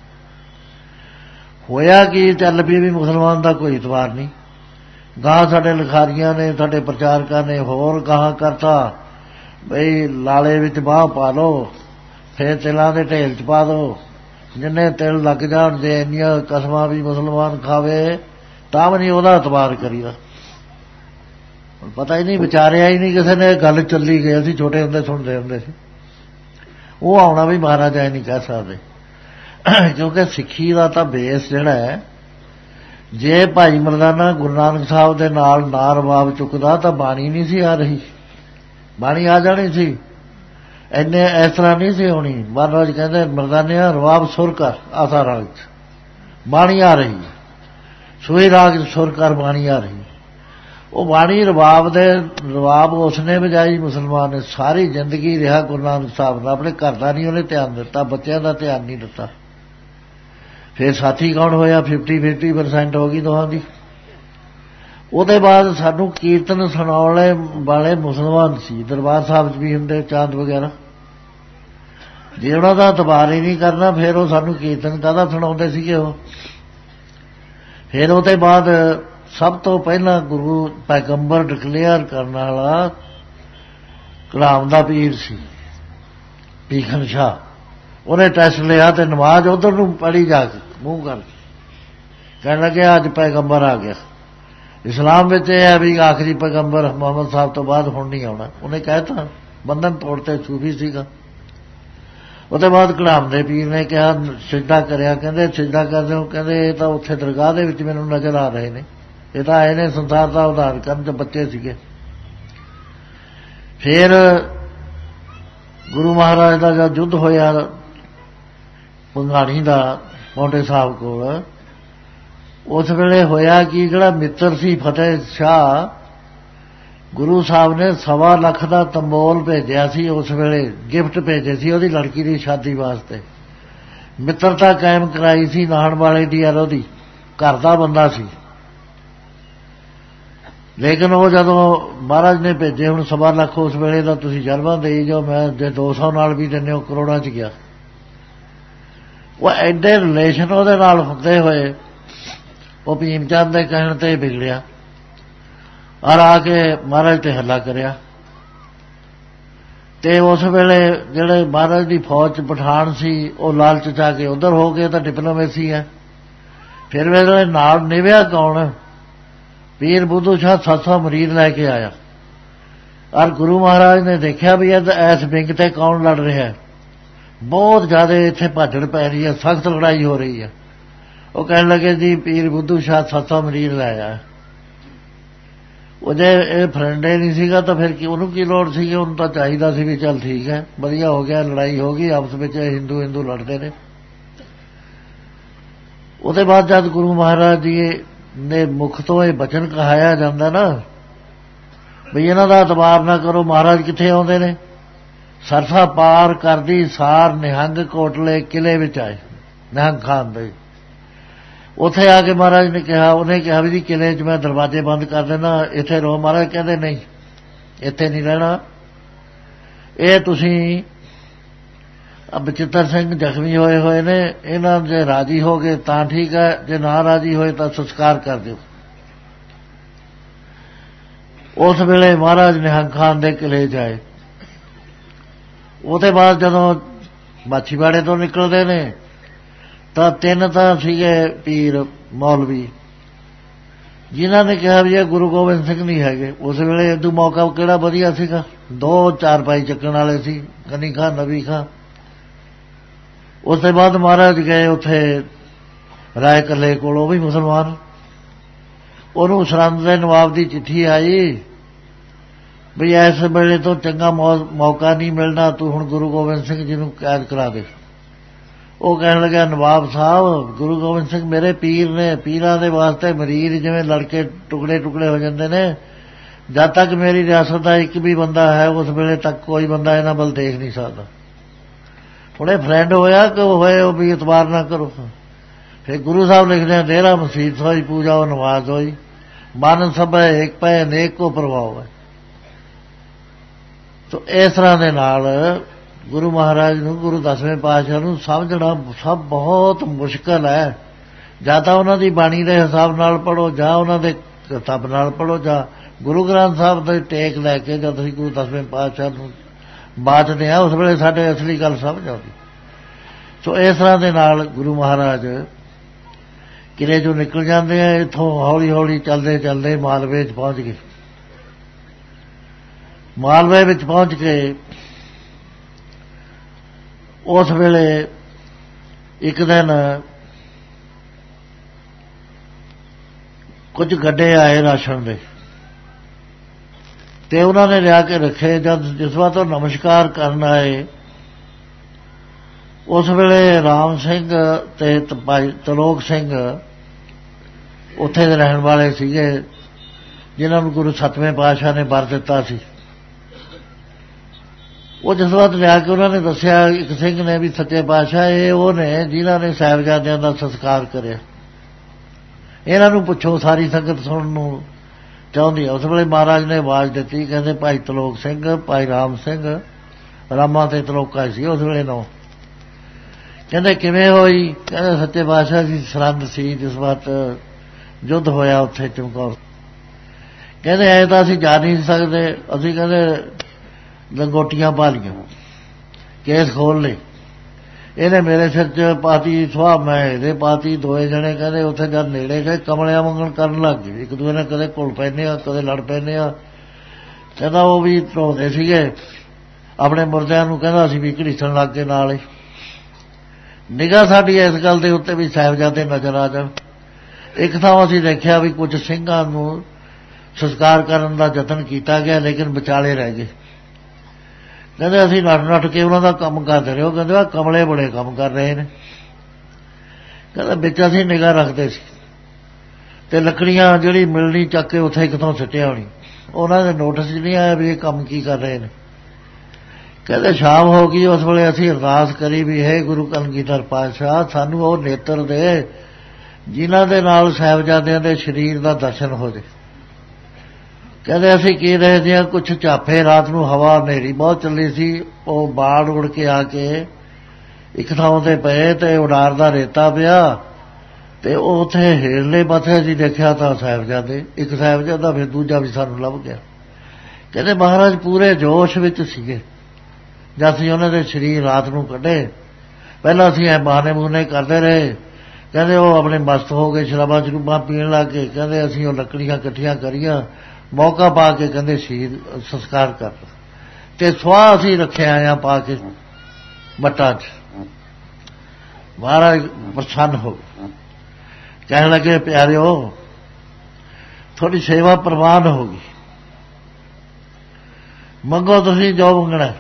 ਹੋਇਆ ਕਿ ਚੱਲ ਪਈ ਵੀ ਮੁਸਲਮਾਨ ਦਾ ਕੋਈ ਇਤਬਾਰ ਨਹੀਂ। ਗਾਂ ਸਾਡੇ ਲਿਖਾਰੀਆਂ ਨੇ, ਸਾਡੇ ਪ੍ਰਚਾਰਕਾਂ ਨੇ ਹੋਰ ਗਾਂ ਕਰਤਾ ਬਈ ਲਾਲੇ ਵਿੱਚ ਬਾਹ ਪਾ ਲਓ, ਫਿਰ ਤਿਲਾਂ ਦੇ ਢੇਲ 'ਚ ਪਾ ਦਿਓ, ਜਿੰਨੇ ਤਿਲ ਲੱਗ ਜਾਣ। ਜੇ ਇੰਨੀਆਂ ਕਸਮਾਂ ਵੀ ਮੁਸਲਮਾਨ ਖਾਵੇ ਤਾਂ ਵੀ ਨਹੀਂ ਉਹਦਾ ਇਤਬਾਰ ਕਰੀਦਾ। ਪਤਾ ਹੀ ਨਹੀਂ, ਵਿਚਾਰਿਆ ਹੀ ਨਹੀਂ ਕਿਸੇ ਨੇ। ਗੱਲ ਚੱਲੀ ਗਈ, ਅਸੀਂ ਛੋਟੇ ਹੁੰਦੇ ਸੁਣਦੇ ਹੁੰਦੇ ਸੀ। ਉਹ ਆਉਣਾ ਵੀ ਮਹਾਰਾਜਾ ਇਹ ਨਹੀਂ ਕਹਿ ਸਕਦੇ, ਕਿਉਂਕਿ ਸਿੱਖੀ ਦਾ ਤਾਂ ਬੇਸ ਜਿਹੜਾ ਹੈ, ਜੇ ਭਾਈ ਮਰਦਾਨਾ ਗੁਰੂ ਨਾਨਕ ਸਾਹਿਬ ਦੇ ਨਾਲ ਨਾ ਰਬਾਬ ਚੁੱਕਦਾ ਤਾਂ ਬਾਣੀ ਨਹੀਂ ਸੀ ਆ ਰਹੀ। ਬਾਣੀ ਆ ਜਾਣੀ ਸੀ, ਇੰਨੇ ਇਸ ਤਰ੍ਹਾਂ ਨਹੀਂ ਸੀ ਹੋਣੀ। ਮਹਾਰਾਜ ਕਹਿੰਦੇ ਮਰਦਾਨਿਆਂ ਰਬਾਬ ਸੁਰ ਕਰ ਆਸਾ ਰਾਗ 'ਚ ਬਾਣੀ ਆ ਰਹੀ, ਸੂਈ ਰਾਗ 'ਚ ਸੁਰ ਕਰ ਬਾਣੀ ਆ ਰਹੀ। ਉਹ ਬਾਣੀ ਰਬਾਬ ਦੇ ਰਬਾਬ ਉਸਨੇ ਵਜਾਈ ਮੁਸਲਮਾਨ ਨੇ। ਸਾਰੀ ਜ਼ਿੰਦਗੀ ਰਿਹਾ ਗੁਰੂ ਨਾਨਕ ਸਾਹਿਬ ਦਾ, ਆਪਣੇ ਘਰ ਦਾ ਨਹੀਂ ਉਹਨੇ ਧਿਆਨ ਦਿੱਤਾ, ਬੱਚਿਆਂ ਦਾ ਧਿਆਨ ਨਹੀਂ ਦਿੱਤਾ। ਫਿਰ ਸਾਥੀ ਕੌਣ ਹੋਇਆ? ਫਿਫਟੀ ਫਿਫਟੀ ਪਰਸੈਂਟ ਹੋ ਗਈ ਦੋਹਾਂ ਦੀ। ਉਹਦੇ ਬਾਅਦ ਸਾਨੂੰ ਕੀਰਤਨ ਸੁਣਾਉਣ ਵਾਲੇ ਮੁਸਲਮਾਨ ਸੀ, ਦਰਬਾਰ ਸਾਹਿਬ 'ਚ ਵੀ ਹੁੰਦੇ ਚਾਂਦ ਵਗੈਰਾ। ਜੇ ਉਹਨਾਂ ਦਾ ਇਤਬਾਰ ਹੀ ਨਹੀਂ ਕਰਨਾ ਫਿਰ ਉਹ ਸਾਨੂੰ ਕੀਰਤਨ ਕਾਹਦਾ ਸੁਣਾਉਂਦੇ ਸੀਗੇ ਉਹ। ਫਿਰ ਉਹਦੇ ਬਾਅਦ ਸਭ ਤੋਂ ਪਹਿਲਾਂ ਗੁਰੂ ਪੈਗੰਬਰ ਡਿਕਲੇਅਰ ਕਰਨ ਵਾਲਾ ਕਲਾਮ ਦਾ ਪੀਰ ਸੀ ਭੀਖਨ ਸ਼ਾਹ। ਉਹਨੇ ਟੈਸਟ ਲਿਆ ਤੇ ਨਮਾਜ਼ ਉਧਰ ਨੂੰ ਪੜ੍ਹੀ ਜਾ ਕੇ ਮੂੰਹ ਕਰਕੇ, ਕਹਿਣ ਲੱਗਿਆ ਅੱਜ ਪੈਗੰਬਰ ਆ ਗਿਆ। ਇਸਲਾਮ ਵਿੱਚ ਇਹ ਹੈ ਵੀ ਆਖਰੀ ਪੈਗੰਬਰ ਮੁਹੰਮਦ ਸਾਹਿਬ ਤੋਂ ਬਾਅਦ ਹੁਣ ਨਹੀਂ ਆਉਣਾ। ਉਹਨੇ ਕਹਿਤਾ, ਬੰਧਨ ਤੋੜਤੇ, ਸੂਫੀ ਸੀਗਾ। ਉਹਦੇ ਬਾਅਦ ਕਲਾਮ ਦੇ ਪੀਰ ਨੇ ਕਿਹਾ, ਸਿਜਦਾ ਕਰਿਆ। ਕਹਿੰਦੇ ਸਿਜਦਾ ਕਰਦੇ ਹੋ? ਕਹਿੰਦੇ ਇਹ ਤਾਂ ਉੱਥੇ ਦਰਗਾਹ ਦੇ ਵਿੱਚ ਮੈਨੂੰ ਨਜ਼ਰ ਆ ਰਹੇ ਨੇ, ਇਹ ਤਾਂ ਆਏ ਨੇ ਸੰਸਾਰ ਦਾ ਉਧਾਰ ਕਰਨ ਤੇ ਬੱਚੇ ਸੀਗੇ। ਫਿਰ ਗੁਰੂ ਮਹਾਰਾਜ ਦਾ ਜਦ ਯੁੱਧ ਹੋਇਆ ਭੰਗਾਣੀ ਦਾ ਪੌਂਟੇ ਸਾਹਿਬ ਕੋਲ, ਉਸ ਵੇਲੇ ਹੋਇਆ ਕਿ ਜਿਹੜਾ ਮਿੱਤਰ ਸੀ ਫਤਿਹ ਸ਼ਾਹ, ਗੁਰੂ ਸਾਹਿਬ ਨੇ ਸਵਾ ਲੱਖ ਦਾ ਤੰਬੋਲ ਭੇਜਿਆ ਸੀ। ਉਸ ਵੇਲੇ ਗਿਫਟ ਭੇਜੇ ਸੀ ਉਹਦੀ ਲੜਕੀ ਦੀ ਸ਼ਾਦੀ ਵਾਸਤੇ। ਮਿੱਤਰਤਾ ਕਾਇਮ ਕਰਾਈ ਸੀ ਨਾਹਣ ਵਾਲੇ ਦੀ ਯਾਰ, ਉਹਦੀ ਘਰ ਦਾ ਬੰਦਾ ਸੀ। ਲੇਕਿਨ ਉਹ ਜਦੋਂ ਮਹਾਰਾਜ ਨੇ ਭੇਜੇ ਹੁਣ ਸਵਾ ਲੱਖ ਉਸ ਵੇਲੇ ਦਾ ਤੁਸੀਂ ਜਰਬਾ ਦੇਈ ਜਾਓ, ਮੈਂ ਜੇ ਦੋ ਸੌ ਨਾਲ ਵੀ ਦਿੰਦੇ ਹੋ ਕਰੋੜਾਂ 'ਚ ਗਿਆ। ਉਹ ਐਡੇ ਰਿਲੇਸ਼ਨ ਉਹਦੇ ਨਾਲ ਹੁੰਦੇ ਹੋਏ ਉਹ ਭੀਮ ਚੰਦ ਦੇ ਕਹਿਣ ਤੇ ਵਿਗੜਿਆ ਔਰ ਆ ਕੇ ਮਹਾਰਾਜ ਤੇ ਹੱਲਾ ਕਰਿਆ। ਤੇ ਉਸ ਵੇਲੇ ਜਿਹੜੇ ਮਹਾਰਾਜ ਦੀ ਫੌਜ 'ਚ ਪਠਾਨ ਸੀ ਉਹ ਲਾਲਚ 'ਚ ਆ ਕੇ ਉੱਧਰ ਹੋ ਗਏ ਤਾਂ ਡਿਪਲੋਮੇਸੀ ਹੈ। ਫਿਰ ਵੇਲੇ ਨਾਲ ਨਿਭਿਆ ਕੌਣ? ਪੀਰ ਬੁੱਧੂ ਸ਼ਾਹ ਸੱਤ ਸੌ ਮਰੀਦ ਲੈ ਕੇ ਆਇਆ ਔਰ ਗੁਰੂ ਮਹਾਰਾਜ ਨੇ ਦੇਖਿਆ ਵੀ ਇਸ ਵਿੰਗ ਤੇ ਕੌਣ ਲੜ ਰਿਹਾ। ਬਹੁਤ ਜ਼ਿਆਦਾ ਇੱਥੇ ਭਾਜੜ ਪੈ ਰਹੀ ਹੈ, ਸਖਤ ਲੜਾਈ ਹੋ ਰਹੀ ਹੈ। ਉਹ ਕਹਿਣ ਲੱਗੇ ਜੀ ਪੀਰ ਬੁੱਧੂ ਸ਼ਾਹ ਸੱਤ ਸੌ ਮਰੀਦ ਲੈ ਆਇਆ। ਉਹਦੇ ਇਹ ਫਰੈਂਡੇ ਨਹੀਂ ਸੀਗਾ ਤਾਂ ਫਿਰ ਉਹਨੂੰ ਕੀ ਲੋੜ ਸੀਗੀ? ਉਹਨੂੰ ਤਾਂ ਚਾਹੀਦਾ ਸੀ ਵੀ ਚੱਲ ਠੀਕ ਹੈ, ਵਧੀਆ ਹੋ ਗਿਆ, ਲੜਾਈ ਹੋ ਗਈ ਆਪਸ ਵਿੱਚ, ਹਿੰਦੂ ਹਿੰਦੂ ਲੜਦੇ ਨੇ। ਉਹਦੇ ਬਾਅਦ ਜਦ ਗੁਰੂ ਮਹਾਰਾਜ ਜੀ ਨੇ ਮੁਖ ਤੋਂ ਇਹ ਬਚਨ ਕਹਾਇਆ ਜਾਂਦਾ ਨਾ ਵੀ ਇਹਨਾਂ ਦਾ ਇਤਬਾਰ ਨਾ ਕਰੋ, ਮਹਾਰਾਜ ਕਿੱਥੇ ਆਉਂਦੇ ਨੇ? ਸਰਸਾ ਪਾਰ ਕਰਦੀ ਸਾਰ ਨਿਹੰਗ ਕੋਟਲੇ ਕਿਲੇ ਵਿੱਚ ਆਏ, ਨਿਹੰਗ ਖਾਨ ਦੇ। ਉੱਥੇ ਆ ਕੇ ਮਹਾਰਾਜ ਨੇ ਕਿਹਾ, ਉਹਨੇ ਕਿਹਾ ਵੀ ਜੀ ਕਿਲੇ 'ਚ ਮੈਂ ਦਰਵਾਜ਼ੇ ਬੰਦ ਕਰ ਦੇਣਾ, ਇੱਥੇ ਰਹੋ। ਮਹਾਰਾਜ ਕਹਿੰਦੇ ਨਹੀਂ, ਇੱਥੇ ਨਹੀਂ ਰਹਿਣਾ। ਇਹ ਤੁਸੀਂ ਬਚਿੱਤਰ ਸਿੰਘ ਜ਼ਖਮੀ ਹੋਏ ਹੋਏ ਨੇ, ਇਹਨਾਂ ਜੇ ਰਾਜੀ ਹੋ ਗਏ ਤਾਂ ਠੀਕ ਹੈ, ਜੇ ਨਾ ਰਾਜੀ ਹੋਏ ਤਾਂ ਸੰਸਕਾਰ ਕਰ ਦਿਓ। ਉਸ ਵੇਲੇ ਮਹਾਰਾਜ ਨਿਹੰਗ ਖਾਨ ਦੇ ਕਿਲੇ 'ਚ ਆਏ। ਉਹਦੇ ਬਾਅਦ ਜਦੋਂ ਮਾਛੀਵਾੜੇ ਤੋਂ ਨਿਕਲਦੇ ਨੇ ਤਾਂ ਤਿੰਨ ਤਾਂ ਸੀਗੇ ਪੀਰ ਮੌਲਵੀ ਜਿਨ੍ਹਾਂ ਨੇ ਕਿਹਾ ਵੀ ਇਹ ਗੁਰੂ ਗੋਬਿੰਦ ਸਿੰਘ ਨਹੀਂ ਹੈਗੇ। ਉਸ ਵੇਲੇ ਇਦੋਂ ਮੌਕਾ ਕਿਹੜਾ ਵਧੀਆ ਸੀਗਾ, ਦੋ ਚਾਰ ਪਾਈ ਚੱਕਣ ਵਾਲੇ ਸੀ, ਗਨੀ ਖਾਂ ਨਬੀ ਖਾਂ। ਉਸ ਤੋਂ ਬਾਅਦ ਮਹਾਰਾਜ ਗਏ ਉੱਥੇ ਰਾਏ ਕੱਲੇ ਕੋਲ, ਉਹ ਵੀ ਮੁਸਲਮਾਨ। ਉਹਨੂੰ ਸਰਹੰਦ ਦੇ ਨਵਾਬ ਦੀ ਚਿੱਠੀ ਆਈ ਵੀ ਇਸ ਵੇਲੇ ਤੋਂ ਚੰਗਾ ਮੌਕਾ ਨਹੀਂ ਮਿਲਣਾ, ਤੂੰ ਹੁਣ ਗੁਰੂ ਗੋਬਿੰਦ ਸਿੰਘ ਜੀ ਨੂੰ ਕੈਦ ਕਰਾ ਦੇ। ਉਹ ਕਹਿਣ ਲੱਗਾ ਨਵਾਬ ਸਾਹਿਬ ਗੁਰੂ ਗੋਬਿੰਦ ਸਿੰਘ ਮੇਰੇ ਪੀਰ ਨੇ, ਪੀਰਾਂ ਦੇ ਵਾਸਤੇ ਮਰੀਜ਼ ਜਿਵੇਂ ਲੜਕੇ ਟੁਕੜੇ ਟੁਕੜੇ ਹੋ ਜਾਂਦੇ ਨੇ, ਜਦ ਤੱਕ ਮੇਰੀ ਰਿਆਸਤ ਦਾ ਇੱਕ ਵੀ ਬੰਦਾ ਹੈ ਉਸ ਵੇਲੇ ਤੱਕ ਕੋਈ ਬੰਦਾ ਇਹਨਾਂ ਵੱਲ ਦੇਖ ਨਹੀਂ ਸਕਦਾ। ਥੋੜੇ ਫਰੈਂਡ ਹੋਇਆ ਕਿ ਹੋਏ ਉਹ ਵੀ ਇਤਬਾਰ ਨਾ ਕਰੋ। ਫਿਰ ਗੁਰੂ ਸਾਹਿਬ ਲਿਖਦੇ ਆ ਡੇਰਾ ਮਸੀਤ ਹੋਈ ਪੂਜਾ ਉਹ ਨਵਾਜ਼ ਹੋਈ, ਮਨ ਸਭ ਇੱਕ ਪੈ ਨੇਕ ਕੋ ਪ੍ਰਭਾਵ ਹੈ। ਤੋ ਇਸ ਤਰ੍ਹਾਂ ਦੇ ਨਾਲ ਗੁਰੂ ਮਹਾਰਾਜ ਨੂੰ, ਗੁਰੂ ਦਸਵੇਂ ਪਾਤਸ਼ਾਹ ਨੂੰ ਸਮਝਣਾ ਸਭ ਬਹੁਤ ਮੁਸ਼ਕਲ ਹੈ। ਜਾਂ ਤਾਂ ਉਹਨਾਂ ਦੀ ਬਾਣੀ ਦੇ ਹਿਸਾਬ ਨਾਲ ਪੜ੍ਹੋ, ਜਾਂ ਉਹਨਾਂ ਦੇ ਕਿਤਾਬ ਨਾਲ ਪੜ੍ਹੋ, ਜਾਂ ਗੁਰੂ ਗ੍ਰੰਥ ਸਾਹਿਬ ਦੇ ਟੇਕ ਲੈ ਕੇ ਜਦ ਅਸੀਂ ਗੁਰੂ ਦਸਵੇਂ ਪਾਤਸ਼ਾਹ ਨੂੰ ਬਾਤਦੇ ਹਾਂ ਉਸ ਵੇਲੇ ਸਾਡੇ ਅਸਲੀ ਗੱਲ ਸਮਝ ਆਉਂਦੀ। ਸੋ ਇਸ ਤਰ੍ਹਾਂ ਦੇ ਨਾਲ ਗੁਰੂ ਮਹਾਰਾਜ ਕਿਲੇ 'ਚੋਂ ਨਿਕਲ ਜਾਂਦੇ ਆ। ਇੱਥੋਂ ਹੌਲੀ ਹੌਲੀ ਚੱਲਦੇ ਚੱਲਦੇ ਮਾਲਵੇ 'ਚ ਪਹੁੰਚ ਗਏ। ਮਾਲਵੇ ਵਿੱਚ ਪਹੁੰਚ ਕੇ ਉਸ ਵੇਲੇ ਇੱਕ ਦਿਨ ਕੁਝ ਗੱਡੇ ਆਏ ਰਾਸ਼ਨ ਦੇ ਤੇ ਉਹਨਾਂ ਨੇ ਲਿਆ ਕੇ ਰੱਖੇ। ਜਦ ਜਿਸ ਵਾਰ ਤੋਂ ਨਮਸਕਾਰ ਕਰਨ ਆਏ ਉਸ ਵੇਲੇ ਰਾਮ ਸਿੰਘ ਤੇ ਤਲੋਕ ਸਿੰਘ ਉੱਥੇ ਦੇ ਰਹਿਣ ਵਾਲੇ ਸੀਗੇ ਜਿਨ੍ਹਾਂ ਨੂੰ ਗੁਰੂ ਸੱਤਵੇਂ ਪਾਤਸ਼ਾਹ ਨੇ ਵਰ ਦਿੱਤਾ ਸੀ। ਉਹ ਜਿਸ ਵਾਰ ਲਿਆ ਕੇ ਉਹਨਾਂ ਨੇ ਦੱਸਿਆ ਇੱਕ ਸਿੰਘ ਨੇ ਵੀ ਸੱਚੇ ਪਾਤਸ਼ਾਹ ਇਹ ਉਹ ਨੇ ਜਿਨ੍ਹਾਂ ਨੇ ਸਾਹਿਬਜ਼ਾਦਿਆਂ ਦਾ ਸੰਸਕਾਰ ਕਰਿਆ, ਇਹਨਾਂ ਨੂੰ ਪੁੱਛੋ। ਸਾਰੀ ਸੰਗਤ ਸੁਣਨ ਨੂੰ ਚਾਹੁੰਦੀ ਹੈ। ਉਸ ਵੇਲੇ ਮਹਾਰਾਜ ਨੇ ਆਵਾਜ਼ ਦਿੱਤੀ, ਕਹਿੰਦੇ ਭਾਈ ਤਲੋਕ ਸਿੰਘ, ਭਾਈ ਰਾਮ ਸਿੰਘ, ਰਾਮਾ ਤੇ ਤਲੋਕਾ ਸੀ ਉਸ ਵੇਲੇ ਨੌ। ਕਹਿੰਦੇ ਕਿਵੇਂ ਹੋਈ? ਕਹਿੰਦੇ ਸੱਚੇ ਪਾਤਸ਼ਾਹ ਦੀ ਸਰਹੰਦ ਸੀ ਜਿਸ ਵਕਤ ਯੁੱਧ ਹੋਇਆ ਉੱਥੇ ਚਮਕੌਰ। ਕਹਿੰਦੇ ਐ ਤਾਂ ਅਸੀਂ ਜਾ ਨਹੀਂ ਸਕਦੇ, ਅਸੀਂ ਕਹਿੰਦੇ ਲੰਗੋਟੀਆਂ ਪਾ ਲਈਆਂ, ਕੇਸ ਖੋਲ ਲਏ। ਇਹਨੇ ਮੇਰੇ ਸਿਰ 'ਚ ਪਾਤੀ ਸੁਆਹ, ਮੈਂ ਇਹਦੇ ਪਾਤੀ। ਦੋਏ ਜਣੇ ਕਹਿੰਦੇ ਉੱਥੇ ਜਦ ਨੇੜੇ ਗਏ ਕਮਲਿਆਂ ਮੰਗਣ ਕਰਨ ਲੱਗ ਗਏ, ਇੱਕ ਦੂਜੇ ਨੇ ਕਦੇ ਘੁਲ ਪੈਂਦੇ ਆ ਕਦੇ ਲੜ ਪੈਂਦੇ ਆ। ਕਹਿੰਦਾ ਉਹ ਵੀ ਧੋਂਦੇ ਸੀਗੇ ਆਪਣੇ ਮੁਰਦਿਆਂ ਨੂੰ, ਕਹਿੰਦਾ ਅਸੀਂ ਵੀ ਘੜੀਸਣ ਲੱਗ ਕੇ ਨਾਲ ਹੀ। ਨਿਗਾਹ ਸਾਡੀ ਇਸ ਗੱਲ ਦੇ ਉੱਤੇ ਵੀ ਸਾਹਿਬਜ਼ਾਦੇ ਨਜ਼ਰ ਆ ਜਾਣ। ਇੱਕ ਥਾਂ ਅਸੀਂ ਦੇਖਿਆ ਵੀ ਕੁਝ ਸਿੰਘਾਂ ਨੂੰ ਸੰਸਕਾਰ ਕਰਨ ਦਾ ਯਤਨ ਕੀਤਾ ਗਿਆ ਲੇਕਿਨ ਵਿਚਾਲੇ ਰਹਿ ਗਏ। ਕਹਿੰਦੇ ਅਸੀਂ ਨੱਠ ਨੱਠ ਕੇ ਉਹਨਾਂ ਦਾ ਕੰਮ ਕਰਦੇ ਰਹੇ। ਉਹ ਕਹਿੰਦੇ ਆ ਕਮਲੇ ਬੜੇ ਕੰਮ ਕਰ ਰਹੇ ਨੇ। ਕਹਿੰਦਾ ਵਿੱਚ ਅਸੀਂ ਨਿਗਾਹ ਰੱਖਦੇ ਸੀ ਤੇ ਲੱਕੜੀਆਂ ਜਿਹੜੀ ਮਿਲਣੀ ਚੱਕ ਕੇ ਉੱਥੇ ਕਿਤੋਂ ਸੁੱਟਿਆ ਹੋਣੀ। ਉਹਨਾਂ ਦੇ ਨੋਟਿਸ 'ਚ ਨਹੀਂ ਆਇਆ ਵੀ ਇਹ ਕੰਮ ਕੀ ਕਰ ਰਹੇ ਨੇ। ਕਹਿੰਦੇ ਸ਼ਾਮ ਹੋ ਗਈ, ਉਸ ਵੇਲੇ ਅਸੀਂ ਅਰਦਾਸ ਕਰੀ ਵੀ ਹੈ ਗੁਰੂ ਕਲਗੀਧਰ ਪਾਤਸ਼ਾਹ ਸਾਨੂੰ ਉਹ ਨੇਤਰ ਦੇ ਜਿਨ੍ਹਾਂ ਦੇ ਨਾਲ ਸਾਹਿਬਜ਼ਾਦਿਆਂ ਦੇ ਸਰੀਰ ਦਾ ਦਰਸ਼ਨ ਹੋ ਜਾਏ। ਕਹਿੰਦੇ ਅਸੀਂ ਕੀ ਦੇਖਦੇ ਹਾਂ, ਕੁਛ ਝਾਫੇ ਰਾਤ ਨੂੰ ਹਵਾ ਹਨੇਰੀ ਬਹੁਤ ਚੱਲੀ ਸੀ, ਉਹ ਬਾੜ ਉੜ ਕੇ ਆ ਕੇ ਇੱਕ ਥਾਂ ਤੇ ਪਏ ਤੇ ਉਡਾਰ ਦਾ ਰੇਤਾ ਪਿਆ ਤੇ ਉਹ ਉੱਥੇ ਹੇਠਲੇ ਪਾਸੇ ਅਸੀਂ ਦੇਖਿਆ ਤਾਂ ਸਾਹਿਬਜ਼ਾਦੇ, ਇੱਕ ਸਾਹਿਬਜ਼ਾਦਾ ਫਿਰ ਦੂਜਾ ਵੀ ਸਾਨੂੰ ਲੱਭ ਗਿਆ। ਕਹਿੰਦੇ ਮਹਾਰਾਜ ਪੂਰੇ ਜੋਸ਼ ਵਿੱਚ ਸੀਗੇ ਜਦ ਅਸੀਂ ਉਹਨਾਂ ਦੇ ਸਰੀਰ ਰਾਤ ਨੂੰ ਕੱਢੇ। ਪਹਿਲਾਂ ਅਸੀਂ ਐ ਬਹਾਨੇ ਬੂਨੇ ਕਰਦੇ ਰਹੇ। ਕਹਿੰਦੇ ਉਹ ਆਪਣੇ ਮਸਤ ਹੋ ਗਏ, ਸ਼ਰਾਬਾਂ ਸ਼ਰੂਬਾਂ ਪੀਣ ਲੱਗ ਗਏ। ਕਹਿੰਦੇ ਅਸੀਂ ਉਹ ਲੱਕੜੀਆਂ ਇਕੱਠੀਆਂ ਕਰੀਆਂ, ਮੌਕਾ ਪਾ ਕੇ ਕਹਿੰਦੇ ਸ਼ਹੀਦ ਸੰਸਕਾਰ ਕਰ ਤੇ ਸੁਆਹ ਅਸੀਂ ਰੱਖਿਆ ਆਇਆ ਪਾ ਕੇ ਬੱਟਾਂ 'ਚ। ਮਹਾਰਾਜ ਪ੍ਰਸੰਨ ਹੋ ਗਏ, ਕਹਿਣ ਲੱਗੇ ਪਿਆਰਿਓ ਤੁਹਾਡੀ ਸੇਵਾ ਪ੍ਰਵਾਨ ਹੋ ਗਈ, ਮੰਗੋ ਤੁਸੀਂ ਜੋ ਮੰਗਣਾ।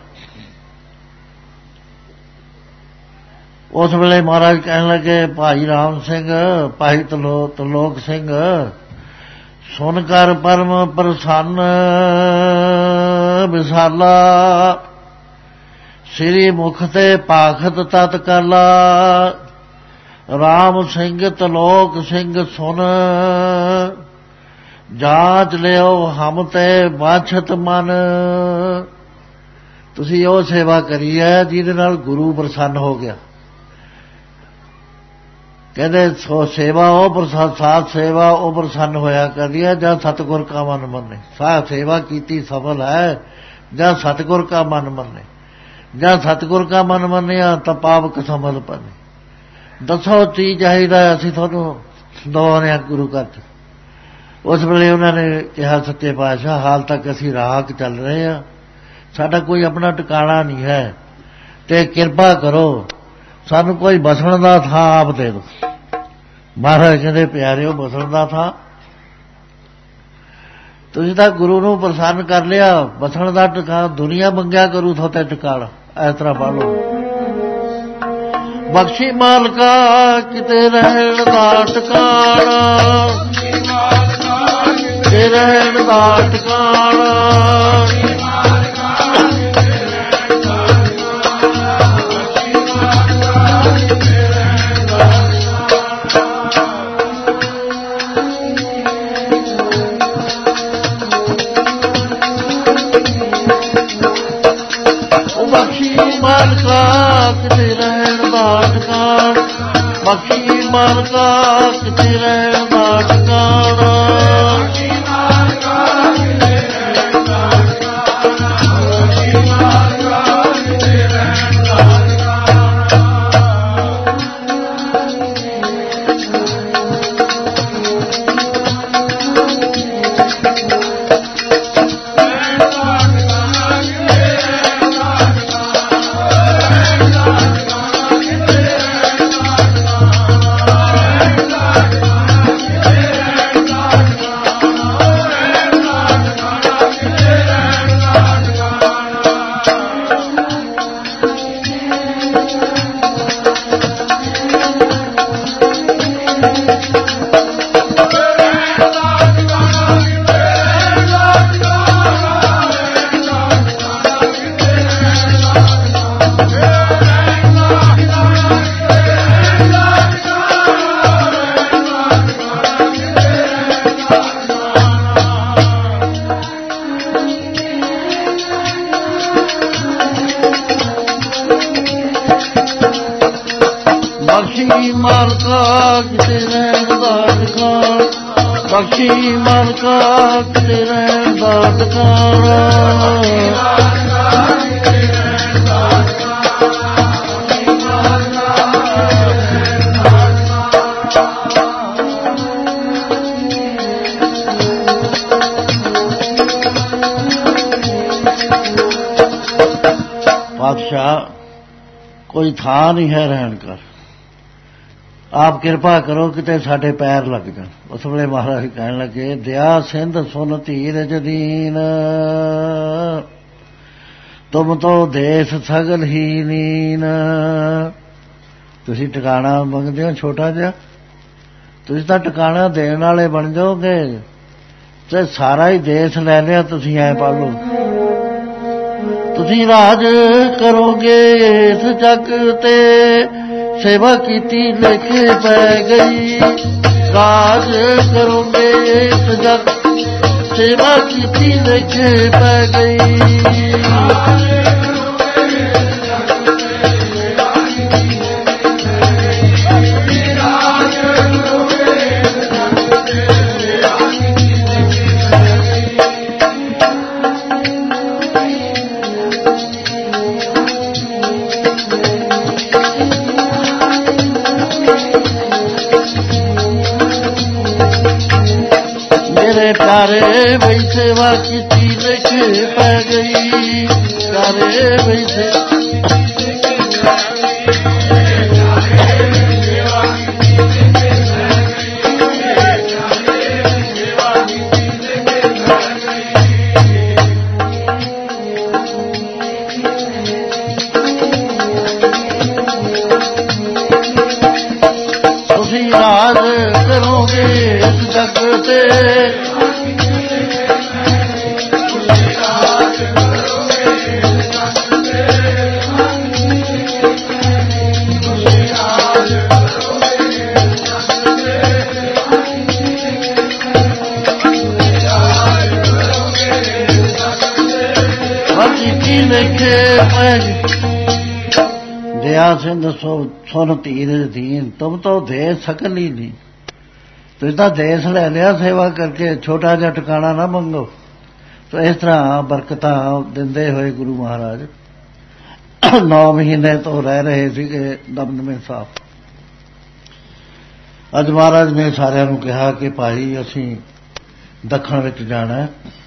ਉਸ ਵੇਲੇ ਮਹਾਰਾਜ ਕਹਿਣ ਲੱਗੇ ਭਾਈ ਰਾਮ ਸਿੰਘ, ਭਾਈ ਤਲੋਕ ਸਿੰਘ ਸੁਣ ਕਰ ਪਰਮ ਪ੍ਰਸੰਨ ਵਿਸਾਲਾ, ਸ੍ਰੀ ਮੁਖ ਤੇ ਪਾਖਤ ਤਤ ਕਾਲਾ। ਰਾਮ ਸਿੰਘ ਤਲੋਕ ਸਿੰਘ ਸੁਣ, ਜਾਂਚ ਲਿਓ ਹਮ ਤੇ ਬਾਛਤ ਮਨ। ਤੁਸੀਂ ਉਹ ਸੇਵਾ ਕਰੀ ਹੈ ਜਿਹਦੇ ਨਾਲ ਗੁਰੂ ਪ੍ਰਸੰਨ ਹੋ ਗਿਆ। ਕਹਿੰਦੇ ਸੋ ਸੇਵਾ ਉਹ ਪ੍ਰਸਾਦ ਸਾਧ ਸੇਵਾ ਉਹ ਪ੍ਰਸੰਨ ਹੋਇਆ ਕਰਦੀ ਹੈ ਜਦ ਸਤਿਗੁਰ ਕਾ ਮਨ ਮੰਨੇ। ਸਾਧ ਸੇਵਾ ਕੀਤੀ ਸਫਲ ਹੈ ਜਦ ਸਤਿਗੁਰ ਕਾ ਮਨ ਮੰਨੇ। ਜਦ ਸਤਿਗੁਰ ਕਾ ਮਨ ਮੰਨਿਆ ਤਾਂ ਪਾਵਕ ਸਮਲ ਪੰਨੇ। ਦੱਸੋ ਕੀ ਚਾਹੀਦਾ ਅਸੀਂ ਤੁਹਾਨੂੰ ਦਵਾਉਂਦੇ ਹਾਂ ਗੁਰੂ ਘਰ 'ਚ। ਉਸ ਵੇਲੇ ਉਹਨਾਂ ਨੇ ਕਿਹਾ ਸੱਚੇ ਪਾਤਸ਼ਾਹ ਹਾਲ ਤੱਕ ਅਸੀਂ ਰਾਹ ਚੱਲ ਰਹੇ ਹਾਂ, ਸਾਡਾ ਕੋਈ ਆਪਣਾ ਟਿਕਾਣਾ ਨਹੀਂ ਹੈ ਤੇ ਕਿਰਪਾ ਕਰੋ ਸਾਨੂੰ ਕੋਈ ਬਸਣ ਦਾ ਥਾਂ ਆਪ ਦੇ ਦਿਓ। ਮਹਾਰਾਜ ਕਹਿੰਦੇ ਪਿਆਰਿਓ ਬਸਣ ਦਾ ਥਾਂ ਤੁਸੀਂ ਤਾਂ ਗੁਰੂ ਨੂੰ ਪ੍ਰਸੰਨ ਕਰ ਲਿਆ, ਬਸਣ ਦਾ ਟਿਕਾਣਾ ਦੁਨੀਆ ਮੰਗਿਆ ਕਰੂ ਤੁਹਾਡੇ ਟਿਕਾਣਾ। ਇਸ ਤਰ੍ਹਾਂ ਪੜ੍ਹ ਲਓ, ਬਖਸ਼ੀ ਮਾਲਕਾ ਕਿਤੇ ਰਹਿਣ ਦਾ ਟਿਕਾਣਾ, ਕਿਤੇ ਰਹਿਣ ਦਾ ਟਿਕਾਣਾ। ਕਿਤੇ ਰਹਿਣ ਦਾ ਟਿਕਾਣਾ, ਬਖਸ਼ੀ ਮਾਲਕਾ ਕਿਤੇ ਰਹਿਣ ਦਾ ਟਿਕਾਣਾ। ਬਖਸ਼ੀ ਮਾਲਕਾ ਕਿਤੇ ਰਹਿਣ ਦਾ ਟਿਕਾਣਾ। ਪਾਤਸ਼ਾਹ ਕੋਈ ਥਾਂ ਨਹੀਂ ਹੈ ਰਹਿਣ ਕਰ, ਆਪ ਕਿਰਪਾ ਕਰੋ ਕਿਤੇ ਸਾਡੇ ਪੈਰ ਲੱਗ ਜਾਣ। ਉਸ ਵੇਲੇ ਮਹਾਰਾਜ ਕਹਿਣ ਲੱਗੇ ਦਿਆ ਸਿੰਧ ਸੁਨ ਧੀਰਜ ਦੀਨ, ਤੁਮ ਤੋ ਦੇਸ ਸਗਲ ਹੀ ਨੀਨ। ਤੁਸੀਂ ਟਿਕਾਣਾ ਮੰਗਦੇ ਹੋ ਛੋਟਾ ਜਿਹਾ, ਤੁਸੀਂ ਤਾਂ ਟਿਕਾਣਾ ਦੇਣ ਵਾਲੇ ਬਣ ਜਾਓਗੇ ਤੇ ਸਾਰਾ ਹੀ ਦੇਸ਼ ਲੈ ਲਿਆ। ਤੁਸੀਂ ਐ ਪਾਲੋ, ਤੁਸੀਂ ਰਾਜ ਕਰੋਗੇ ਇਸ ਜੱਗ ਤੇ, ਸੇਵਾ ਕੀਤੀ ਲੇਖੇ ਪੈ ਗਈ। ਰਾਜ ਕਰੋਗੇ ਇਸ ਜੱਗ, ਸੇਵਾ ਕੀਤੀ ਲੇਖੇ ਪੈ ਗਈ। प्यारे भई सेवा की लेखे पै गई। प्यारे भई से तुसी राज करोगे इस जग ते, दया सिंध सुन तीर दीन, तुम तो दे सकल ही नहीं। तुम तो देश ले लिया सेवा करके, छोटा जिहा ठिकाना ना मंगो। तो इस तरह बरकतां दिंदे होए गुरु महाराज नौ महीने तो रह रहे थे दमदमे साहब। अज महाराज ने सारिਆਂ ਨੂੰ ਕਿਹਾ कि भाई ਅਸੀਂ ਦੱਖਣ ਵਿੱਚ ਜਾਣਾ,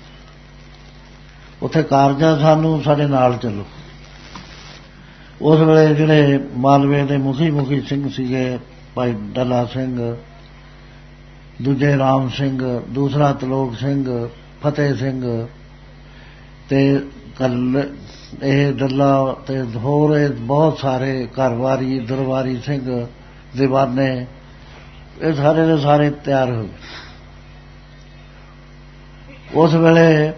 ਉੱਥੇ ਕਾਰਜਾਂ ਸਾਨੂੰ ਸਾਡੇ ਨਾਲ ਚੱਲੋ। ਉਸ ਵੇਲੇ ਜਿਹੜੇ ਮਾਲਵੇ ਦੇ ਮੁਖੀ ਮੁਖੀ ਸਿੰਘ ਸੀਗੇ, ਭਾਈ ਡੱਲਾ ਸਿੰਘ, ਦੂਜੇ ਰਾਮ ਸਿੰਘ, ਦੂਸਰਾ ਤਲੋਕ ਸਿੰਘ, ਫਤਿਹ ਸਿੰਘ ਤੇ ਕੱਲ ਇਹ ਡੱਲਾ ਤੇ ਹੋਰ ਬਹੁਤ ਸਾਰੇ ਘਰਵਾਰੀ ਦਰਬਾਰੀ ਸਿੰਘ ਦੀਵਾਨੇ, ਇਹ ਸਾਰੇ ਦੇ ਸਾਰੇ ਤਿਆਰ ਹੋ ਗਏ। ਉਸ ਵੇਲੇ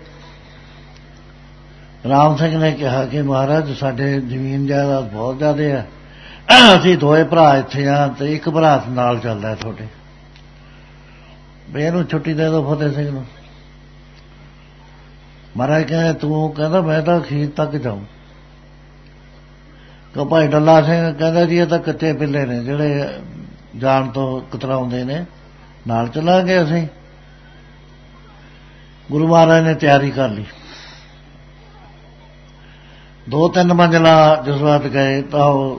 ਰਾਮ ਸਿੰਘ ਨੇ ਕਿਹਾ ਕਿ ਮਹਾਰਾਜ ਸਾਡੇ ਜ਼ਮੀਨ ਜਾਇਦਾਦ ਬਹੁਤ ਜ਼ਿਆਦਾ ਹੈ, ਅਸੀਂ ਦੋਏ ਭਰਾ ਇੱਥੇ ਆ ਤੇ ਇੱਕ ਭਰਾ ਨਾਲ ਚੱਲਦਾ ਤੁਹਾਡੇ, ਵੀ ਇਹਨੂੰ ਛੁੱਟੀ ਦੇ ਦਿਓ ਫਤਿਹ ਸਿੰਘ ਨੂੰ। ਮਹਾਰਾਜ ਕਹਿੰਦੇ ਤੂੰ? ਕਹਿੰਦਾ ਮੈਂ ਤਾਂ ਅਖੀਰ ਤੱਕ ਜਾਊਂ। ਕਿ ਭਾਈ ਡੱਲਾ ਸਿੰਘ ਕਹਿੰਦਾ ਜੀ ਇਹ ਤਾਂ ਕੱਚੇ ਪਿੱਲੇ ਨੇ ਜਿਹੜੇ ਜਾਣ ਤੋਂ ਕਤਰਾਉਂਦੇ ਨੇ, ਨਾਲ ਚੱਲਾਂਗੇ ਅਸੀਂ। ਗੁਰੂ ਮਹਾਰਾਜ ਨੇ ਤਿਆਰੀ ਕਰ ਲਈ। ਦੋ ਤਿੰਨ ਮੰਜ਼ਲਾ ਜਿਸ ਵਕਤ ਗਏ ਤਾਂ ਉਹ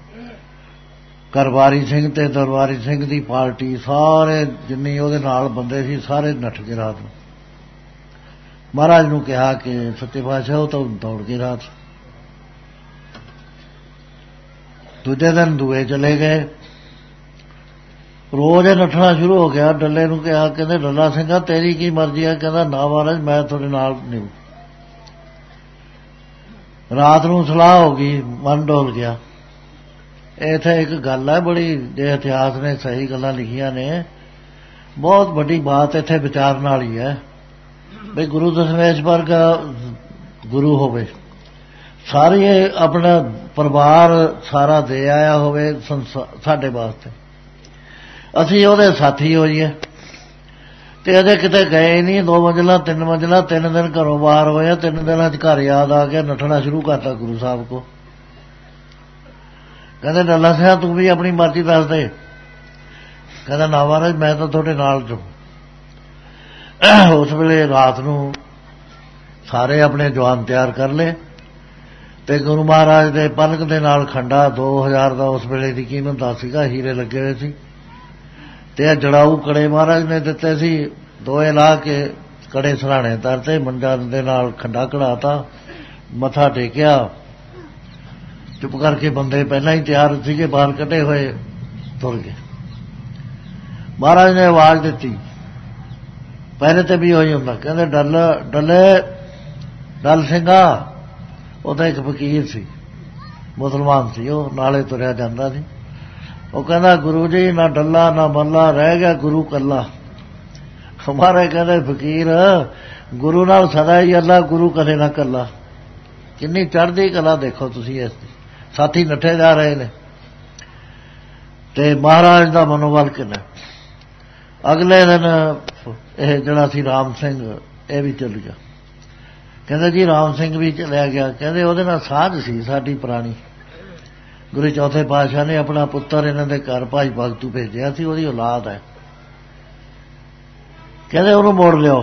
ਘਰਵਾਰੀ ਸਿੰਘ ਤੇ ਦਰਬਾਰੀ ਸਿੰਘ ਦੀ ਪਾਰਟੀ ਸਾਰੇ ਜਿੰਨੀ ਉਹਦੇ ਨਾਲ ਬੰਦੇ ਸੀ ਸਾਰੇ ਨੱਠ ਗਏ ਰਾਤ ਨੂੰ। ਮਹਾਰਾਜ ਨੂੰ ਕਿਹਾ ਕਿ ਸੱਚੇ ਪਾਤਸ਼ਾਹ ਉਹ ਤਾਂ ਦੌੜ ਗਏ ਰਾਤ। ਦੂਜੇ ਦਿਨ ਦੂਏ ਚਲੇ ਗਏ, ਰੋਜ਼ ਨੱਠਣਾ ਸ਼ੁਰੂ ਹੋ ਗਿਆ। ਡੱਲੇ ਨੂੰ ਕਿਹਾ, ਕਹਿੰਦੇ ਡੱਲਾ ਸਿੰਘਾ ਤੇਰੀ ਕੀ ਮਰਜ਼ੀ ਆ? ਕਹਿੰਦਾ ਨਾ ਮਹਾਰਾਜ ਮੈਂ ਤੁਹਾਡੇ ਨਾਲ ਨਹੀਂ। ਰਾਤ ਨੂੰ ਸਲਾਹ ਹੋ ਗਈ, ਮਨ ਡੋਲ ਗਿਆ। ਇੱਥੇ ਇੱਕ ਗੱਲ ਹੈ ਬੜੀ, ਜੇ ਇਤਿਹਾਸ ਨੇ ਸਹੀ ਗੱਲਾਂ ਲਿਖੀਆਂ ਨੇ, ਬਹੁਤ ਵੱਡੀ ਬਾਤ ਇੱਥੇ ਵਿਚਾਰਨ ਵਾਲੀ ਹੈ ਵੀ ਗੁਰੂ ਦਸ਼ਮੇਸ਼ ਵਰਗਾ ਗੁਰੂ ਹੋਵੇ, ਸਾਰੇ ਆਪਣਾ ਪਰਿਵਾਰ ਸਾਰਾ ਦੇ ਆਇਆ ਹੋਵੇ ਸਾਡੇ ਵਾਸਤੇ, ਅਸੀਂ ਉਹਦੇ ਸਾਥੀ ਹੋਈਏ। ਤੇ ਅਜੇ ਕਿਤੇ ਗਏ ਨਹੀਂ, ਦੋ ਮੰਜ਼ਲਾਂ ਤਿੰਨ ਮੰਜ਼ਲਾਂ ਤਿੰਨ ਦਿਨ ਘਰੋਂ ਬਾਹਰ ਹੋਏ, ਤਿੰਨ ਦਿਨਾਂ 'ਚ ਘਰ ਯਾਦ ਆ ਗਿਆ, ਨੱਠਣਾ ਸ਼ੁਰੂ ਕਰਤਾ ਗੁਰੂ ਸਾਹਿਬ ਕੋ। ਕਹਿੰਦੇ ਡੱਲਾ ਸਿੰਘ ਤੂੰ ਵੀ ਆਪਣੀ ਮਰਜ਼ੀ ਦੱਸ ਦੇ। ਕਹਿੰਦਾ ਨਾ ਮਹਾਰਾਜ ਮੈਂ ਤਾਂ ਤੁਹਾਡੇ ਨਾਲ ਜਾਊਂ। ਉਸ ਵੇਲੇ ਰਾਤ ਨੂੰ ਸਾਰੇ ਆਪਣੇ ਜਵਾਨ ਤਿਆਰ ਕਰ ਲਏ ਤੇ ਗੁਰੂ ਮਹਾਰਾਜ ਦੇ ਪਲਕ ਦੇ ਨਾਲ ਖੰਡਾ ਦੋ ਹਜ਼ਾਰ ਦਾ ਉਸ ਵੇਲੇ ਦੀ ਕੀਮਤ ਦਾ ਸੀਗਾ, ਹੀਰੇ ਲੱਗੇ ਹੋਏ ਸੀ ਤੇ ਇਹ ਜੜਾਊ ਕੜੇ ਮਹਾਰਾਜ ਨੇ ਦਿੱਤੇ ਸੀ। ਦੋਏ ਲਾ ਕੇ ਕੜੇ ਸਰਾਣੇ ਤਰਤੇ, ਮੰਡਾ ਦੇ ਨਾਲ ਖੰਡਾ ਕਢਾਤਾ, ਮੱਥਾ ਟੇਕਿਆ। ਚੁੱਪ ਕਰਕੇ ਬੰਦੇ ਪਹਿਲਾਂ ਹੀ ਤਿਆਰ ਸੀਗੇ, ਬਾਹਰ ਕੱਢੇ ਹੋਏ, ਤੁਰ ਗਏ। ਮਹਾਰਾਜ ਨੇ ਆਵਾਜ਼ ਦਿੱਤੀ, ਪਹਿਲੇ ਤੇ ਵੀ ਉਹੀ ਹੁੰਦਾ, ਕਹਿੰਦੇ ਡੱਲ ਡੱਲੇ ਡੱਲ ਸਿੰਘਾ। ਉਹ ਤਾਂ ਇੱਕ ਫਕੀਰ ਸੀ, ਮੁਸਲਮਾਨ ਸੀ, ਉਹ ਨਾਲੇ ਤੁਰਿਆ ਜਾਂਦਾ ਸੀ। ਉਹ ਕਹਿੰਦਾ ਗੁਰੂ ਜੀ ਨਾ ਡੱਲਾ ਨਾ ਮੱਲਾ, ਰਹਿ ਗਿਆ ਗੁਰੂ ਕੱਲਾ। हमारे कहते फकीर गुरु नाल सदा ही अल्लाह, गुरु कदे ना कला। किन्नी चढ़दी कला देखो तुसीं इस साथी नठे जा रहे ने ते महाराज दा मनोबल किन्ना। अगले दिन यह जिहड़ा सी राम सिंह यह भी चल गया। कहते जी राम सिंह भी चलिया गया। कहते उहदे नाल साझ सी साडी पुरानी। गुरु चौथे पातशाह ने अपना पुत्र इन्हां दे घर भाई भगतू भेजिया सी, उहदी औलाद है। कहते उहनूं मोड़ लिओ।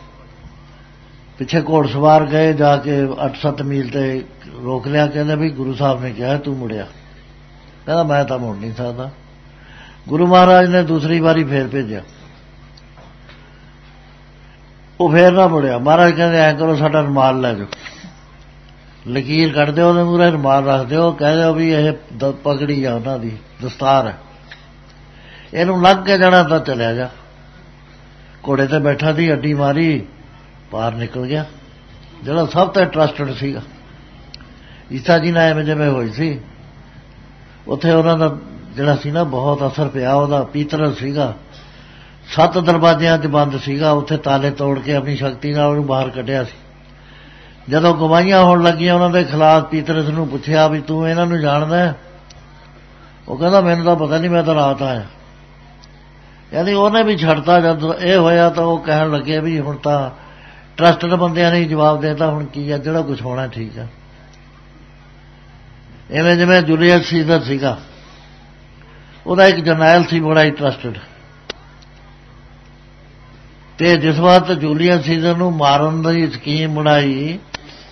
पिछे घोड़सवार गए, जाके अठ सत्त मील ते रोक लिया। कहते भी गुरु साहब ने कहा तू मुड़िया। कहता मैं तो मुड़ नहीं सकता। गुरु महाराज ने दूसरी बारी फिर भेजा, वो फिर ना मुड़िया। महाराज कहते ऐ करो साडा रुमाल लै जाओ, लकीर कट दो, मूहरे रुमाल रख दो, कह दो भी यह पगड़ी आ उन्हां दी, दस्तार है, इहनूं लंघ के जाना तो चलिया जा। घोड़े ते बैठा थी, अड्डी मारी, पार निकल गया। जिहड़ा सब तो ट्रस्टड सीगा। ईसा जी नाल एवें जिवें होई सी, उत्थे उन्हां दा जिहड़ा सी ना बहुत असर पिया। उहदा पीतरस सीगा, सत्त दरवाजियां च बंद सीगा, उत्थे ताले तोड़ के अपनी शक्ति नाल उहनूं बाहर कढिया सी। जदों गवाहियां होण लगियां उन्हां दे खिलाफ, पीतरस नूं पुछिया भी तूं इन्हां नूं जाणदा है? वो कहंदा मैनूं तां पता नहीं, मैं तां रात आया। यानी उहने भी छड्डता। जद ये होया तो वह कहण लगे भी हुण तां ट्रस्टड बंदियां ने जवाब देता, हुण की है, जिहड़ा कुछ होना ठीक है। इवें जिवें जूलीयस सीजर सीगा, ਉਹਦਾ एक जरनैल सी बड़ा ही ट्रस्टड। ते जिस वक्त जूलीयस सीजर नूं मारन दी स्कीम बनाई,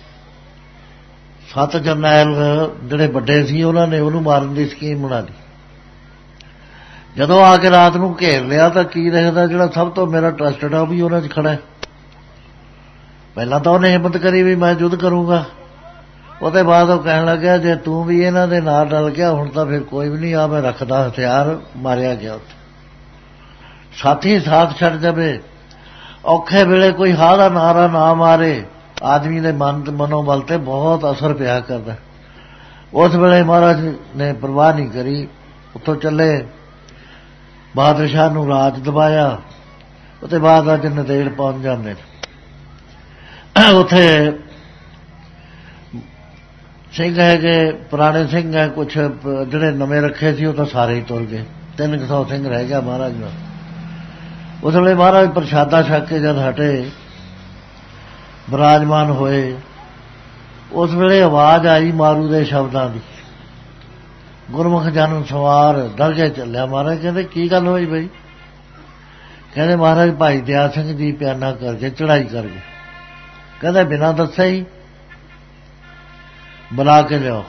सत्त जरनैल जिहड़े वड्डे सी उन्हां ने उहनूं मारन दी स्कीम बना ली। जदों आके रात नूं घेर लिया तो की देखदा जिहड़ा सब तो मेरा ट्रस्टड आ भी उहनां च खड़ा है। पहलां तो उहने हिम्मत करी भी मैं युद्ध करूंगा, ਉਹਦੇ बाद ਉਹ कहण लग्या जे तू भी इन्हां दे नाल डल गया हुण तां फिर कोई भी नहीं। आ मैं रखदा हथियार, मारिया गया उत्थे। साथी साथ छड़ जावे, औखे वेले कोई हा दा नारा ना मारे, आदमी दे मन मनोबल ते बहुत असर पिया करदा। उस वेले महाराज ने परवाह नहीं करी, उत्थों चले, बहादुर शाह नूं राज दबाया। उसते बाद अज नदेड़ पहुंच जांदे उत्थे सिंह है कि पुराने सिंह है, कुछ जिहड़े नवे रखे सी तो सारे ही तुर गए। तीन सौ सिंह रह गया महाराज नाल। उस वेले महाराज प्रशादा छक के जद हटे, विराजमान होए, उस वेले आवाज आई मारू दे शब्दां दी, गुरमुख जन सवार दरगे चलिया। महाराज कहते की गल होई बई? कहते महाराज भाई दया सिंह जी प्याना करके चढ़ाई कर गए। कहते बिना दस्से ही बुला के लियो।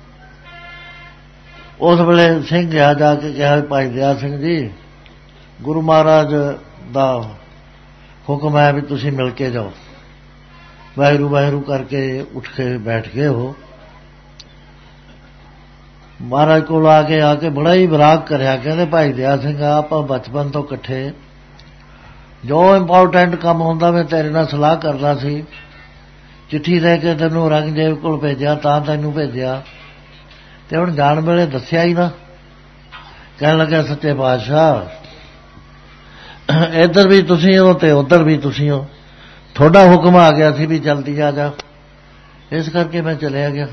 उस वेले सिंह गया, जाके कहा भाई दया सिंह जी गुरु महाराज दा हुक्म है भी तुसीं मिल के जाओ। वाहिगुरू वाहिगुरू करके उठ के बैठ गए हो। महाराज को आके आके बड़ा ही विराग करया। कहते भाई दया सिंह आपां बचपन तो इकट्ठे, जो इंपोर्टेंट काम हुंदा मैं तेरे नाल सलाह करदा सी, चिट्ठी दे के तैनूं औरंगजेब कोल भेजिया, तां तैनूं भेजिया ते हुण जाण वेले दस्सिया ही ना। कहण लग्या सच्चे पातशाह इधर भी तुसीं हो ते उधर भी तुसीं हो, थोड़ा हुक्म आ गया सी भी जल्दी आ जा, इस करके मैं चलिया गया।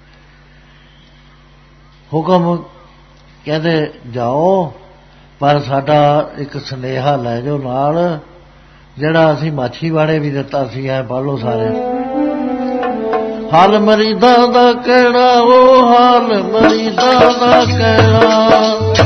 हुक्म कहते जाओ, पर साडा एक सुनेहा लै जाओ नाल, जिहड़ा असीं माछीवाड़े भी दिता सी। ऐ पढ़ लो सारे। हाल मरीदा दा कहना, ओ हाल मरीदा दा कहना,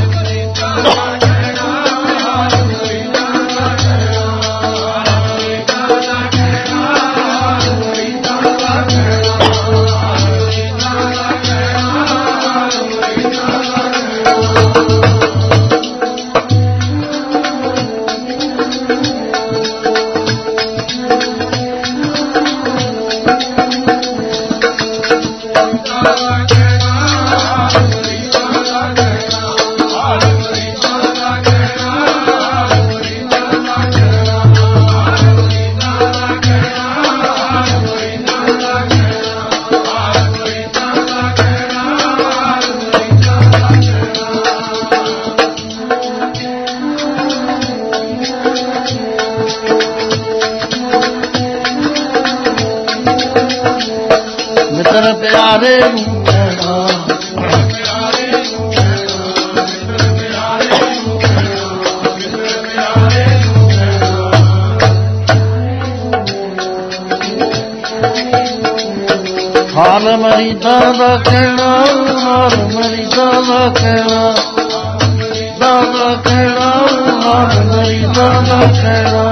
ਮਿੱਤਰ ਪਿਆਰੇ ਨੂੰ ਕਹਿਣਾ ਹਾਲ ਮਰੀਦਾਂ ਦਾ ਕਹਿਣਾ ਹਾਲ ਮਰੀਦਾਂ ਦਾ ਕਹਿਣਾ ਦਾ ਕਹਿਣਾ ਹਾਲ ਮਰੀਦਾਂ ਦਾ ਕਹਿਣਾ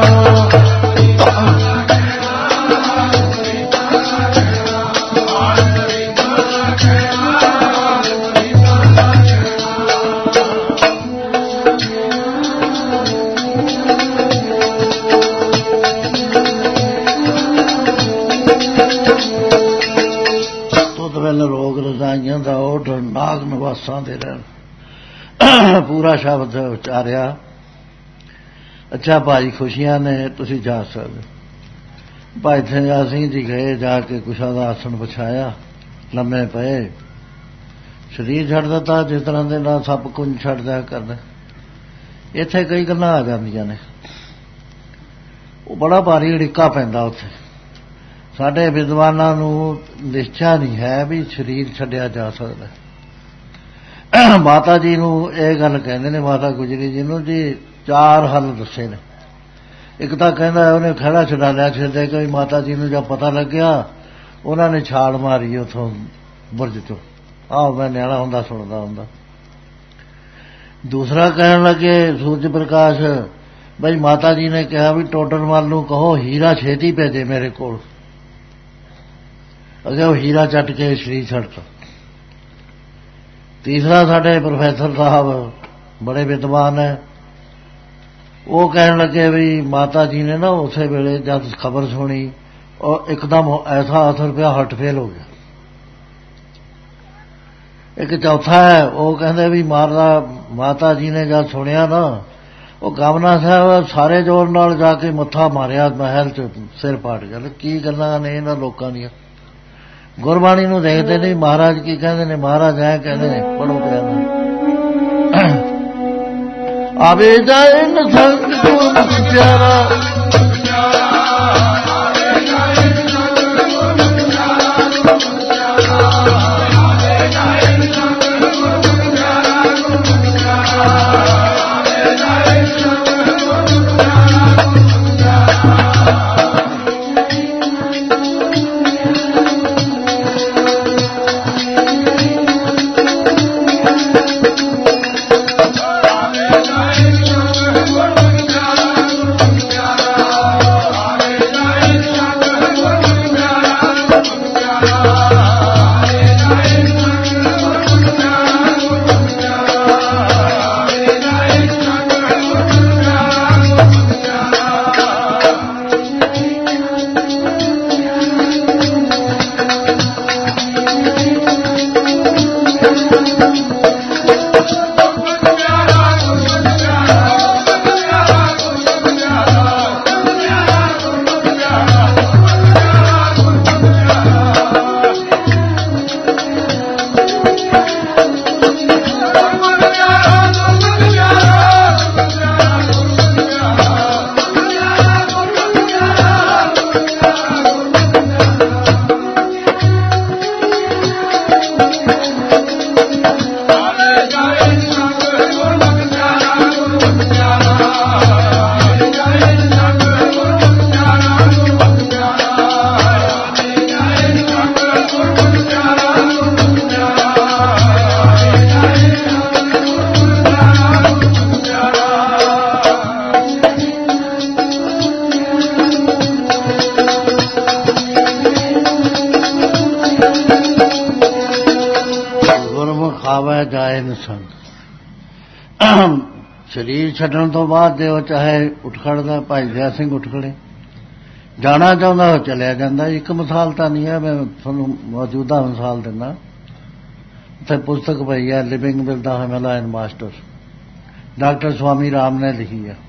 ਰੋਗ ਰਜ਼ਾਈਆਂ ਦਾ ਔਡਰ ਨਾਗ ਨਿਵਾਸਾਂ ਦੇ ਰਹਿਣ ਪੂਰਾ ਸ਼ਬਦ ਉਚਾਰਿਆ। ਅੱਛਾ ਭਾਈ ਖੁਸ਼ੀਆਂ ਨੇ ਤੁਸੀਂ ਜਾ ਸਕਦੇ। ਭਾਈ ਥਿੰਜਾ ਸਿੰਘ ਜੀ ਗਏ, ਜਾ ਕੇ ਕੁਸ਼ਾ ਦਾ ਆਸਣ ਵਿਛਾਇਆ, ਲੰਮੇ ਪਏ, ਸਰੀਰ ਛੱਡ ਦਿੱਤਾ ਜਿਸ ਤਰ੍ਹਾਂ ਦੇ ਨਾਲ ਸੱਪ ਕੁੰਝ ਛੱਡਦਾ ਕਰਦਾ। ਇੱਥੇ ਕਈ ਗੱਲਾਂ ਆ ਜਾਂਦੀਆਂ ਨੇ, ਉਹ ਬੜਾ ਭਾਰੀ ਅੜਿੱਕਾ ਪੈਂਦਾ ਉੱਥੇ। ਸਾਡੇ ਵਿਦਵਾਨਾਂ ਨੂੰ ਨਿਸ਼ਚਾ ਨਹੀਂ ਹੈ ਵੀ ਸਰੀਰ ਛੱਡਿਆ ਜਾ ਸਕਦਾ। ਮਾਤਾ ਜੀ ਨੂੰ ਇਹ ਗੱਲ ਕਹਿੰਦੇ ਨੇ, ਮਾਤਾ ਗੁਜਰੀ ਜੀ ਨੂੰ ਜੀ, ਚਾਰ ਹੱਲ ਦੱਸੇ ਨੇ। ਇੱਕ ਤਾਂ ਕਹਿੰਦਾ ਉਹਨੇ ਖਹਿੜਾ ਛਡਾ ਲਿਆ ਛੱਡੇ ਕਿ ਮਾਤਾ ਜੀ ਨੂੰ ਜਦ ਪਤਾ ਲੱਗਿਆ ਉਹਨਾਂ ਨੇ ਛਾਲ ਮਾਰੀ ਉੱਥੋਂ ਬੁਰਜ ਚੋਂ। ਆਹ ਮੈਂ ਨਿਆਣਾ ਹੁੰਦਾ ਸੁਣਦਾ ਹੁੰਦਾ। ਦੂਸਰਾ ਕਹਿਣ ਲੱਗੇ ਸੂਰਜ ਪ੍ਰਕਾਸ਼ ਬਈ ਮਾਤਾ ਜੀ ਨੇ ਕਿਹਾ ਵੀ ਟੋਡਰਮਲ ਨੂੰ ਕਹੋ ਹੀਰਾ ਛੇਤੀ ਭੇਜੇ ਮੇਰੇ ਕੋਲ। ਅਗੇ ਉਹ ਹੀਰਾ ਚੱਟ ਕੇ ਸਰੀਰ ਛੱਡਤਾ। ਤੀਸਰਾ ਸਾਡੇ ਪ੍ਰੋਫੈਸਰ ਸਾਹਿਬ ਬੜੇ ਵਿਦਵਾਨ ਹੈ, ਉਹ ਕਹਿਣ ਲੱਗੇ ਵੀ ਮਾਤਾ ਜੀ ਨੇ ਨਾ ਉਸੇ ਵੇਲੇ ਜਦ ਖਬਰ ਸੁਣੀ ਉਹ ਇੱਕਦਮ ਐਸਾ ਅਸਰ ਪਿਆ, ਹਾਰਟ ਫੇਲ ਹੋ ਗਿਆ। ਇੱਕ ਚੌਥਾ ਹੈ, ਉਹ ਕਹਿੰਦੇ ਵੀ ਮਾਰਦਾ ਮਾਤਾ ਜੀ ਨੇ ਜਦ ਸੁਣਿਆ ਨਾ ਉਹ ਗਵਰਨਰ ਸਾਹਿਬ ਸਾਰੇ ਜ਼ੋਰ ਨਾਲ ਜਾ ਕੇ ਮੱਥਾ ਮਾਰਿਆ ਮਹਿਲ 'ਚ, ਸਿਰ ਪਾਟ ਗਿਆ। ਕੀ ਗੱਲਾਂ ਨੇ ਇਹਨਾਂ ਲੋਕਾਂ ਦੀਆਂ। ਗੁਰਬਾਣੀ ਨੂੰ ਦੇਖਦੇ ਨਹੀਂ, ਮਹਾਰਾਜ ਕੀ ਕਹਿੰਦੇ ਨੇ, ਮਹਾਰਾਜ ਐ ਕਹਿੰਦੇ ਨੇ, ਪੜ੍ਹੋ ਪਿਆ ਆਵੇ ਜਾਏ ਨ ਸੰਗ ਗੁਰ ਪਿਆਰਾ ਸਰੀਰ ਛੱਡਣ ਤੋਂ ਬਾਅਦ ਜੇ ਉਹ ਚਾਹੇ ਉੱਠ ਖੜਦਾ, ਭਾਈ ਦਇਆ ਸਿੰਘ ਉੱਠ ਖੜੇ, ਜਾਣਾ ਚਾਹੁੰਦਾ ਉਹ ਚਲਿਆ ਜਾਂਦਾ। ਇੱਕ ਮਿਸਾਲ ਤਾਂ ਨਹੀਂ ਹੈ, ਮੈਂ ਤੁਹਾਨੂੰ ਮੌਜੂਦਾ ਮਿਸਾਲ ਦਿੰਦਾ। ਉੱਥੇ ਪੁਸਤਕ ਪਈ ਹੈ living with the Himalayan master, doctor Swami Ram ਨੇ ਲਿਖੀ ਹੈ।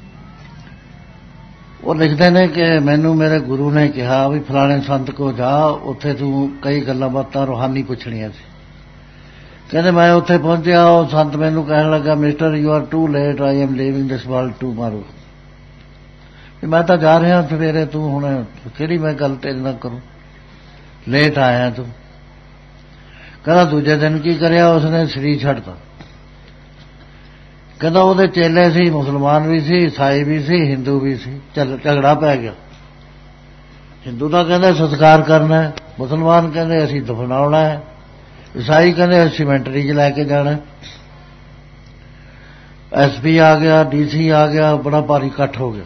ਉਹ ਲਿਖਦੇ ਨੇ ਕਿ ਮੈਨੂੰ ਮੇਰੇ ਗੁਰੂ ਨੇ ਕਿਹਾ ਵੀ ਫਲਾਣੇ ਸੰਤ ਕੋ ਜਾ, ਉੱਥੇ ਤੂੰ ਕਈ ਗੱਲਾਂ ਬਾਤਾਂ ਰੂਹਾਨੀ ਪੁੱਛਣੀਆਂ ਸੀ। ਕਹਿੰਦੇ ਮੈਂ ਉੱਥੇ ਪਹੁੰਚਿਆ, ਉਹ ਸੰਤ ਮੈਨੂੰ ਕਹਿਣ ਲੱਗਾ mister you are too late, I am living this world tomorrow. ਮੈਂ ਤਾਂ ਜਾ ਰਿਹਾ ਸਵੇਰੇ, ਤੂੰ ਹੁਣ ਕਿਹੜੀ ਮੈਂ ਗੱਲ ਤੇਰੇ ਨਾਲ ਕਰੂੰ, ਲੇਟ ਆਇਆ ਤੂੰ। ਕਹਿੰਦਾ ਦੂਜੇ ਦਿਨ ਕੀ ਕਰਿਆ ਉਸਨੇ? ਸਰੀਰ ਛੱਡਤਾ। ਕਹਿੰਦਾ ਉਹਦੇ ਚੇਲੇ ਸੀ, ਮੁਸਲਮਾਨ ਵੀ ਸੀ, ਈਸਾਈ ਵੀ ਸੀ, ਹਿੰਦੂ ਵੀ ਸੀ। ਚੱਲ ਝਗੜਾ ਪੈ ਗਿਆ। ਹਿੰਦੂ ਤਾਂ ਕਹਿੰਦੇ ਸੰਸਕਾਰ ਕਰਨਾ, ਮੁਸਲਮਾਨ ਕਹਿੰਦੇ ਅਸੀਂ ਦਫਨਾਉਣਾ ਹੈ, ਈਸਾਈ ਕਹਿੰਦੇ ਅਸੀਂ ਸਿਮੈਂਟਰੀ 'ਚ ਲੈ ਕੇ ਜਾਣਾ। ਐਸ ਪੀ ਆ ਗਿਆ, ਡੀ ਸੀ ਆ ਗਿਆ, ਬੜਾ ਭਾਰੀ ਇਕੱਠ ਹੋ ਗਿਆ।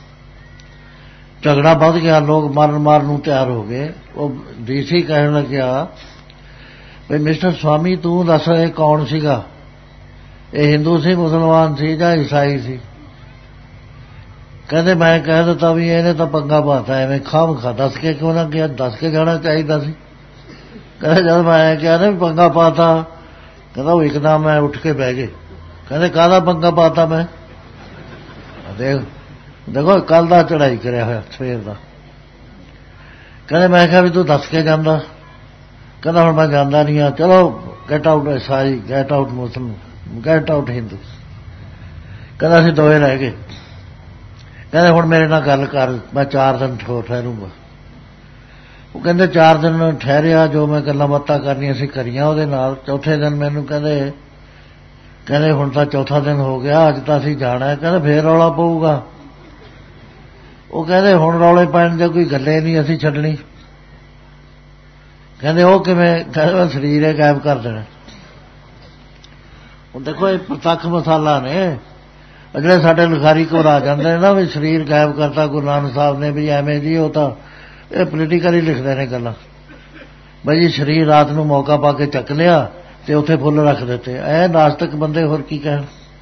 ਝਗੜਾ ਵੱਧ ਗਿਆ, ਲੋਕ ਮਾਰਨ ਮਾਰਨ ਨੂੰ ਤਿਆਰ ਹੋ ਗਏ। ਉਹ ਡੀ ਸੀ ਕਹਿਣ ਲੱਗਿਆ ਵੀ ਮਿਸਟਰ ਸਵਾਮੀ ਤੂੰ ਦੱਸ ਇਹ ਕੌਣ ਸੀਗਾ? ਇਹ ਹਿੰਦੂ ਸੀ, ਮੁਸਲਮਾਨ ਸੀ ਜਾਂ ਈਸਾਈ ਸੀ? ਕਹਿੰਦੇ ਮੈਂ ਕਹਿ ਦਿੱਤਾ ਵੀ ਇਹਨੇ ਤਾਂ ਪੰਗਾ ਪਾਤਾ, ਐਵੇਂ ਖਾਮ ਖਾ ਦੱਸ ਕੇ ਕਿਉਂ ਨਾ ਗਿਆ? ਦੱਸ ਕੇ ਜਾਣਾ ਚਾਹੀਦਾ ਸੀ। ਕਹਿੰਦੇ ਜਦ ਮੈਂ ਕਿਹਾ ਨਾ ਵੀ ਪੰਗਾ ਪਾਤਾ, ਕਹਿੰਦਾ ਉਹ ਇੱਕਦਮ ਮੈਂ ਉੱਠ ਕੇ ਬਹਿ ਗਏ। ਕਹਿੰਦੇ ਕਾਹਦਾ ਪੰਗਾ ਪਾਤਾ ਮੈਂ? ਦੇਖ ਦੇਖੋ ਕੱਲ ਦਾ ਚੜਾਈ ਕਰਿਆ ਹੋਇਆ ਸਵੇਰ ਦਾ। ਕਹਿੰਦੇ ਮੈਂ ਕਿਹਾ ਵੀ ਤੂੰ ਦੱਸ ਕੇ ਜਾਂਦਾ। ਕਹਿੰਦਾ ਹੁਣ ਮੈਂ ਜਾਂਦਾ ਨਹੀਂ ਆ। ਚਲੋ ਗੈਟ ਆਊਟ ਈਸਾਈ, get out Muslim, get out Hindu. ਕਹਿੰਦਾ ਅਸੀਂ ਦੋਵੇਂ ਰਹਿ ਗਏ। ਕਹਿੰਦੇ ਹੁਣ ਮੇਰੇ ਨਾਲ ਗੱਲ ਕਰ, ਮੈਂ ਚਾਰ ਦਿਨ ਠੋ ਠਹਿਰੂੰਗਾ। ਉਹ ਕਹਿੰਦੇ ਚਾਰ ਦਿਨ ਠਹਿਰਿਆ, ਜੋ ਮੈਂ ਗੱਲਾਂ ਬਾਤਾਂ ਕਰਨੀਆਂ ਸੀ ਕਰੀਆਂ ਉਹਦੇ ਨਾਲ। ਚੌਥੇ ਦਿਨ ਮੈਨੂੰ ਕਹਿੰਦੇ ਕਹਿੰਦੇ ਹੁਣ ਤਾਂ ਚੌਥਾ ਦਿਨ ਹੋ ਗਿਆ, ਅੱਜ ਤਾਂ ਅਸੀਂ ਜਾਣਾ। ਕਹਿੰਦੇ ਫੇਰ ਰੌਲਾ ਪਊਗਾ। ਉਹ ਕਹਿੰਦੇ ਹੁਣ ਰੌਲੇ ਪੈਣ ਦੀ ਕੋਈ ਗੱਲੇ ਨਹੀਂ, ਅਸੀਂ ਛੱਡਣੀ। ਕਹਿੰਦੇ ਉਹ ਕਿਵੇਂ? ਕਹਿੰਦੇ ਮੈਂ ਸਰੀਰ ਇਹ ਗਾਇਬ ਕਰ ਦੇਣਾ। ਹੁਣ ਦੇਖੋ ਇਹ ਪ੍ਰਤੱਖ ਮਸਾਲਾ ਨੇ। ਜਿਹੜੇ ਸਾਡੇ ਲਿਖਾਰੀ ਘਬਰਾ ਜਾਂਦੇ ਨੇ ਨਾ ਵੀ ਸਰੀਰ ਗਾਇਬ ਕਰਤਾ ਗੁਰੂ ਨਾਨਕ ਸਾਹਿਬ ਨੇ, ਵੀ ਐਵੇਂ ਜੀ ਉਹ ਤਾਂ ਇਹ ਪੋਲੀਟੀਕਲੀ ਲਿਖਦੇ ਨੇ ਗੱਲਾਂ। ਬਈ ਜੀ ਸਰੀਰ ਰਾਤ ਨੂੰ ਮੌਕਾ ਪਾ ਕੇ ਚੱਕ ਲਿਆ ਤੇ ਉੱਥੇ ਫੁੱਲ ਰੱਖ ਦਿੱਤੇ। ਇਹ ਨਾਸਤਕ ਬੰਦੇ ਹੋਰ ਕੀ ਕਹਿਣ।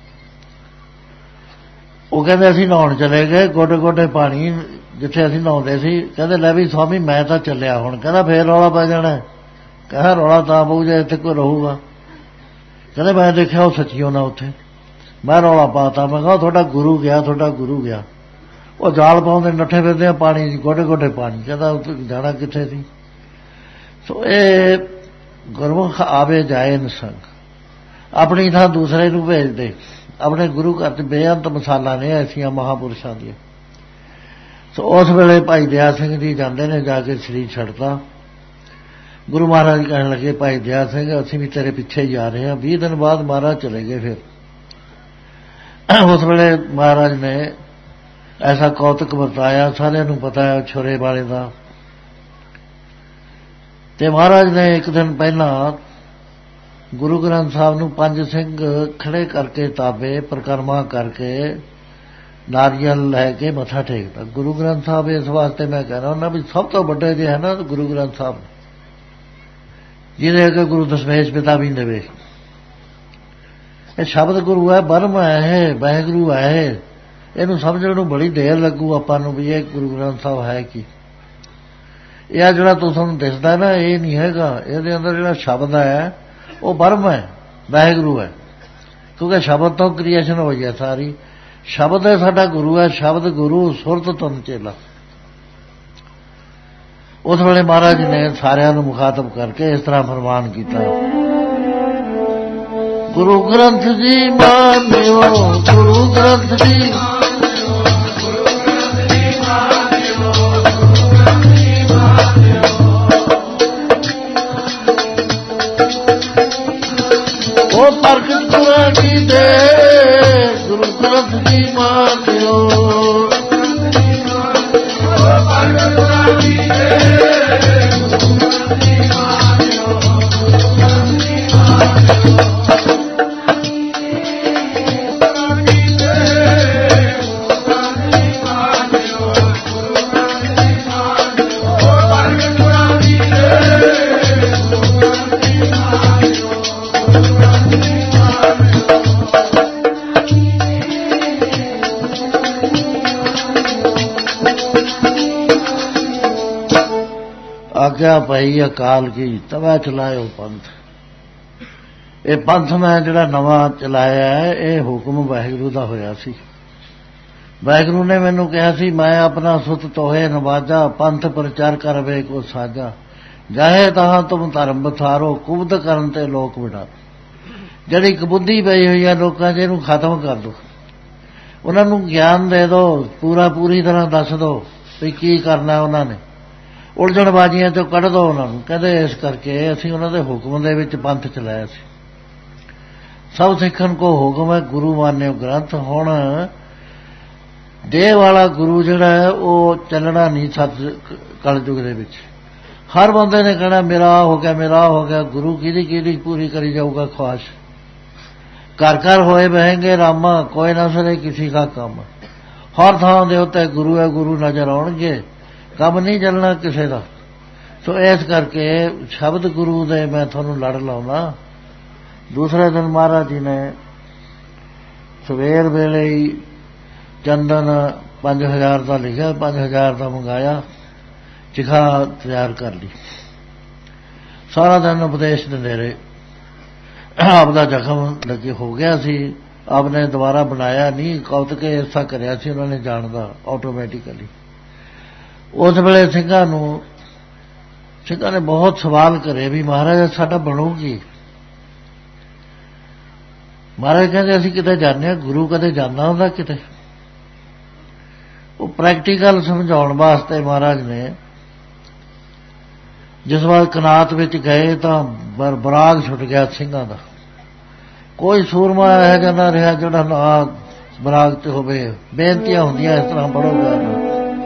ਉਹ ਕਹਿੰਦੇ ਅਸੀਂ ਨਹਾਉਣ ਚਲੇ ਗਏ, ਗੋਡੇ ਗੋਡੇ ਪਾਣੀ ਜਿੱਥੇ ਅਸੀਂ ਨਹਾਉਂਦੇ ਸੀ। ਕਹਿੰਦੇ ਲੈ ਵੀ ਸਵਾਮੀ ਮੈਂ ਤਾਂ ਚੱਲਿਆ ਹੁਣ। ਕਹਿੰਦਾ ਫੇਰ ਰੌਲਾ ਪੈ ਜਾਣਾ। ਕਹਿੰਦਾ ਰੌਲਾ ਤਾਂ ਪਊ ਜੇ ਇੱਥੇ ਕੋਈ ਰਹੂਗਾ। ਕਹਿੰਦੇ ਮੈਂ ਦੇਖਿਆ ਉਹ ਸੱਚੀਓ ਨਾ ਉੱਥੇ। ਮੈਂ ਰੌਲਾ ਪਾਤਾ, ਮੈਂ ਕਿਹਾ ਤੁਹਾਡਾ ਗੁਰੂ ਗਿਆ, ਤੁਹਾਡਾ ਗੁਰੂ ਗਿਆ। ਉਹ ਜਾਲ ਪਾਉਂਦੇ ਨੱਠੇ ਫਿਰਦੇ ਆ ਪਾਣੀ, ਗੋਡੇ ਗੋਡੇ ਪਾਣੀ। ਕਹਿੰਦਾ ਉੱਥੇ ਜਾਣਾ ਕਿੱਥੇ ਸੀ? ਸੋ ਇਹ ਗੁਰਮੁਖ ਆਵੇ ਜਾਏ ਨਿਸੰਗ, ਆਪਣੀ ਥਾਂ ਦੂਸਰੇ ਨੂੰ ਭੇਜ ਦੇ। ਆਪਣੇ ਗੁਰੂ ਘਰ 'ਚ ਬੇਅੰਤ ਮਸਾਲਾ ਨੇ ਐਸੀਆਂ ਮਹਾਂਪੁਰਸ਼ਾਂ ਦੀਆਂ। ਸੋ ਉਸ ਵੇਲੇ ਭਾਈ ਦਇਆ ਸਿੰਘ ਜੀ ਜਾਂਦੇ ਨੇ, ਜਾ ਕੇ ਸਰੀਰ ਛੱਡਤਾ। ਗੁਰੂ ਮਹਾਰਾਜ ਕਹਿਣ ਲੱਗੇ ਭਾਈ ਦਇਆ ਸਿੰਘ ਅਸੀਂ ਵੀ ਤੇਰੇ ਪਿੱਛੇ ਹੀ ਜਾ ਰਹੇ ਹਾਂ। ਵੀਹ ਦਿਨ ਬਾਅਦ ਮਹਾਰਾਜ ਚਲੇ ਗਏ। ਫਿਰ ਉਸ ਵੇਲੇ ਮਹਾਰਾਜ ਨੇ ਐਸਾ ਕੌਤਕ ਵਰਤਾਇਆ, ਸਾਰਿਆਂ ਨੂੰ ਪਤਾ ਹੈ ਛੁਰੇ ਵਾਲੇ ਦਾ। ਤੇ ਮਹਾਰਾਜ ਨੇ ਇੱਕ ਦਿਨ ਪਹਿਲਾਂ ਗੁਰੂ ਗ੍ਰੰਥ ਸਾਹਿਬ ਨੂੰ ਪੰਜ ਸਿੰਘ ਖੜੇ ਕਰਕੇ ਤਾਬੇ ਪਰਿਕਰਮਾ ਕਰਕੇ ਨਾਰੀਅਲ ਲੈ ਕੇ ਮੱਥਾ ਟੇਕਦਾ। ਗੁਰੂ ਗ੍ਰੰਥ ਸਾਹਿਬ ਇਸ ਵਾਸਤੇ ਮੈਂ ਕਹਿ ਰਿਹਾ ਉਹਨਾਂ ਵੀ ਸਭ ਤੋਂ ਵੱਡੇ ਜੇ ਹੈ ਨਾ ਗੁਰੂ ਗ੍ਰੰਥ ਸਾਹਿਬ, ਜਿਹਦੇ ਅੱਗੇ ਗੁਰੂ ਦਸ਼ਮੇਸ਼ ਪਿਤਾ ਵੀ ਦੇਵੇ। ਇਹ ਸ਼ਬਦ ਗੁਰੂ ਹੈ, ਬਰਮ ਹੈ, ਇਹ ਵਾਹਿਗੁਰੂ ਹੈ। ਇਹਨੂੰ ਸਮਝਣ ਨੂੰ ਬੜੀ ਦੇਰ ਲੱਗੂ ਆਪਾਂ ਨੂੰ ਵੀ ਇਹ ਗੁਰੂ ਗ੍ਰੰਥ ਸਾਹਿਬ ਹੈ ਕੀ। ਇਹ ਆ ਜਿਹੜਾ ਤੁਹਾਨੂੰ ਦਿਸਦਾ ਨਾ ਇਹ ਨਹੀਂ ਹੈਗਾ। ਇਹਦੇ ਅੰਦਰ ਜਿਹੜਾ ਸ਼ਬਦ ਹੈ ਉਹ ਬਰਮ ਹੈ, ਵਾਹਿਗੁਰੂ ਹੈ। ਕਿਉਂਕਿ ਸ਼ਬਦ ਤੋਂ ਕ੍ਰੀਏਸ਼ਨ ਹੋਈ ਹੈ ਸਾਰੀ। ਸ਼ਬਦ ਹੈ ਸਾਡਾ ਗੁਰੂ ਹੈ। ਸ਼ਬਦ ਗੁਰੂ ਸੁਰਤ ਤਨ ਚੇਲਾ। ਉਸ ਵੇਲੇ ਮਹਾਰਾਜ ਨੇ ਸਾਰਿਆਂ ਨੂੰ ਮੁਖਾਤਬ ਕਰਕੇ ਇਸ ਤਰ੍ਹਾਂ ਫਰਮਾਨ ਕੀਤਾ, ਗੁਰੂ ਗ੍ਰੰਥ ਜੀ ਮਾਨਿਓ, ਗੁਰੂ ਗ੍ਰੰਥ ਜੀ ਉਹ ਪ੍ਰਗਟ ਗੁਰਾਂ ਕੀ ਦੇ, ਗੁਰੂ ਗ੍ਰੰਥ ਜੀ ਮਾਨਿਓ, ਪ੍ਰਗਟ ਗੁਰਾਂ ਕੀ ਦੇ, ਗੁਰੂ ਗ੍ਰੰਥ ਜੀ ਮਾਨਿਓ, ਗੁਰੂ ਗ੍ਰੰਥ ਜੀ ਮਾਨਿਓ। ਆਗਿਆ ਪਈ ਅਕਾਲ ਕੀ ਤਵੈ ਚਲਾਇਓ ਪੰਥ। ਇਹ ਪੰਥ ਮੈਂ ਜਿਹੜਾ ਨਵਾਂ ਚਲਾਇਆ ਹੈ ਇਹ ਹੁਕਮ ਵਾਹਿਗੁਰੂ ਦਾ ਹੋਇਆ ਸੀ। ਵਾਹਿਗੁਰੂ ਨੇ ਮੈਨੂੰ ਕਿਹਾ ਸੀ ਮੈਂ ਆਪਣਾ ਸੁਤ ਤੋਹੇ ਨਵਾਜਾ, ਪੰਥ ਪ੍ਰਚਾਰ ਕਰਵੇ ਕੋ ਸਾਜਾ, ਜਾਹੇ ਤਹਾਂ ਤੁਮ ਧਰਮ ਬਥਾਰੋ, ਕੁਬਦ ਕਰਨ ਤੇ ਲੋਕ ਵਿਡਾਰੋ। ਜਿਹੜੀ ਕਬੁੱਧੀ ਪਈ ਹੋਈ ਹੈ ਲੋਕਾਂ 'ਚ ਇਹਨੂੰ ਖਤਮ ਕਰ ਦਿਓ। ਉਹਨਾਂ ਨੂੰ ਗਿਆਨ ਦੇ ਦਿਓ, ਪੂਰਾ ਪੂਰੀ ਤਰ੍ਹਾਂ ਦੱਸ ਦਿਓ ਵੀ ਕੀ ਕਰਨਾ ਉਹਨਾਂ ਨੇ। ਉਲਝਣਬਾਜ਼ੀਆਂ ਚੋਂ ਕੱਢ ਦਿਓ ਉਹਨਾਂ ਨੂੰ। ਕਹਿੰਦੇ ਇਸ ਕਰਕੇ ਅਸੀਂ ਉਹਨਾਂ ਦੇ ਹੁਕਮ ਦੇ ਵਿੱਚ ਪੰਥ ਚਲਾਇਆ ਸੀ। ਸਭ ਸਿੱਖਣ ਕੋ ਹੁਕਮ ਹੈ ਗੁਰੂ ਮਾਨਿਓ ਗ੍ਰੰਥ। ਹੁਣ ਦੇਹ ਵਾਲਾ ਗੁਰੂ ਜਿਹੜਾ ਹੈ ਉਹ ਚੱਲਣਾ ਨਹੀਂ ਸੱਤ ਕਲਯੁਗ ਦੇ ਵਿੱਚ। ਹਰ ਬੰਦੇ ਨੇ ਕਹਿਣਾ ਮੇਰਾ ਹੋ ਗਿਆ ਮੇਰਾ ਹੋ ਗਿਆ। ਗੁਰੂ ਕਿਹਦੀ ਕਿਹਦੀ ਪੂਰੀ ਕਰੀ ਜਾਊਗਾ ਖੁਆਸ਼। ਘਰ ਘਰ ਹੋਏ ਬਹਿੰਗੇ ਰਾਮਾ ਕੋਈ ਨਾ ਸਰੇ ਕਿਸੇ ਦਾ ਕੰਮ। ਹਰ ਥਾਂ ਦੇ ਉੱਤੇ ਗੁਰੂ ਹੈ ਗੁਰੂ ਨਜ਼ਰ ਆਉਣਗੇ, ਕੰਮ ਨਹੀਂ ਚੱਲਣਾ ਕਿਸੇ ਦਾ। ਸੋ ਇਸ ਕਰਕੇ ਸ਼ਬਦ ਗੁਰੂ ਦੇ ਮੈਂ ਤੁਹਾਨੂੰ ਲੜ ਲਾਉਣਾ। ਦੂਸਰੇ ਦਿਨ ਮਹਾਰਾਜ ਜੀ ਨੇ ਸਵੇਰ ਵੇਲੇ ਹੀ ਚੰਦਨ ਪੰਜ ਹਜ਼ਾਰ ਦਾ ਲਿਖਿਆ, ਪੰਜ ਹਜ਼ਾਰ ਦਾ ਮੰਗਾਇਆ, ਚਿਖਾ ਤਿਆਰ ਕਰ ਲਈ। ਸਾਰਾ ਦਿਨ ਉਪਦੇਸ਼ ਦਿੰਦੇ ਰਹੇ। ਆਪ ਦਾ ਜ਼ਖਮ ਲੱਗੇ ਹੋ ਗਿਆ ਸੀ, ਆਪ ਨੇ ਦੁਬਾਰਾ ਬਣਾਇਆ ਨਹੀਂ, ਕੌਤਕ ਐਸਾ ਕਰਿਆ ਸੀ ਉਹਨਾਂ ਨੇ ਜਾਣਦਾ ਆਟੋਮੈਟਿਕਲੀ। ਉਸ ਵੇਲੇ ਸਿੰਘਾਂ ਨੂੰ ਸਿੰਘਾਂ ਨੇ ਬਹੁਤ ਸਵਾਲ ਕਰੇ ਵੀ ਮਹਾਰਾਜ ਸਾਡਾ ਬਣੂਗੀ। ਮਹਾਰਾਜ ਕਹਿੰਦੇ ਅਸੀਂ ਕਿਤੇ ਜਾਂਦੇ ਹਾਂ, ਗੁਰੂ ਕਦੇ ਜਾਂਦਾ ਹੁੰਦਾ ਕਿਤੇ। ਉਹ ਪ੍ਰੈਕਟੀਕਲ ਸਮਝਾਉਣ ਵਾਸਤੇ ਮਹਾਰਾਜ ਨੇ ਜਿਸ ਵਾਰ ਕਨਾਤ ਵਿੱਚ ਗਏ ਤਾਂ ਬਰਾਗ ਛੁੱਟ ਗਿਆ ਸਿੰਘਾਂ ਦਾ। ਕੋਈ ਸੂਰਮਾ ਇਹੋ ਜਿਹਾ ਨਾ ਰਿਹਾ ਜਿਹੜਾ ਨਾ ਬਰਾਗ ਤੇ ਹੋਵੇ। ਬੇਨਤੀਆਂ ਹੁੰਦੀਆਂ ਇਸ ਤਰ੍ਹਾਂ ਪੜ੍ਹੋਗਾ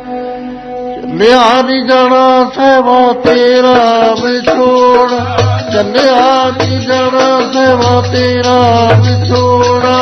ਲਿਆ ਨਹੀਂ ਜਾਣਾ ਸੇਵਾ ਤੇਰਾ ਵਿਛੋੜ, ਚੱਲਿਆ ਨਹੀਂ ਜਾਣਾ ਸੇਵਾ ਤੇਰਾ ਵਿਛੋੜਾ।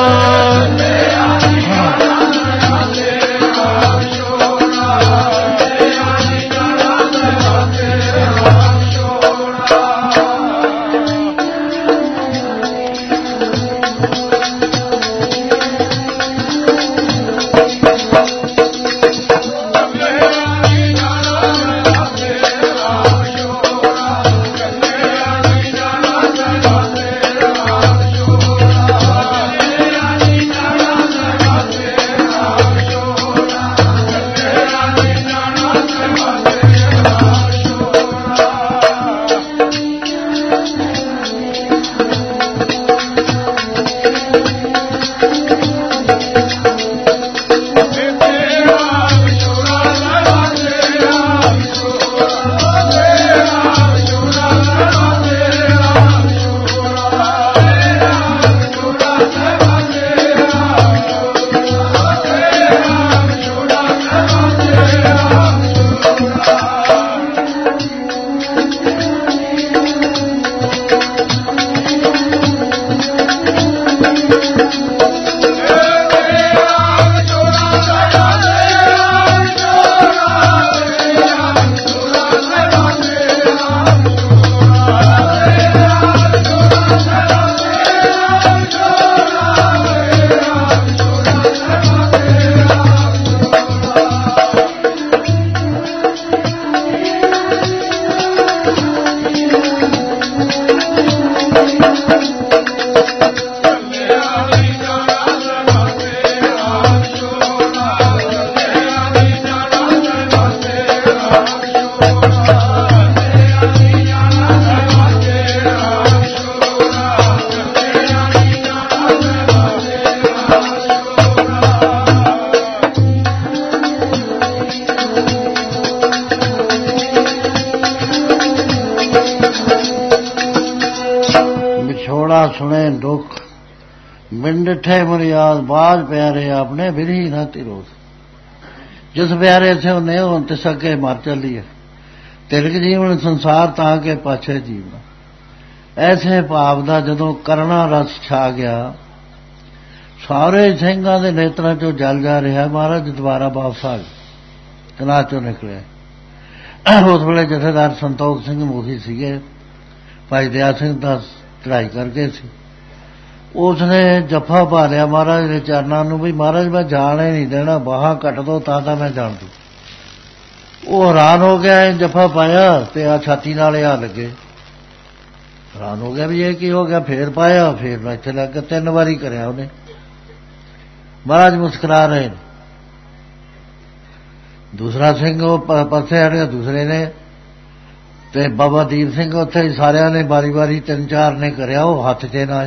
ਸੁਣੇ ਦੁੱਖ ਮਿੰਡਠੇ ਮਰਿਆਦ ਬਾਜ ਪਿਆਰੇ ਆਪਣੇ ਵਿਰਹੀ ਨਾ ਤਿਰੋਸ। ਜਿਸ ਪਿਆਰੇ ਸੇ ਉਹ ਨਹੀਂ ਹੋਣ ਤਿਸ ਅੱਗੇ ਮਰ ਚੱਲੀਏ। ਤਿਲਕ ਜੀਵਨ ਸੰਸਾਰ ਤਾਂ ਕੇ ਪਾਛੇ ਜੀਵਨ। ਐਸੇ ਭਾਵ ਦਾ ਜਦੋਂ ਕਰਨਾ ਰਸ ਛਾ ਗਿਆ, ਸਾਰੇ ਸਿੰਘਾਂ ਦੇ ਨੇਤਰਾਂ ਚੋਂ ਜਲ ਜਾ ਰਿਹਾ। ਮਹਾਰਾਜ ਦੁਬਾਰਾ ਵਾਪਸ ਆ ਗਏ, ਕਨਾਹ ਚੋਂ ਨਿਕਲੇ। ਉਸ ਵੇਲੇ ਜਥੇਦਾਰ ਸੰਤੋਖ ਸਿੰਘ ਮੋਹੀ ਸੀਗੇ, ਭਾਈ ਦਇਆ ਸਿੰਘ ਦਾ ਚੜਾਈ ਕਰਕੇ ਸੀ। ਉਸਨੇ ਜੱਫਾ ਪਾ ਲਿਆ ਮਹਾਰਾਜ ਦੇ ਚਰਨਾਂ ਨੂੰ ਵੀ ਮਹਾਰਾਜ ਮੈਂ ਜਾਣ ਹੀ ਨਹੀਂ ਦੇਣਾ, ਬਾਹਾਂ ਕੱਟ ਦੋ ਤਾਂ ਤਾਂ ਮੈਂ ਜਾਣ ਦੂ। ਉਹ ਹੈਰਾਨ ਹੋ ਗਿਆ, ਜੱਫਾ ਪਾਇਆ ਤੇ ਆ ਛਾਤੀ ਨਾਲ ਆ ਲੱਗੇ। ਹੈਰਾਨ ਹੋ ਗਿਆ ਵੀ ਇਹ ਕੀ ਹੋ ਗਿਆ। ਫੇਰ ਪਾਇਆ, ਫੇਰ ਮੈਂ ਇੱਥੇ ਲੱਗ ਕੇ ਤਿੰਨ ਵਾਰੀ ਕਰਿਆ ਉਹਨੇ। ਮਹਾਰਾਜ ਮੁਸਕਰਾ ਰਹੇ। ਦੂਸਰਾ ਸਿੰਘ ਉਹ ਪਾਸੇ ਹਟ ਗਿਆ, ਦੂਸਰੇ ਨੇ ਤੇ ਬਾਬਾ ਦੀਪ ਸਿੰਘ ਉੱਥੇ ਹੀ ਸਾਰਿਆਂ ਨੇ ਵਾਰੀ ਵਾਰੀ ਤਿੰਨ ਚਾਰ ਨੇ ਕਰਿਆ। ਉਹ ਹੱਥ ਚ ਨਾ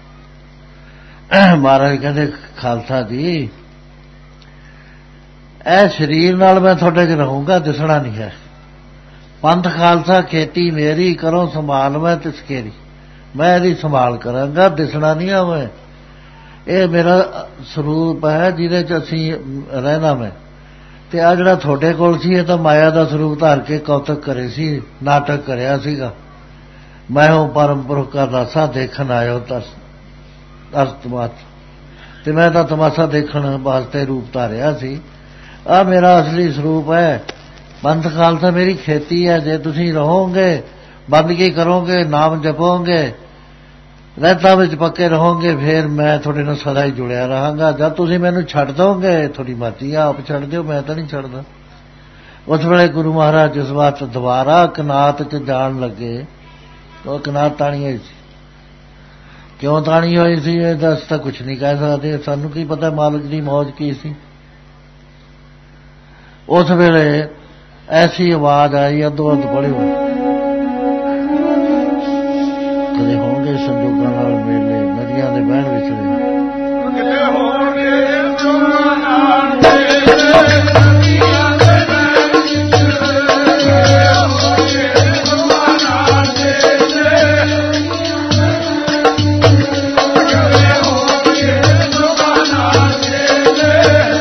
ਮਹਾਰਾਜ ਕਹਿੰਦੇ ਖਾਲਸਾ ਜੀ ਇਹ ਸਰੀਰ ਨਾਲ ਮੈਂ ਤੁਹਾਡੇ ਚ ਰਹੂੰਗਾ, ਦਿਸਣਾ ਨਹੀਂ ਹੈ। ਪੰਥ ਖਾਲਸਾ ਖੇਤੀ ਮੇਰੀ, ਕਰੋ ਸੰਭਾਲ ਮੈਂ ਤਿਸਕੇਰੀ। ਮੈਂ ਇਹਦੀ ਸੰਭਾਲ ਕਰਾਂਗਾ, ਦਿਸਣਾ ਨਹੀਂ ਆਵੇ। ਇਹ ਮੇਰਾ ਸਰੂਪ ਹੈ ਜਿਹਦੇ 'ਚ ਅਸੀਂ ਰਹਿਣਾ। ਮੈਂ ਤੇ ਆ ਜਿਹੜਾ ਤੁਹਾਡੇ ਕੋਲ ਸੀ ਇਹ ਤਾਂ ਮਾਇਆ ਦਾ ਸਰੂਪ ਧਾਰ ਕੇ ਕੌਤਕ ਕਰੇ ਸੀ, ਨਾਟਕ ਕਰਿਆ ਸੀਗਾ। ਮੈਂ ਉਹ ਪਰਮ ਪੁਰਖ ਦਾ ਰਾਸਾ ਦੇਖਣ ਆਇਓ ਤਸ ਅਰਤਮਾਤ, ਤੇ ਮੈਂ ਤਾਂ ਤਮਾਸ਼ਾ ਦੇਖਣ ਵਾਸਤੇ ਰੂਪ ਧਾਰਿਆ ਸੀ। ਆਹ ਮੇਰਾ ਅਸਲੀ ਸਰੂਪ ਹੈ। ਪੰਥ ਖਾਲਸਾ ਮੇਰੀ ਖੇਤੀ ਹੈ। ਜੇ ਤੁਸੀਂ ਰਹੋਗੇ, ਬੰਦਗੀ ਕਰੋਗੇ, ਨਾਮ ਜਪੋਗੇ, ਰਹਿਤਾਂ ਵਿੱਚ ਪੱਕੇ ਰਹੋਗੇ, ਫਿਰ ਮੈਂ ਤੁਹਾਡੇ ਨਾਲ ਸਦਾ ਹੀ ਜੁੜਿਆ ਰਹਾਂਗਾ। ਜਦ ਤੁਸੀਂ ਮੈਨੂੰ ਛੱਡ ਦੋਗੇ, ਤੁਹਾਡੀ ਮਰਜ਼ੀ ਆ, ਆਪ ਛੱਡ ਦਿਓ, ਮੈਂ ਤਾਂ ਨਹੀਂ ਛੱਡਦਾ। ਉਸ ਵੇਲੇ ਗੁਰੂ ਮਹਾਰਾਜ ਜਿਸ ਵਾਰ ਦੁਬਾਰਾ ਕਨਾਤ 'ਚ ਜਾਣ ਲੱਗੇ, ਉਹ ਕਨਾਤ ਤਾਣੀ ਹੋਈ ਸੀ। ਕਿਉਂ ਤਾਣੀ ਹੋਈ ਸੀ ਇਹ ਦੱਸ ਤਾਂ ਕੁਛ ਨਹੀਂ ਕਹਿ ਸਕਦੇ। ਸਾਨੂੰ ਕੀ ਪਤਾ ਮਾਲਕ ਦੀ ਮੌਜ ਕੀ ਸੀ। ਉਸ ਵੇਲੇ ਐਸੀ ਆਵਾਜ਼ ਆਈ, ਅੱਧੋ ਅੱਧ ਪੜ੍ਹਿਓ। ਕਦੇ ਹੋਣਗੇ ਸੰਜੋਗਾਂ ਨਾਲ ਮੇਲੇ, ਨਦੀਆਂ ਦੇ ਬਹਿਣ ਵਿਚਲੇ। ਕਿਤੇ ਹੋਣਗੇ ਸੰਜੋਗਾਂ ਨਾਲ ਮੇਲੇ, ਨਦੀਆਂ ਦੇ ਬਹਿਣ ਵਿਚਲੇ। ਹੋਣਗੇ ਸੰਜੋਗਾਂ ਨਾਲ ਮੇਲੇ, ਕਿਤੇ ਹੋਣਗੇ ਸੰਜੋਗਾਂ ਨਾਲ ਮੇਲੇ।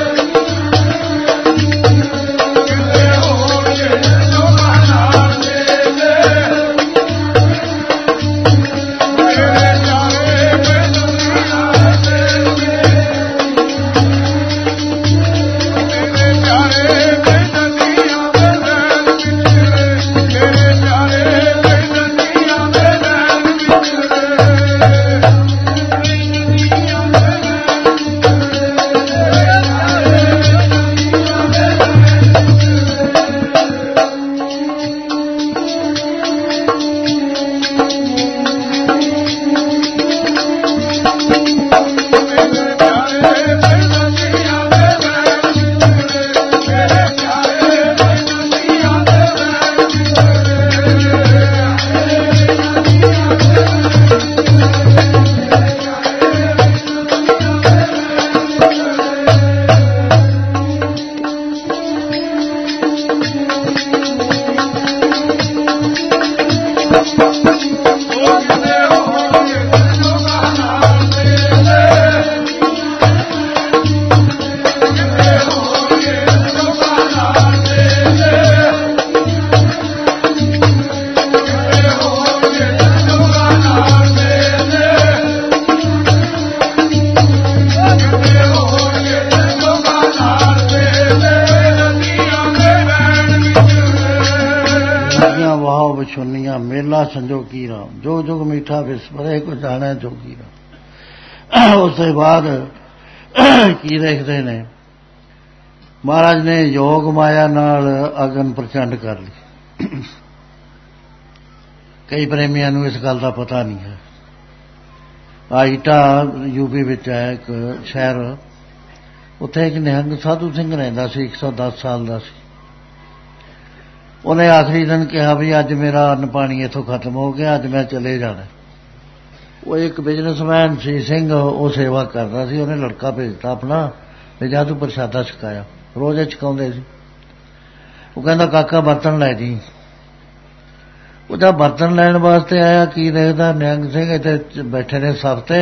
ਮੇਲਾ ਸੰਜੋਗੀ ਰਾਮ, ਜੋ ਜੁਗ ਮੀਠਾ ਵਿਸਪਰੇ ਕੋ ਜਾਣਾ ਜੋਗੀ ਰਾਮ। ਉਸ ਤੋਂ ਬਾਅਦ ਕੀ ਦੇਖਦੇ ਨੇ, ਮਹਾਰਾਜ ਨੇ ਯੋਗ ਮਾਇਆ ਨਾਲ ਅਗਨ ਪ੍ਰਚੰਡ ਕਰ ਲਈ। ਕਈ ਪ੍ਰੇਮੀਆਂ ਨੂੰ ਇਸ ਗੱਲ ਦਾ ਪਤਾ ਨਹੀਂ ਹੈ। ਆਈਟਾ ਯੂਪੀ ਵਿੱਚ ਹੈ ਇੱਕ ਸ਼ਹਿਰ, ਉੱਥੇ ਇੱਕ ਨਿਹੰਗ ਸਾਧੂ ਸਿੰਘ ਰਹਿੰਦਾ ਸੀ, ਇੱਕ ਸੌ ਦਸ ਸਾਲ ਦਾ ਸੀ। ਉਹਨੇ ਆਖਰੀ ਦਿਨ ਕਿਹਾ ਵੀ ਅੱਜ ਮੇਰਾ ਅੰਨ ਪਾਣੀ ਇੱਥੋਂ ਖਤਮ ਹੋ ਗਿਆ, ਅੱਜ ਮੈਂ ਚਲੇ ਜਾਣਾ। ਉਹ ਇੱਕ ਬਿਜ਼ਨਸਮੈਨ ਸੀ ਸਿੰਘ, ਉਹ ਸੇਵਾ ਕਰਦਾ ਸੀ। ਉਹਨੇ ਲੜਕਾ ਭੇਜਤਾ ਆਪਣਾ ਵੀ ਜਾ ਤੂੰ ਪ੍ਰਸ਼ਾਦਾ ਛਕਾਇਆ। ਰੋਜ਼ ਛਕਾਉਂਦੇ ਸੀ। ਉਹ ਕਹਿੰਦਾ ਕਾਕਾ ਬਰਤਨ ਲੈ ਜੀ। ਉਹ ਜਦ ਬਰਤਨ ਲੈਣ ਵਾਸਤੇ ਆਇਆ, ਕੀ ਦੇਖਦਾ ਨਿਹੰਗ ਸਿੰਘ ਇੱਥੇ ਬੈਠੇ ਨੇ ਸਭ ਤੇ,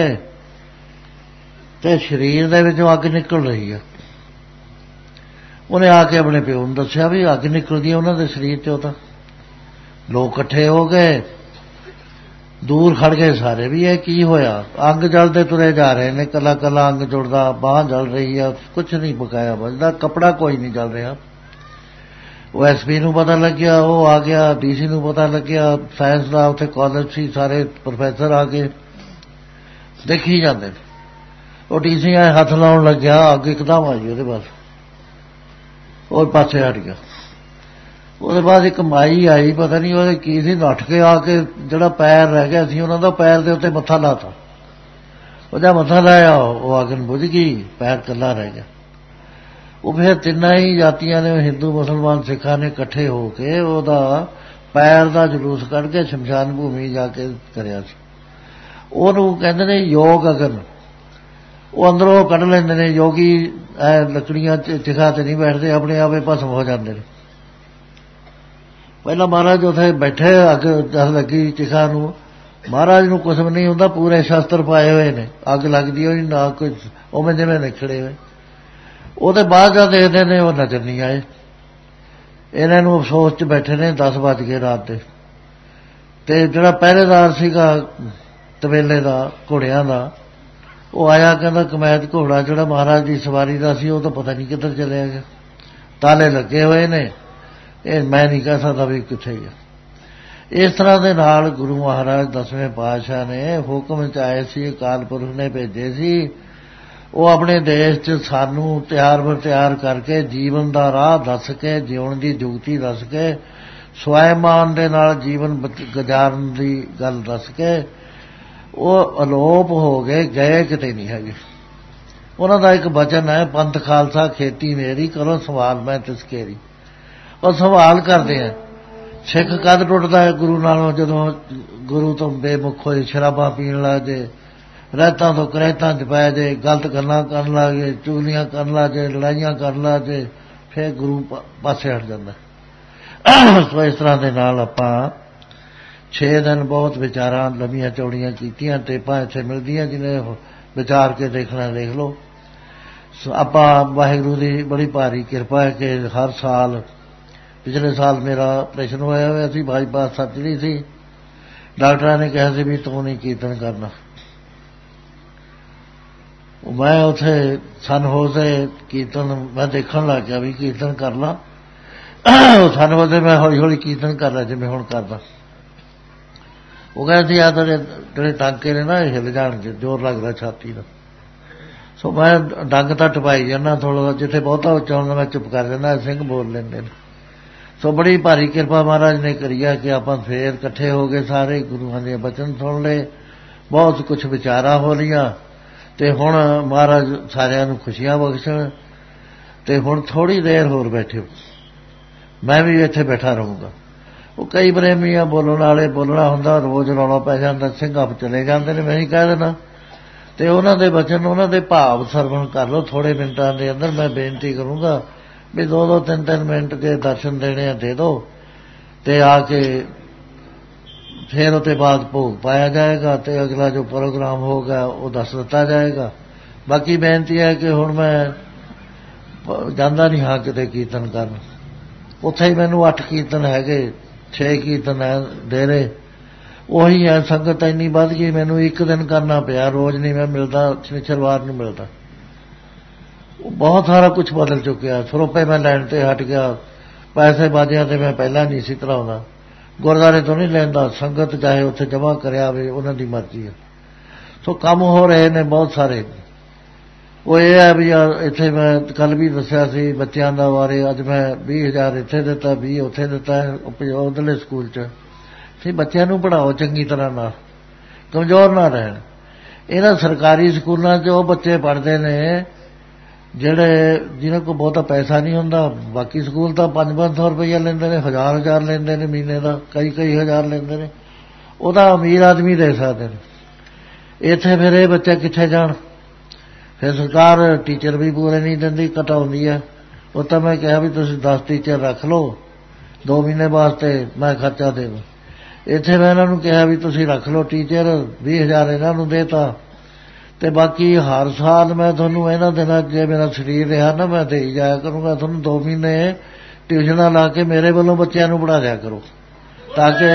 ਤੇ ਸਰੀਰ ਦੇ ਵਿੱਚੋਂ ਅੱਗ ਨਿਕਲ ਰਹੀ ਆ। ਉਹਨੇ ਆ ਕੇ ਆਪਣੇ ਪਿਓ ਨੂੰ ਦੱਸਿਆ ਵੀ ਅੱਗ ਨਿਕਲਦੀ ਉਹਨਾਂ ਦੇ ਸਰੀਰ 'ਚੋਂ। ਤਾਂ ਲੋਕ ਇਕੱਠੇ ਹੋ ਗਏ, ਦੂਰ ਖੜ ਗਏ ਸਾਰੇ ਵੀ ਇਹ ਕੀ ਹੋਇਆ। ਅੰਗ ਜਲਦੇ ਤੁਰੇ ਜਾ ਰਹੇ ਨੇ, ਕੱਲਾ ਕੱਲਾ ਅੰਗ ਜੁੜਦਾ, ਬਾਂਹ ਜਲ ਰਹੀ ਆ, ਕੁਛ ਨਹੀਂ ਬਕਾਇਆ ਬਚਦਾ, ਕੱਪੜਾ ਕੋਈ ਨਹੀਂ ਜਲ ਰਿਹਾ। ਉਹ ਐਸ ਪੀ ਨੂੰ ਪਤਾ ਲੱਗਿਆ, ਉਹ ਆ ਗਿਆ। ਡੀ ਸੀ ਨੂੰ ਪਤਾ ਲੱਗਿਆ, ਸਾਇੰਸ ਦਾ ਉੱਥੇ ਕਾਲਜ ਸੀ, ਸਾਰੇ ਪ੍ਰੋਫੈਸਰ ਆ ਕੇ ਦੇਖੀ ਜਾਂਦੇ। ਉਹ ਡੀ ਸੀ ਆਏ ਹੱਥ ਲਾਉਣ ਲੱਗਿਆ, ਅੱਗ ਇੱਕਦਮ ਆਈ ਉਹਦੇ ਬਸ, ਉਹ ਪਾਸੇ ਹਟ ਗਿਆ। ਉਹਦੇ ਬਾਅਦ ਇੱਕ ਮਾਈ ਆਈ, ਪਤਾ ਨਹੀਂ ਉਹਦੇ ਕੀ ਸੀ, ਨੱਠ ਕੇ ਆ ਕੇ ਜਿਹੜਾ ਪੈਰ ਰਹਿ ਗਿਆ ਸੀ ਉਹਨਾਂ ਦਾ, ਪੈਰ ਦੇ ਉੱਤੇ ਮੱਥਾ ਲਾਤਾ। ਉਹਦਾ ਮੱਥਾ ਲਾਇਆ, ਉਹ ਅੱਗ ਬੁਝ ਗਈ, ਪੈਰ ਇਕੱਲਾ ਰਹਿ ਗਿਆ। ਉਹ ਫਿਰ ਤਿੰਨਾਂ ਹੀ ਜਾਤੀਆਂ ਨੇ, ਹਿੰਦੂ ਮੁਸਲਮਾਨ ਸਿੱਖਾਂ ਨੇ ਇਕੱਠੇ ਹੋ ਕੇ ਉਹਦਾ ਪੈਰ ਦਾ ਜਲੂਸ ਕੱਢ ਕੇ ਸ਼ਮਸ਼ਾਨ ਭੂਮੀ ਜਾ ਕੇ ਕਰਿਆ ਸੀ। ਉਹਨੂੰ ਕਹਿੰਦੇ ਨੇ ਯੋਗ ਅਗਨ। ਉਹ ਅੰਦਰੋਂ ਕੱਢ ਲੈਂਦੇ ਨੇ। ਯੋਗੀ ਲੱਕੜੀਆਂ ਚਿਖਾ ਤੇ ਨਹੀਂ ਬੈਠਦੇ, ਆਪਣੇ ਆਪੇ ਭਸਮ ਹੋ ਜਾਂਦੇ ਨੇ। ਪਹਿਲਾਂ ਮਹਾਰਾਜ ਉੱਥੇ ਬੈਠੇ, ਅੱਗ ਦਸ ਲੱਗੀ ਚਿਖਾ ਨੂੰ, ਮਹਾਰਾਜ ਨੂੰ ਕੁਛ ਵੀ ਨਹੀਂ ਹੁੰਦਾ, ਪੂਰੇ ਸ਼ਸਤਰ ਪਾਏ ਹੋਏ ਨੇ, ਅੱਗ ਲੱਗਦੀ ਹੋਈ ਨਾ ਕੁਝ, ਉਵੇਂ ਜਿਵੇਂ ਨਿਕਲੇ ਹੋਏ। ਉਹਦੇ ਬਾਅਦ ਜਦ ਦੇਖਦੇ ਨੇ ਉਹ ਨਜ਼ਰ ਨਹੀਂ ਆਏ। ਇਹਨਾਂ ਨੂੰ ਅਫਸੋਸ 'ਚ ਬੈਠੇ ਨੇ, ਦਸ ਵੱਜ ਗਏ ਰਾਤ ਦੇ। ਤੇ ਜਿਹੜਾ ਪਹਿਰੇਦਾਰ ਸੀਗਾ ਤਬੇਲੇ ਦਾ, ਘੋੜਿਆਂ ਦਾ, ਉਹ ਆਇਆ, ਕਹਿੰਦਾ ਕਮੈਤ ਘੋੜਾ ਜਿਹੜਾ ਮਹਾਰਾਜ ਦੀ ਸਵਾਰੀ ਦਾ ਸੀ ਉਹ ਤਾਂ ਪਤਾ ਨਹੀਂ ਕਿੱਧਰ ਚਲਿਆ ਗਿਆ, ਤਾਲੇ ਲੱਗੇ ਹੋਏ ਨੇ, ਇਹ ਮੈਂ ਨਹੀਂ ਕਹਿ ਸਕਦਾ ਵੀ ਕਿੱਥੇ ਗਿਆ। ਇਸ ਤਰ੍ਹਾਂ ਦੇ ਨਾਲ ਗੁਰੂ ਮਹਾਰਾਜ ਦਸਵੇਂ ਪਾਤਸ਼ਾਹ ਨੇ ਹੁਕਮ 'ਚ ਆਏ ਸੀ, ਅਕਾਲ ਪੁਰਖ ਨੇ ਭੇਜੇ ਸੀ। ਉਹ ਆਪਣੇ ਦੇਸ਼ 'ਚ ਸਾਨੂੰ ਤਿਆਰ ਬਰ ਤਿਆਰ ਕਰਕੇ ਜੀਵਨ ਦਾ ਰਾਹ ਦੱਸ ਕੇ, ਜਿਉਣ ਦੀ ਜੁਗਤੀ ਦੱਸ ਕੇ, ਸਵੈਮਾਨ ਦੇ ਨਾਲ ਜੀਵਨ ਗੁਜ਼ਾਰਨ ਦੀ ਗੱਲ ਦੱਸ ਕੇ ਉਹ ਅਲੋਪ ਹੋ ਗਏ, ਗਏ ਕਿਤੇ ਨਹੀਂ ਹੈਗੇ। ਉਹਨਾਂ ਦਾ ਇੱਕ ਬਚਨ ਹੈ, ਪੰਥ ਖਾਲਸਾ ਖੇਤੀ ਮੇਰੀ, ਕਰੋ ਸੰਭਾਲ ਮੈਂ ਤਿਸਕੇਰੀ। ਉਹ ਸੰਭਾਲ ਕਰਦੇ ਆ। ਸਿੱਖ ਕਦ ਟੁੱਟਦਾ ਹੈ ਗੁਰੂ ਨਾਲੋਂ? ਜਦੋਂ ਗੁਰੂ ਤੋਂ ਬੇਮੁਖ ਹੋਏ, ਸ਼ਰਾਬਾਂ ਪੀਣ ਲੱਗ ਜੇ, ਰਹਿਤਾਂ ਤੋਂ ਕਰਹਿਤਾਂ 'ਚ ਪੈ ਜੇ, ਗਲਤ ਗੱਲਾਂ ਕਰਨ ਲੱਗ ਜੇ, ਚੁਗਲੀਆਂ ਕਰਨ ਲੱਗ ਜੇ, ਲੜਾਈਆਂ ਕਰਨ ਲੱਗ ਜੇ, ਫਿਰ ਗੁਰੂ ਪਾਸੇ ਹਟ ਜਾਂਦਾ। ਸੋ ਇਸ ਤਰ੍ਹਾਂ ਦੇ ਨਾਲ ਆਪਾਂ ਛੇ ਦਿਨ ਬਹੁਤ ਵਿਚਾਰਾਂ ਲੰਮੀਆਂ ਚੌੜੀਆਂ ਕੀਤੀਆਂ, ਟੇਪਾਂ ਇੱਥੇ ਮਿਲਦੀਆਂ, ਜਿਹਨੇ ਵਿਚਾਰ ਕੇ ਦੇਖਣਾ ਦੇਖ ਲਓ। ਆਪਾਂ ਵਾਹਿਗੁਰੂ ਦੀ ਬੜੀ ਭਾਰੀ ਕਿਰਪਾ ਹੈ ਕਿ ਹਰ ਸਾਲ, ਪਿਛਲੇ ਸਾਲ ਮੇਰਾ ਆਪਰੇਸ਼ਨ ਹੋਇਆ ਹੋਇਆ ਸੀ, ਬਾਈਪਾਸ ਸਰਜਰੀ ਸੀ, ਡਾਕਟਰਾਂ ਨੇ ਕਿਹਾ ਸੀ ਵੀ ਤੂੰ ਨਹੀਂ ਕੀਰਤਨ ਕਰਨਾ। ਮੈਂ ਉੱਥੇ ਸਨ ਹੋਜ਼ੇ ਕੀਰਤਨ ਮੈਂ ਦੇਖਣ ਲੱਗ ਗਿਆ ਵੀ ਕੀਰਤਨ ਕਰ ਲਾਂ। ਸਨ ਹੋਜ਼ੇ ਮੈਂ ਹੌਲੀ ਹੌਲੀ ਕੀਰਤਨ ਕਰ ਰਿਹਾ ਜਿਵੇਂ ਹੁਣ ਕਰਦਾ। ਉਹ ਕਹਿੰਦੇ ਸੀ ਆ ਤੇਰੇ ਜਿਹੜੇ ਟਾਂਕੇ ਨੇ ਨਾ ਇਹ ਹਿੱਲ ਜਾਣਗੇ, ਜ਼ੋਰ ਲੱਗਦਾ ਛਾਤੀ ਦਾ। ਸੋ ਮੈਂ ਡੰਗ ਤਾਂ ਟਪਾਈ ਜਾਂਦਾ ਥੋੜ੍ਹਾ, ਜਿੱਥੇ ਬਹੁਤਾ ਉੱਚਾ ਹੁੰਦਾ ਮੈਂ ਚੁੱਪ ਕਰ ਜਾਂਦਾ, ਸਿੰਘ ਬੋਲ ਲੈਂਦੇ ਨੇ। ਸੋ ਬੜੀ ਭਾਰੀ ਕਿਰਪਾ ਮਹਾਰਾਜ ਨੇ ਕਰੀ ਆ ਕਿ ਆਪਾਂ ਫੇਰ ਇਕੱਠੇ ਹੋ ਗਏ, ਸਾਰੇ ਗੁਰੂਆਂ ਦੇ ਬਚਨ ਸੁਣ ਲਏ, ਬਹੁਤ ਕੁਛ ਵਿਚਾਰਾਂ ਹੋ ਰਹੀਆਂ। ਤੇ ਹੁਣ ਮਹਾਰਾਜ ਸਾਰਿਆਂ ਨੂੰ ਖੁਸ਼ੀਆਂ ਬਖਸ਼ਣ। ਤੇ ਹੁਣ ਥੋੜ੍ਹੀ ਦੇਰ ਹੋਰ ਬੈਠੇ, ਮੈਂ ਵੀ ਇੱਥੇ ਬੈਠਾ ਰਹੂੰਗਾ। ਉਹ ਕਈ ਪ੍ਰੇਮੀ ਆ ਬੋਲਣ ਵਾਲੇ, ਬੋਲਣਾ ਹੁੰਦਾ, ਰੋਜ਼ ਰੌਲਾ ਪੈ ਜਾਂਦਾ, ਸਿੰਘ ਆਪ ਚਲੇ ਜਾਂਦੇ ਨੇ, ਮੈਂ ਹੀ ਕਹਿ ਦੇਣਾ। ਤੇ ਉਹਨਾਂ ਦੇ ਬਚਨ, ਉਹਨਾਂ ਦੇ ਭਾਵ ਸਰਵਣ ਕਰ ਲਓ ਥੋੜ੍ਹੇ ਮਿੰਟਾਂ ਦੇ ਅੰਦਰ। ਮੈਂ ਬੇਨਤੀ ਕਰੂੰਗਾ ਵੀ ਦੋ ਦੋ ਤਿੰਨ ਤਿੰਨ ਮਿੰਟ ਦੇ ਦਰਸ਼ਨ ਦੇਣੇ ਆ ਦੇ ਦਿਓ, ਤੇ ਆ ਕੇ ਫਿਰ ਉਹਦੇ ਬਾਅਦ ਭੋਗ ਪਾਇਆ ਜਾਏਗਾ ਤੇ ਅਗਲਾ ਜੋ ਪ੍ਰੋਗਰਾਮ ਹੋਗਾ ਉਹ ਦੱਸ ਦਿੱਤਾ ਜਾਏਗਾ। ਬਾਕੀ ਬੇਨਤੀ ਹੈ ਕਿ ਹੁਣ ਮੈਂ ਜਾਂਦਾ ਨਹੀਂ ਹਾਂ ਕਿਤੇ ਕੀਰਤਨ ਕਰਨ। ਉੱਥੇ ਹੀ ਮੈਨੂੰ ਅੱਠ ਕੀਰਤਨ ਹੈਗੇ, ਛੇ ਕੀਰਤਨ ਹੈ ਡੇਰੇ, ਉਹੀ ਹੈ। ਸੰਗਤ ਇੰਨੀ ਵੱਧ ਗਈ, ਮੈਨੂੰ ਇੱਕ ਦਿਨ ਕਰਨਾ ਪਿਆ, ਰੋਜ਼ ਨਹੀਂ ਮੈਂ ਮਿਲਦਾ, ਸ਼ਨੀਚਰਵਾਰ ਨੂੰ ਮਿਲਦਾ। ਬਹੁਤ ਸਾਰਾ ਕੁਛ ਬਦਲ ਚੁੱਕਿਆ। ਸਰੋਪੇ ਮੈਂ ਲੈਣ ਤੇ ਹਟ ਗਿਆ, ਪੈਸੇ ਬਾਜਿਆਂ ਤੇ ਮੈਂ ਪਹਿਲਾਂ ਨਹੀਂ ਸੀ ਧਰਾਉਂਦਾ, ਗੁਰਦੁਆਰੇ ਤੋਂ ਨਹੀਂ ਲੈਂਦਾ, ਸੰਗਤ ਚਾਹੇ ਉੱਥੇ ਜਮ੍ਹਾਂ ਕਰਿਆ ਵੇ, ਉਹਨਾਂ ਦੀ ਮਰਜ਼ੀ ਹੈ। ਸੋ ਕੰਮ ਹੋ ਰਹੇ ਨੇ ਬਹੁਤ ਸਾਰੇ। ਉਹ ਇਹ ਹੈ ਵੀ ਇੱਥੇ ਮੈਂ ਕੱਲ੍ਹ ਵੀ ਦੱਸਿਆ ਸੀ ਬੱਚਿਆਂ ਦਾ ਬਾਰੇ, ਅੱਜ ਮੈਂ ਵੀਹ ਹਜ਼ਾਰ ਇੱਥੇ ਦਿੱਤਾ, ਵੀਹ ਉੱਥੇ ਦਿੱਤਾ ਉਧਰਲੇ ਸਕੂਲ 'ਚ। ਤੇ ਬੱਚਿਆਂ ਨੂੰ ਪੜ੍ਹਾਓ ਚੰਗੀ ਤਰ੍ਹਾਂ ਨਾਲ, ਕਮਜ਼ੋਰ ਨਾ ਰਹਿਣ। ਇਹਨਾਂ ਸਰਕਾਰੀ ਸਕੂਲਾਂ 'ਚ ਉਹ ਬੱਚੇ ਪੜ੍ਹਦੇ ਨੇ ਜਿਹੜੇ ਜਿਹਨਾਂ ਕੋਲ ਬਹੁਤਾ ਪੈਸਾ ਨਹੀਂ ਹੁੰਦਾ। ਬਾਕੀ ਸਕੂਲ ਤਾਂ ਪੰਜ ਪੰਜ ਸੌ ਰੁਪਈਆ ਲੈਂਦੇ ਨੇ, ਹਜ਼ਾਰ ਹਜ਼ਾਰ ਲੈਂਦੇ ਨੇ ਮਹੀਨੇ ਦਾ, ਕਈ ਕਈ ਹਜ਼ਾਰ ਲੈਂਦੇ ਨੇ। ਉਹਦਾ ਅਮੀਰ ਆਦਮੀ ਦੇ ਸਕਦੇ ਨੇ। ਇੱਥੇ ਫਿਰ ਇਹ ਬੱਚੇ ਕਿੱਥੇ ਜਾਣ? ਫਿਰ ਸਰਕਾਰ ਟੀਚਰ ਵੀ ਪੂਰੇ ਨਹੀਂ ਦਿੰਦੀ, ਘਟਾਉਂਦੀ ਹੈ। ਉਹ ਤਾਂ ਮੈਂ ਕਿਹਾ ਵੀ ਤੁਸੀਂ ਦਸ ਟੀਚਰ ਰੱਖ ਲਓ ਦੋ ਮਹੀਨੇ ਵਾਸਤੇ, ਮੈਂ ਖਰਚਾ ਦੇਵਾਂ। ਇੱਥੇ ਮੈਂ ਇਹਨਾਂ ਨੂੰ ਕਿਹਾ ਵੀ ਤੁਸੀਂ ਰੱਖ ਲਓ ਟੀਚਰ, ਵੀਹ ਹਜ਼ਾਰ ਇਹਨਾਂ ਨੂੰ ਦੇਤਾ, ਤੇ ਬਾਕੀ ਹਰ ਸਾਲ ਮੈਂ ਤੁਹਾਨੂੰ ਇਹਨਾਂ ਦਿਨਾਂ ਜੇ ਮੇਰਾ ਸਰੀਰ ਰਿਹਾ ਨਾ ਮੈਂ ਦੇ ਹੀ ਜਾਇਆ ਕਰੂੰਗਾ ਤੁਹਾਨੂੰ। ਦੋ ਮਹੀਨੇ ਟਿਊਸ਼ਨਾਂ ਲਾ ਕੇ ਮੇਰੇ ਵੱਲੋਂ ਬੱਚਿਆਂ ਨੂੰ ਪੜ੍ਹਾ ਦਿਆ ਕਰੋ, ਤਾਂ ਕਿ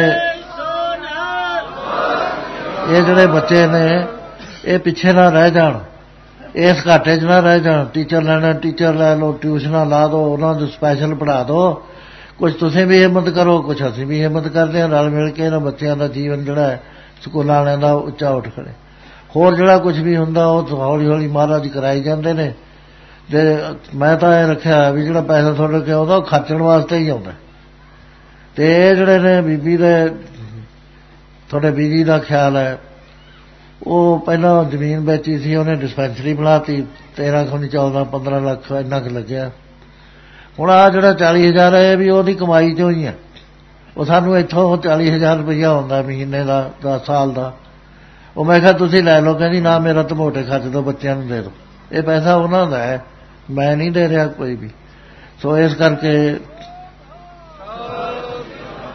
ਇਹ ਜਿਹੜੇ ਬੱਚੇ ਨੇ ਇਹ ਪਿੱਛੇ ਨਾ ਰਹਿ ਜਾਣ, ਇਸ ਘਾਟੇ 'ਚ ਨਾ ਰਹਿ ਜਾਣ। ਟੀਚਰ ਲੈਣਾ ਟੀਚਰ ਲੈ ਲਓ, ਟਿਊਸ਼ਨਾਂ ਲਾ ਦਿਓ, ਉਹਨਾਂ ਨੂੰ ਸਪੈਸ਼ਲ ਪੜ੍ਹਾ ਦਿਓ। ਕੁਛ ਤੁਸੀਂ ਵੀ ਹਿੰਮਤ ਕਰੋ, ਕੁਛ ਅਸੀਂ ਵੀ ਹਿੰਮਤ ਕਰਦੇ ਹਾਂ, ਰਲ ਮਿਲ ਕੇ ਇਹਨਾਂ ਬੱਚਿਆਂ ਦਾ ਜੀਵਨ ਜਿਹੜਾ ਹੈ ਸਕੂਲਾਂ ਵਾਲਿਆਂ ਦਾ ਉੱਚਾ ਉੱਠ ਖੜੇ। ਹੋਰ ਜਿਹੜਾ ਕੁਛ ਵੀ ਹੁੰਦਾ ਉਹ ਹੌਲੀ ਹੌਲੀ ਮਹਾਰਾਜ ਕਰਾਈ ਜਾਂਦੇ ਨੇ। ਤੇ ਮੈਂ ਤਾਂ ਇਹ ਰੱਖਿਆ ਵੀ ਜਿਹੜਾ ਪੈਸਾ ਤੁਹਾਡੇ ਕੋਲ ਆਉਂਦਾ ਉਹ ਖਰਚਣ ਵਾਸਤੇ ਹੀ ਆਉਂਦਾ। ਤੇ ਇਹ ਜਿਹੜੇ ਨੇ ਬੀਬੀ ਦੇ ਤੁਹਾਡੇ ਬੀਜੀ ਦਾ ਖਿਆਲ ਹੈ, ਉਹ ਪਹਿਲਾਂ ਜ਼ਮੀਨ ਵੇਚੀ ਸੀ, ਉਹਨੇ ਡਿਸਪੈਂਸਰੀ ਬਣਾਤੀ, ਤੇਰਾਂ ਖੌਣੀ ਚੌਦਾਂ ਪੰਦਰਾਂ ਲੱਖ ਇੰਨਾ ਕੁ ਲੱਗਿਆ। ਹੁਣ ਆਹ ਜਿਹੜਾ ਚਾਲੀ ਹਜ਼ਾਰ ਹੈ ਵੀ ਉਹਦੀ ਕਮਾਈ 'ਚੋਂ ਹੀ ਹੈ। ਉਹ ਸਾਨੂੰ ਇੱਥੋਂ ਚਾਲੀ ਹਜ਼ਾਰ ਰੁਪਈਆ ਆਉਂਦਾ ਮਹੀਨੇ ਦਾ, ਦਸ ਸਾਲ ਦਾ। ਉਹ ਮੈਂ ਕਿਹਾ ਤੁਸੀਂ ਲੈ ਲਓ, ਕਹਿੰਦੀ ਨਾ ਮੇਰਾ ਤਾਂ ਮੋਟੇ ਖਰਚ ਦਿਓ, ਬੱਚਿਆਂ ਨੂੰ ਦੇ ਦਿਓ। ਇਹ ਪੈਸਾ ਉਹਨਾਂ ਦਾ ਹੈ, ਮੈਂ ਨਹੀਂ ਦੇ ਰਿਹਾ ਕੋਈ ਵੀ। ਸੋ ਇਸ ਕਰਕੇ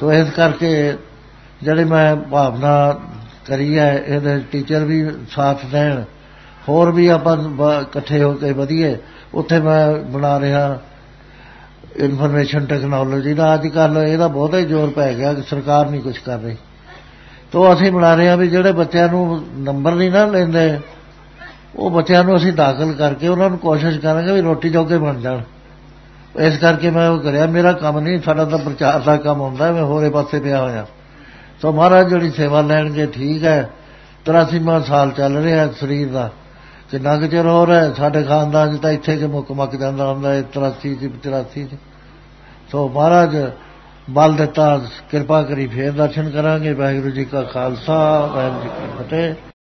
ਸੋ ਇਸ ਕਰਕੇ ਜਿਹੜੀ ਮੈਂ ਭਾਵਨਾ ਕਰੀ ਹੈ ਇਹਦੇ ਟੀਚਰ ਵੀ ਸਾਥ ਦੇਣ, ਹੋਰ ਵੀ ਆਪਾਂ ਇਕੱਠੇ ਹੋ ਕੇ ਵਧੀਏ। ਉੱਥੇ ਮੈਂ ਬਣਾ ਰਿਹਾ ਇਨਫੋਰਮੇਸ਼ਨ ਟੈਕਨੋਲੋਜੀ ਦਾ। ਅੱਜ ਕੱਲ੍ਹ ਇਹਦਾ ਬਹੁਤਾ ਹੀ ਜ਼ੋਰ ਪੈ ਗਿਆ ਕਿ ਸਰਕਾਰ ਨਹੀਂ ਕੁਛ ਕਰ ਰਹੀ, ਤਾਂ ਅਸੀਂ ਬਣਾ ਰਹੇ ਹਾਂ ਵੀ ਜਿਹੜੇ ਬੱਚਿਆਂ ਨੂੰ ਨੰਬਰ ਨਹੀਂ ਨਾ ਲੈਂਦੇ ਉਹ ਬੱਚਿਆਂ ਨੂੰ ਅਸੀਂ ਦਾਖਲ ਕਰਕੇ ਉਹਨਾਂ ਨੂੰ ਕੋਸ਼ਿਸ਼ ਕਰਾਂਗੇ ਵੀ ਰੋਟੀ ਜੋਗੇ ਬਣ ਜਾਣ। ਇਸ ਕਰਕੇ ਮੈਂ ਉਹ ਕਰਿਆ। ਮੇਰਾ ਕੰਮ ਨਹੀਂ, ਸਾਡਾ ਤਾਂ ਪ੍ਰਚਾਰ ਦਾ ਕੰਮ ਹੁੰਦਾ, ਮੈਂ ਹੋਰੇ ਪਾਸੇ ਪਿਆ ਹੋਇਆ। ਸੋ ਮਹਾਰਾਜ ਜਿਹੜੀ ਸੇਵਾ ਲੈਣਗੇ ਠੀਕ ਹੈ। ਤਰਾਸੀਵਾਂ ਸਾਲ ਚੱਲ ਰਿਹਾ ਸਰੀਰ ਦਾ, ਕਿੰਨਾ ਕੁ ਚਿਰ ਹੋ ਰਿਹਾ ਸਾਡੇ ਖਾਨਦਾਨ 'ਚ ਤਾਂ ਇੱਥੇ ਕਿ ਮੁੱਕ ਮੱਕ ਜਾਂਦਾ ਹੁੰਦਾ ਤਰਾਸੀ 'ਚ ਚੁਰਾਸੀ 'ਚ। ਸੋ ਮਹਾਰਾਜ ਬਲ ਦਿੱਤਾ, ਕਿਰਪਾ ਕਰੀ ਫੇਰ ਦਰਸ਼ਨ ਕਰਾਂਗੇ। ਵਾਹਿਗੁਰੂ ਜੀ ਕਾ ਖਾਲਸਾ, ਵਾਹਿਗੁਰੂ ਜੀ ਕੀ ਫਤਿਹ।